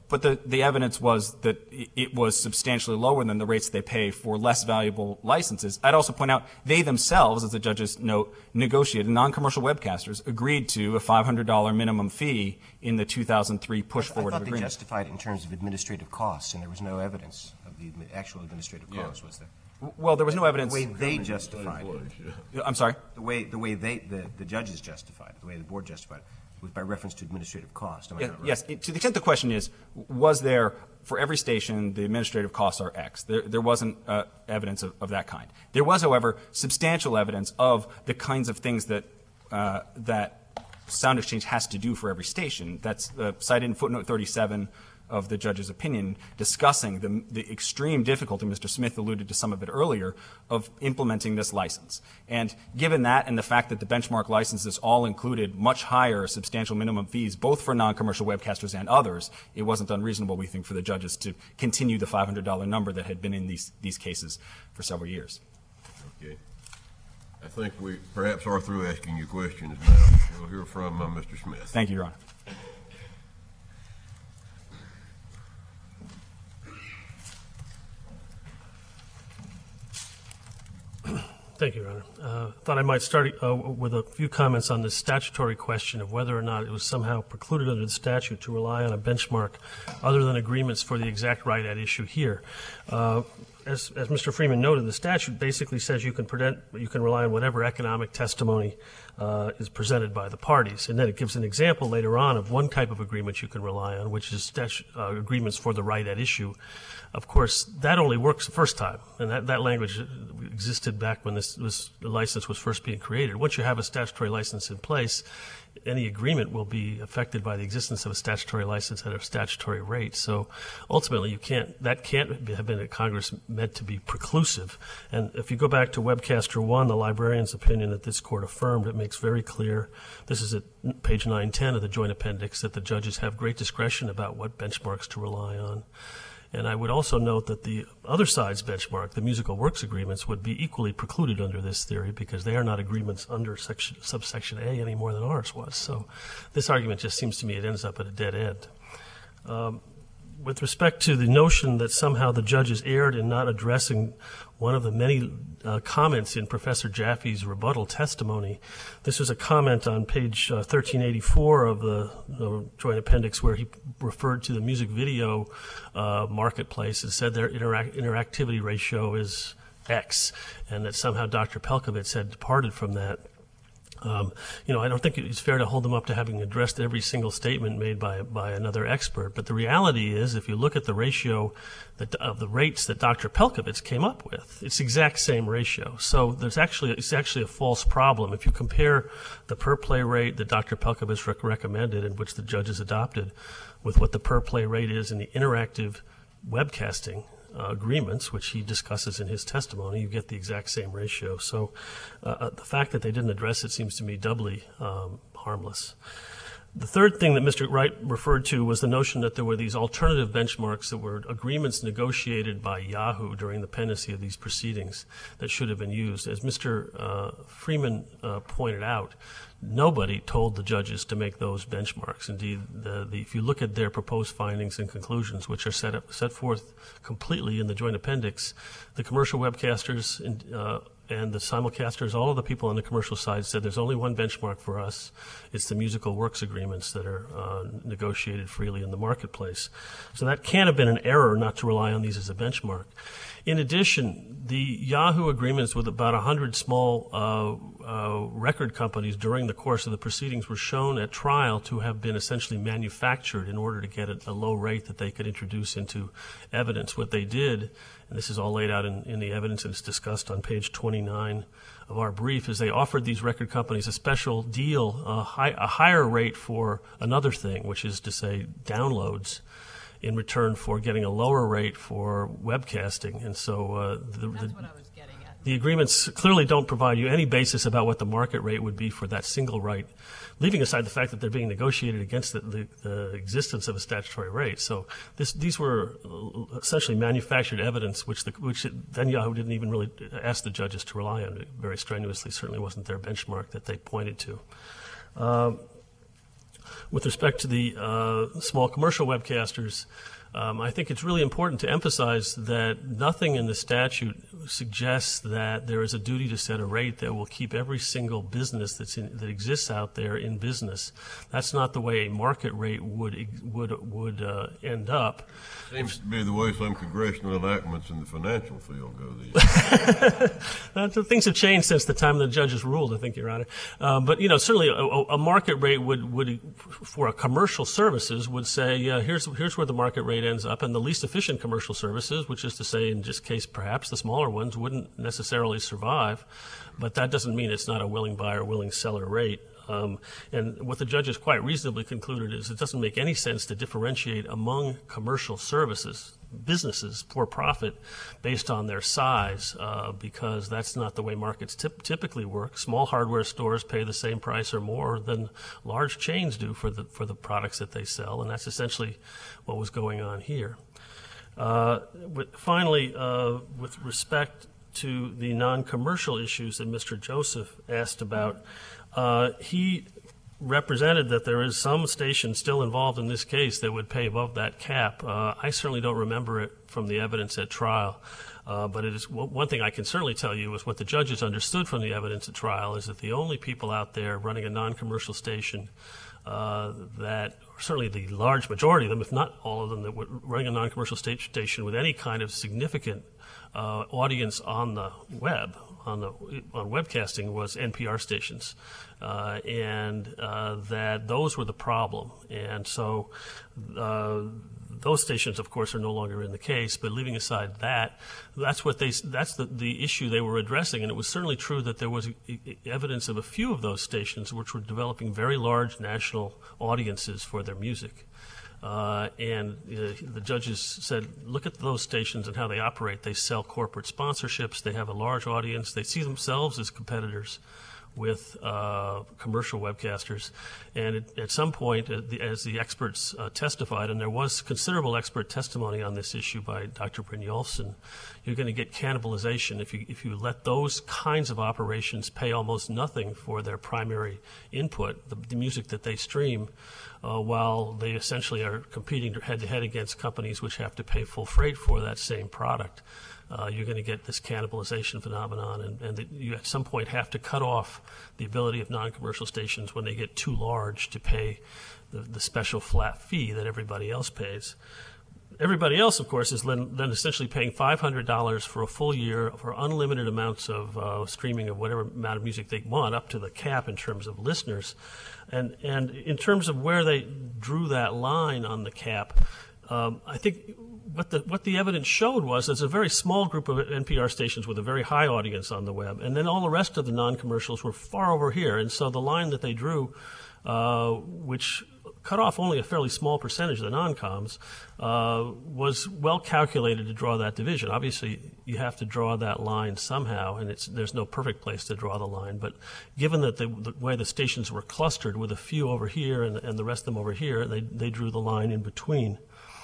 But the evidence was that it was substantially lower than the rates they pay for less valuable licenses. I'd also point out they themselves, as the judges note, negotiated, non-commercial webcasters agreed to a $500 minimum fee in the 2003 push-forward agreement. I thought agreement. they justified it in terms of administrative costs, and there was no evidence of the actual administrative costs, was there? Well, there was no evidence. The way they justified it. I'm sorry? The way the judges justified it, the way the board justified it, was by reference to administrative cost. Am I not right? Yes. To the extent the question is, was there, for every station, the administrative costs are X? There wasn't evidence of that kind. There was, however, substantial evidence of the kinds of things that Sound Exchange has to do for every station. That's cited in footnote 37 of the judge's opinion, discussing the extreme difficulty, Mr. Smith alluded to some of it earlier, of implementing this license. And given that and the fact that the benchmark licenses all included much higher substantial minimum fees, both for non-commercial webcasters and others, it wasn't unreasonable, we think, for the judges to continue the $500 number that had been in these cases for several years. Okay. I think we perhaps are through asking you questions now. We'll hear from Mr. Smith. Thank you, Your Honor. Thank you, Your Honor. Thought I might start with a few comments on the statutory question of whether or not it was somehow precluded under the statute to rely on a benchmark other than agreements for the exact right at issue here. As Mr. Freeman noted, the statute basically says you can rely on whatever economic testimony is presented by the parties. And then it gives an example later on of one type of agreement you can rely on, which is agreements for the right at issue. Of course, that only works the first time, and that language existed back when the license was first being created. Once you have a statutory license in place, any agreement will be affected by the existence of a statutory license at a statutory rate. So ultimately, that can't have been at Congress meant to be preclusive. And if you go back to Webcaster 1, the librarian's opinion that this court affirmed, it makes very clear, this is at page 910 of the joint appendix, that the judges have great discretion about what benchmarks to rely on. And I would also note that the other side's benchmark, the musical works agreements, would be equally precluded under this theory because they are not agreements under subsection A any more than ours was. So this argument just seems to me it ends up at a dead end. With respect to the notion that somehow the judges erred in not addressing one of the many comments in Professor Jaffe's rebuttal testimony, this was a comment on page 1384 of the joint appendix where he referred to the music video marketplace and said their interactivity ratio is X, and that somehow Dr. Pelkovitz had departed from that. I don't think it's fair to hold them up to having addressed every single statement made by another expert. But the reality is, if you look at the ratio of the rates that Dr. Pelkovitz came up with, it's the exact same ratio. So it's actually a false problem. If you compare the per play rate that Dr. Pelkovitz recommended and which the judges adopted with what the per play rate is in the interactive webcasting agreements, which he discusses in his testimony, you get the exact same ratio. So the fact that they didn't address it seems to me doubly harmless. The third thing that Mr. Wright referred to was the notion that there were these alternative benchmarks that were agreements negotiated by Yahoo during the pendency of these proceedings that should have been used. As Mr. Freeman pointed out, nobody told the judges to make those benchmarks. Indeed, if you look at their proposed findings and conclusions, which are set forth completely in the joint appendix, the commercial webcasters and the simulcasters, all of the people on the commercial side said there's only one benchmark for us. It's the musical works agreements that are negotiated freely in the marketplace. So that can't have been an error not to rely on these as a benchmark. In addition, the Yahoo agreements with about 100 small record companies during the course of the proceedings were shown at trial to have been essentially manufactured in order to get a low rate that they could introduce into evidence. What they did, and this is all laid out in the evidence and it's discussed on page 29 of our brief, is they offered these record companies a special deal, a higher rate for another thing, which is to say downloads, in return for getting a lower rate for webcasting. And so that's what I was getting at. The agreements clearly don't provide you any basis about what the market rate would be for that single right, leaving aside the fact that they're being negotiated against the existence of a statutory rate. So these were essentially manufactured evidence, which then Yahoo didn't even really ask the judges to rely on very strenuously. Certainly wasn't their benchmark that they pointed to. With respect to the small commercial webcasters, I think it's really important to emphasize that nothing in the statute suggests that there is a duty to set a rate that will keep every single business that exists out there in business. That's not the way a market rate would end up. Seems to be the way some congressional enactments in the financial field go these days. Things have changed since the time the judges ruled, I think, Your Honor. But, certainly a market rate would, for a commercial services, would say, here's where the market rate ends up, and the least efficient commercial services, which is to say, in this case, perhaps the smaller ones, wouldn't necessarily survive. But that doesn't mean it's not a willing buyer, willing seller rate. And what the judges quite reasonably concluded is it doesn't make any sense to differentiate among commercial services, businesses for profit, based on their size, because that's not the way markets typically work. Small hardware stores pay the same price or more than large chains do for the products that they sell, and that's essentially what was going on here. Finally, with respect to the non-commercial issues that Mr. Joseph asked about, he represented that there is some station still involved in this case that would pay above that cap. I certainly don't remember it from the evidence at trial, but it is one thing I can certainly tell you is what the judges understood from the evidence at trial is that the only people out there running a non-commercial station that certainly the large majority of them, if not all of them, that were running a non-commercial station with any kind of significant audience on the web, on webcasting, was NPR stations, and that those were the problem. And so those stations, of course, are no longer in the case. But leaving aside that, that's the issue they were addressing. And it was certainly true that there was evidence of a few of those stations which were developing very large national audiences for their music. And the judges said, look at those stations and how they operate. They sell corporate sponsorships. They have a large audience. They see themselves as competitors with commercial webcasters. And at some point, as the experts testified, and there was considerable expert testimony on this issue by Dr. Brynjolfsson, you're going to get cannibalization if you let those kinds of operations pay almost nothing for their primary input, the music that they stream, while they essentially are competing head-to-head against companies which have to pay full freight for that same product. You're going to get this cannibalization phenomenon, and you at some point have to cut off the ability of non-commercial stations when they get too large to pay the special flat fee that everybody else pays. Everybody else, of course, is then essentially paying $500 for a full year for unlimited amounts of streaming of whatever amount of music they want, up to the cap in terms of listeners. And in terms of where they drew that line on the cap, I think what the evidence showed was there's a very small group of NPR stations with a very high audience on the web, and then all the rest of the non-commercials were far over here. And so the line that they drew, which cut off only a fairly small percentage of the non-coms, was well calculated to draw that division. Obviously, you have to draw that line somehow, and there's no perfect place to draw the line. But given that the way the stations were clustered with a few over here and the rest of them over here, they drew the line in between.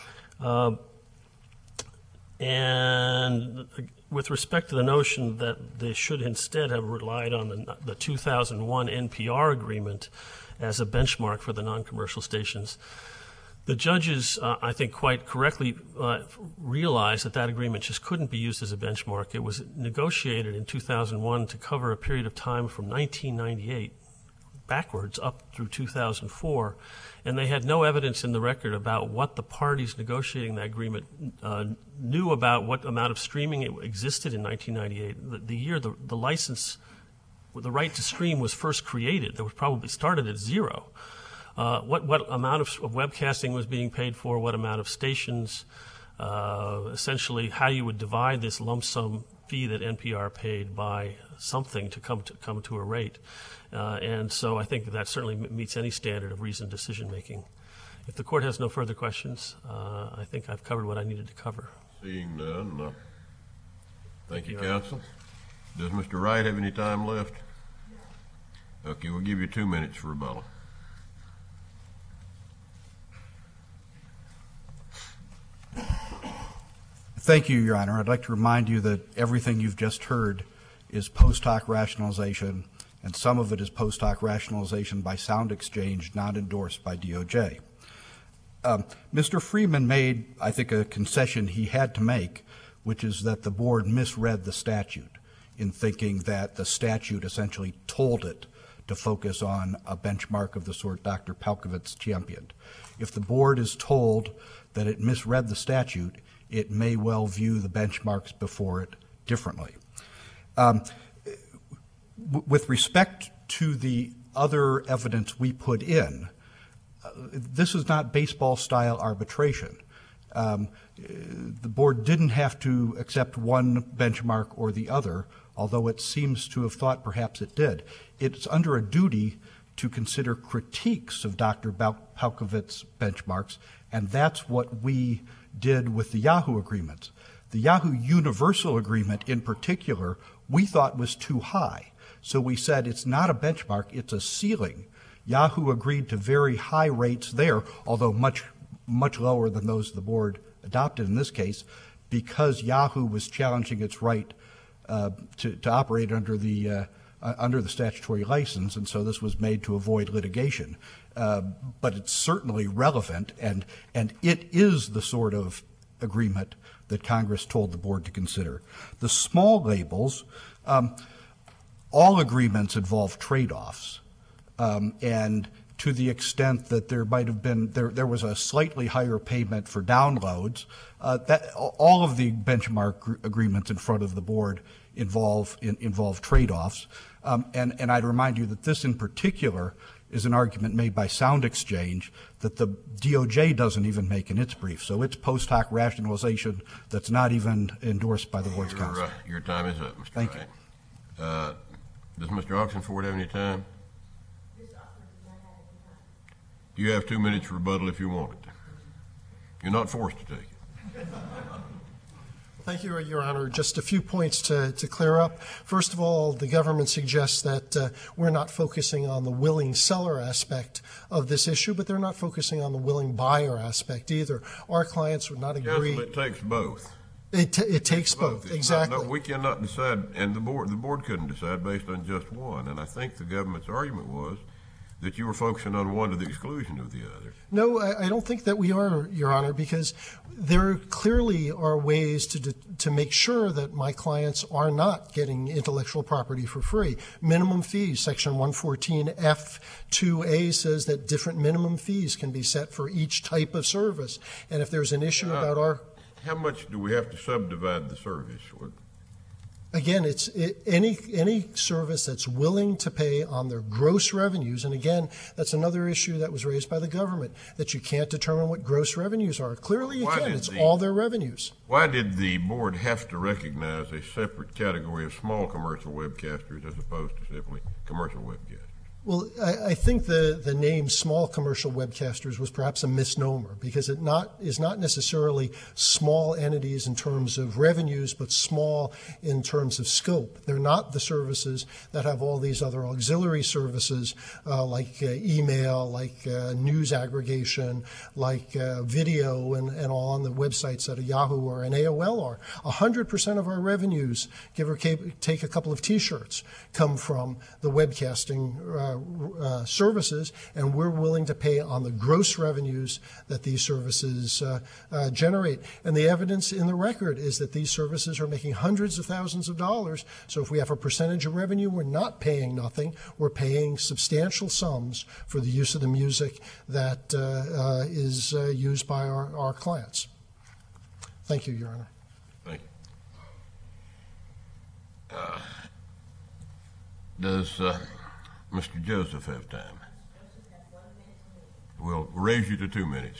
And with respect to the notion that they should instead have relied on the 2001 NPR agreement as a benchmark for the non-commercial stations, the judges, I think, quite correctly realized that agreement just couldn't be used as a benchmark. It was negotiated in 2001 to cover a period of time from 1998 backwards up through 2004, and they had no evidence in the record about what the parties negotiating that agreement knew about what amount of streaming existed in 1998. The year the license, the right to stream was first created, that was probably started at zero. What amount of webcasting was being paid for, what amount of stations, essentially how you would divide this lump sum fee that NPR paid by something to come to a rate. And so I think that certainly meets any standard of reasoned decision making. If the court has no further questions, I think I've covered what I needed to cover. Seeing none, thank you, counsel. Does Mr. Wright have any time left? Okay, we'll give you 2 minutes for rebuttal. Thank you, Your Honor. I'd like to remind you that everything you've just heard is post hoc rationalization and some of it is post hoc rationalization by SoundExchange, not endorsed by DOJ. Mr. Freeman made, I think, a concession he had to make, which is that the board misread the statute in thinking that the statute essentially told it to focus on a benchmark of the sort Dr. Pelcovitz championed. If the board is told that it misread the statute, it may well view the benchmarks before it differently. With respect to the other evidence we put in, this is not baseball-style arbitration. The board didn't have to accept one benchmark or the other, although it seems to have thought perhaps it did. It's under a duty to consider critiques of Dr. Pelcovitz's benchmarks, and that's what we did with the Yahoo agreements. The Yahoo Universal Agreement in particular we thought was too high. So we said it's not a benchmark, it's a ceiling. Yahoo agreed to very high rates there, although much lower than those the board adopted in this case, because Yahoo was challenging its right to operate under the statutory license, and so this was made to avoid litigation. But it's certainly relevant, and it is the sort of agreement that Congress told the board to consider. The small labels, all agreements involve trade-offs, and to the extent that there might have been, there was a slightly higher payment for downloads, that all of the benchmark agreements in front of the board involve trade-offs. And I'd remind you that this in particular is an argument made by SoundExchange that the DOJ doesn't even make in its brief. So it's post hoc rationalization that's not even endorsed by the board's counsel. Your time is up, Mr. Thank Wright. Does Mr. Oxenford have any time? You have 2 minutes rebuttal if you want it. You're not forced to take it. Thank you, Your Honor. Just a few points to clear up. First of all, the government suggests that we're not focusing on the willing seller aspect of this issue, but they're not focusing on the willing buyer aspect either. Our clients would not agree. Counsel, it takes both. It takes both, exactly. No, we cannot decide, and the board couldn't decide based on just one. And I think the government's argument was that you were focusing on one to the exclusion of the other. No, I don't think that we are, Your Honor, because there clearly are ways to make sure that my clients are not getting intellectual property for free. Minimum fees, Section 114F2A says that different minimum fees can be set for each type of service. And if there's an issue about our... How much do we have to subdivide the service? Again, it's any service that's willing to pay on their gross revenues, and again, that's another issue that was raised by the government, that you can't determine what gross revenues are. Clearly you can. It's all their revenues. Why did the board have to recognize a separate category of small commercial webcasters as opposed to simply commercial webcasters? Well, I think the name small commercial webcasters was perhaps a misnomer because it is not necessarily small entities in terms of revenues, but small in terms of scope. They're not the services that have all these other auxiliary services like email, like news aggregation, like video and all on the websites that a Yahoo or an AOL are. 100% of our revenues, give or take a couple of T-shirts, come from the webcasting services, and we're willing to pay on the gross revenues that these services generate. And the evidence in the record is that these services are making hundreds of thousands of dollars. So if we have a percentage of revenue, we're not paying nothing. We're paying substantial sums for the use of the music that is used by our clients. Thank you, Your Honor. Thank you. Does Mr. Joseph have time? We'll raise you to 2 minutes.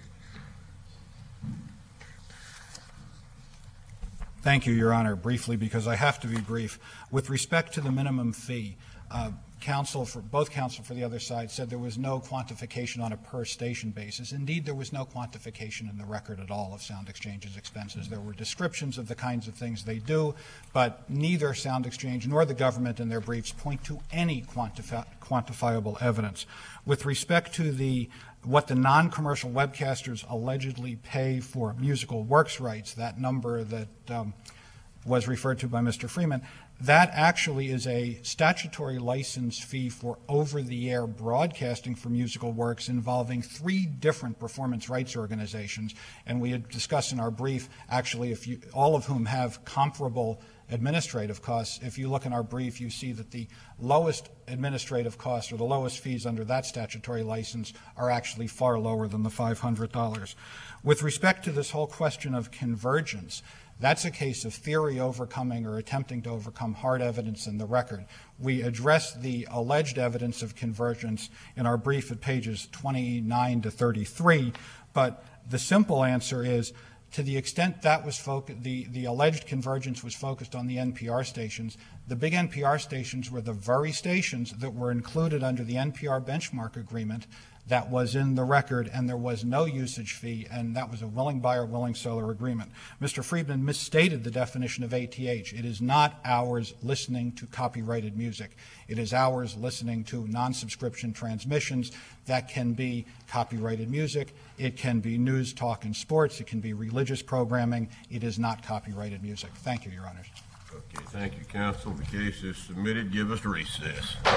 Thank you, Your Honor. Briefly, because I have to be brief. With respect to the minimum fee, both counsel for the other side said there was no quantification on a per station basis. Indeed, there was no quantification in the record at all of SoundExchange's expenses. There were descriptions of the kinds of things they do, but neither SoundExchange nor the government in their briefs point to any quantifiable evidence. With respect to what the non-commercial webcasters allegedly pay for musical works rights, that number that was referred to by Mr. Freeman, that actually is a statutory license fee for over-the-air broadcasting for musical works involving 3 different performance rights organizations. And we had discussed in our brief, actually, all of whom have comparable administrative costs. If you look in our brief, you see that the lowest administrative costs or the lowest fees under that statutory license are actually far lower than the $500. With respect to this whole question of convergence, that's a case of theory overcoming or attempting to overcome hard evidence in the record. We address the alleged evidence of convergence in our brief at pages 29 to 33, but the simple answer is, to the extent that was the alleged convergence was focused on the NPR stations, the big NPR stations were the very stations that were included under the NPR benchmark agreement that was in the record, and there was no usage fee, and that was a willing buyer, willing seller agreement. Mr. Friedman misstated the definition of ATH. It is not hours listening to copyrighted music. It is hours listening to non-subscription transmissions that can be copyrighted music. It can be news, talk, and sports. It can be religious programming. It is not copyrighted music. Thank you, Your Honors. Okay, thank you, counsel. The case is submitted. Give us recess.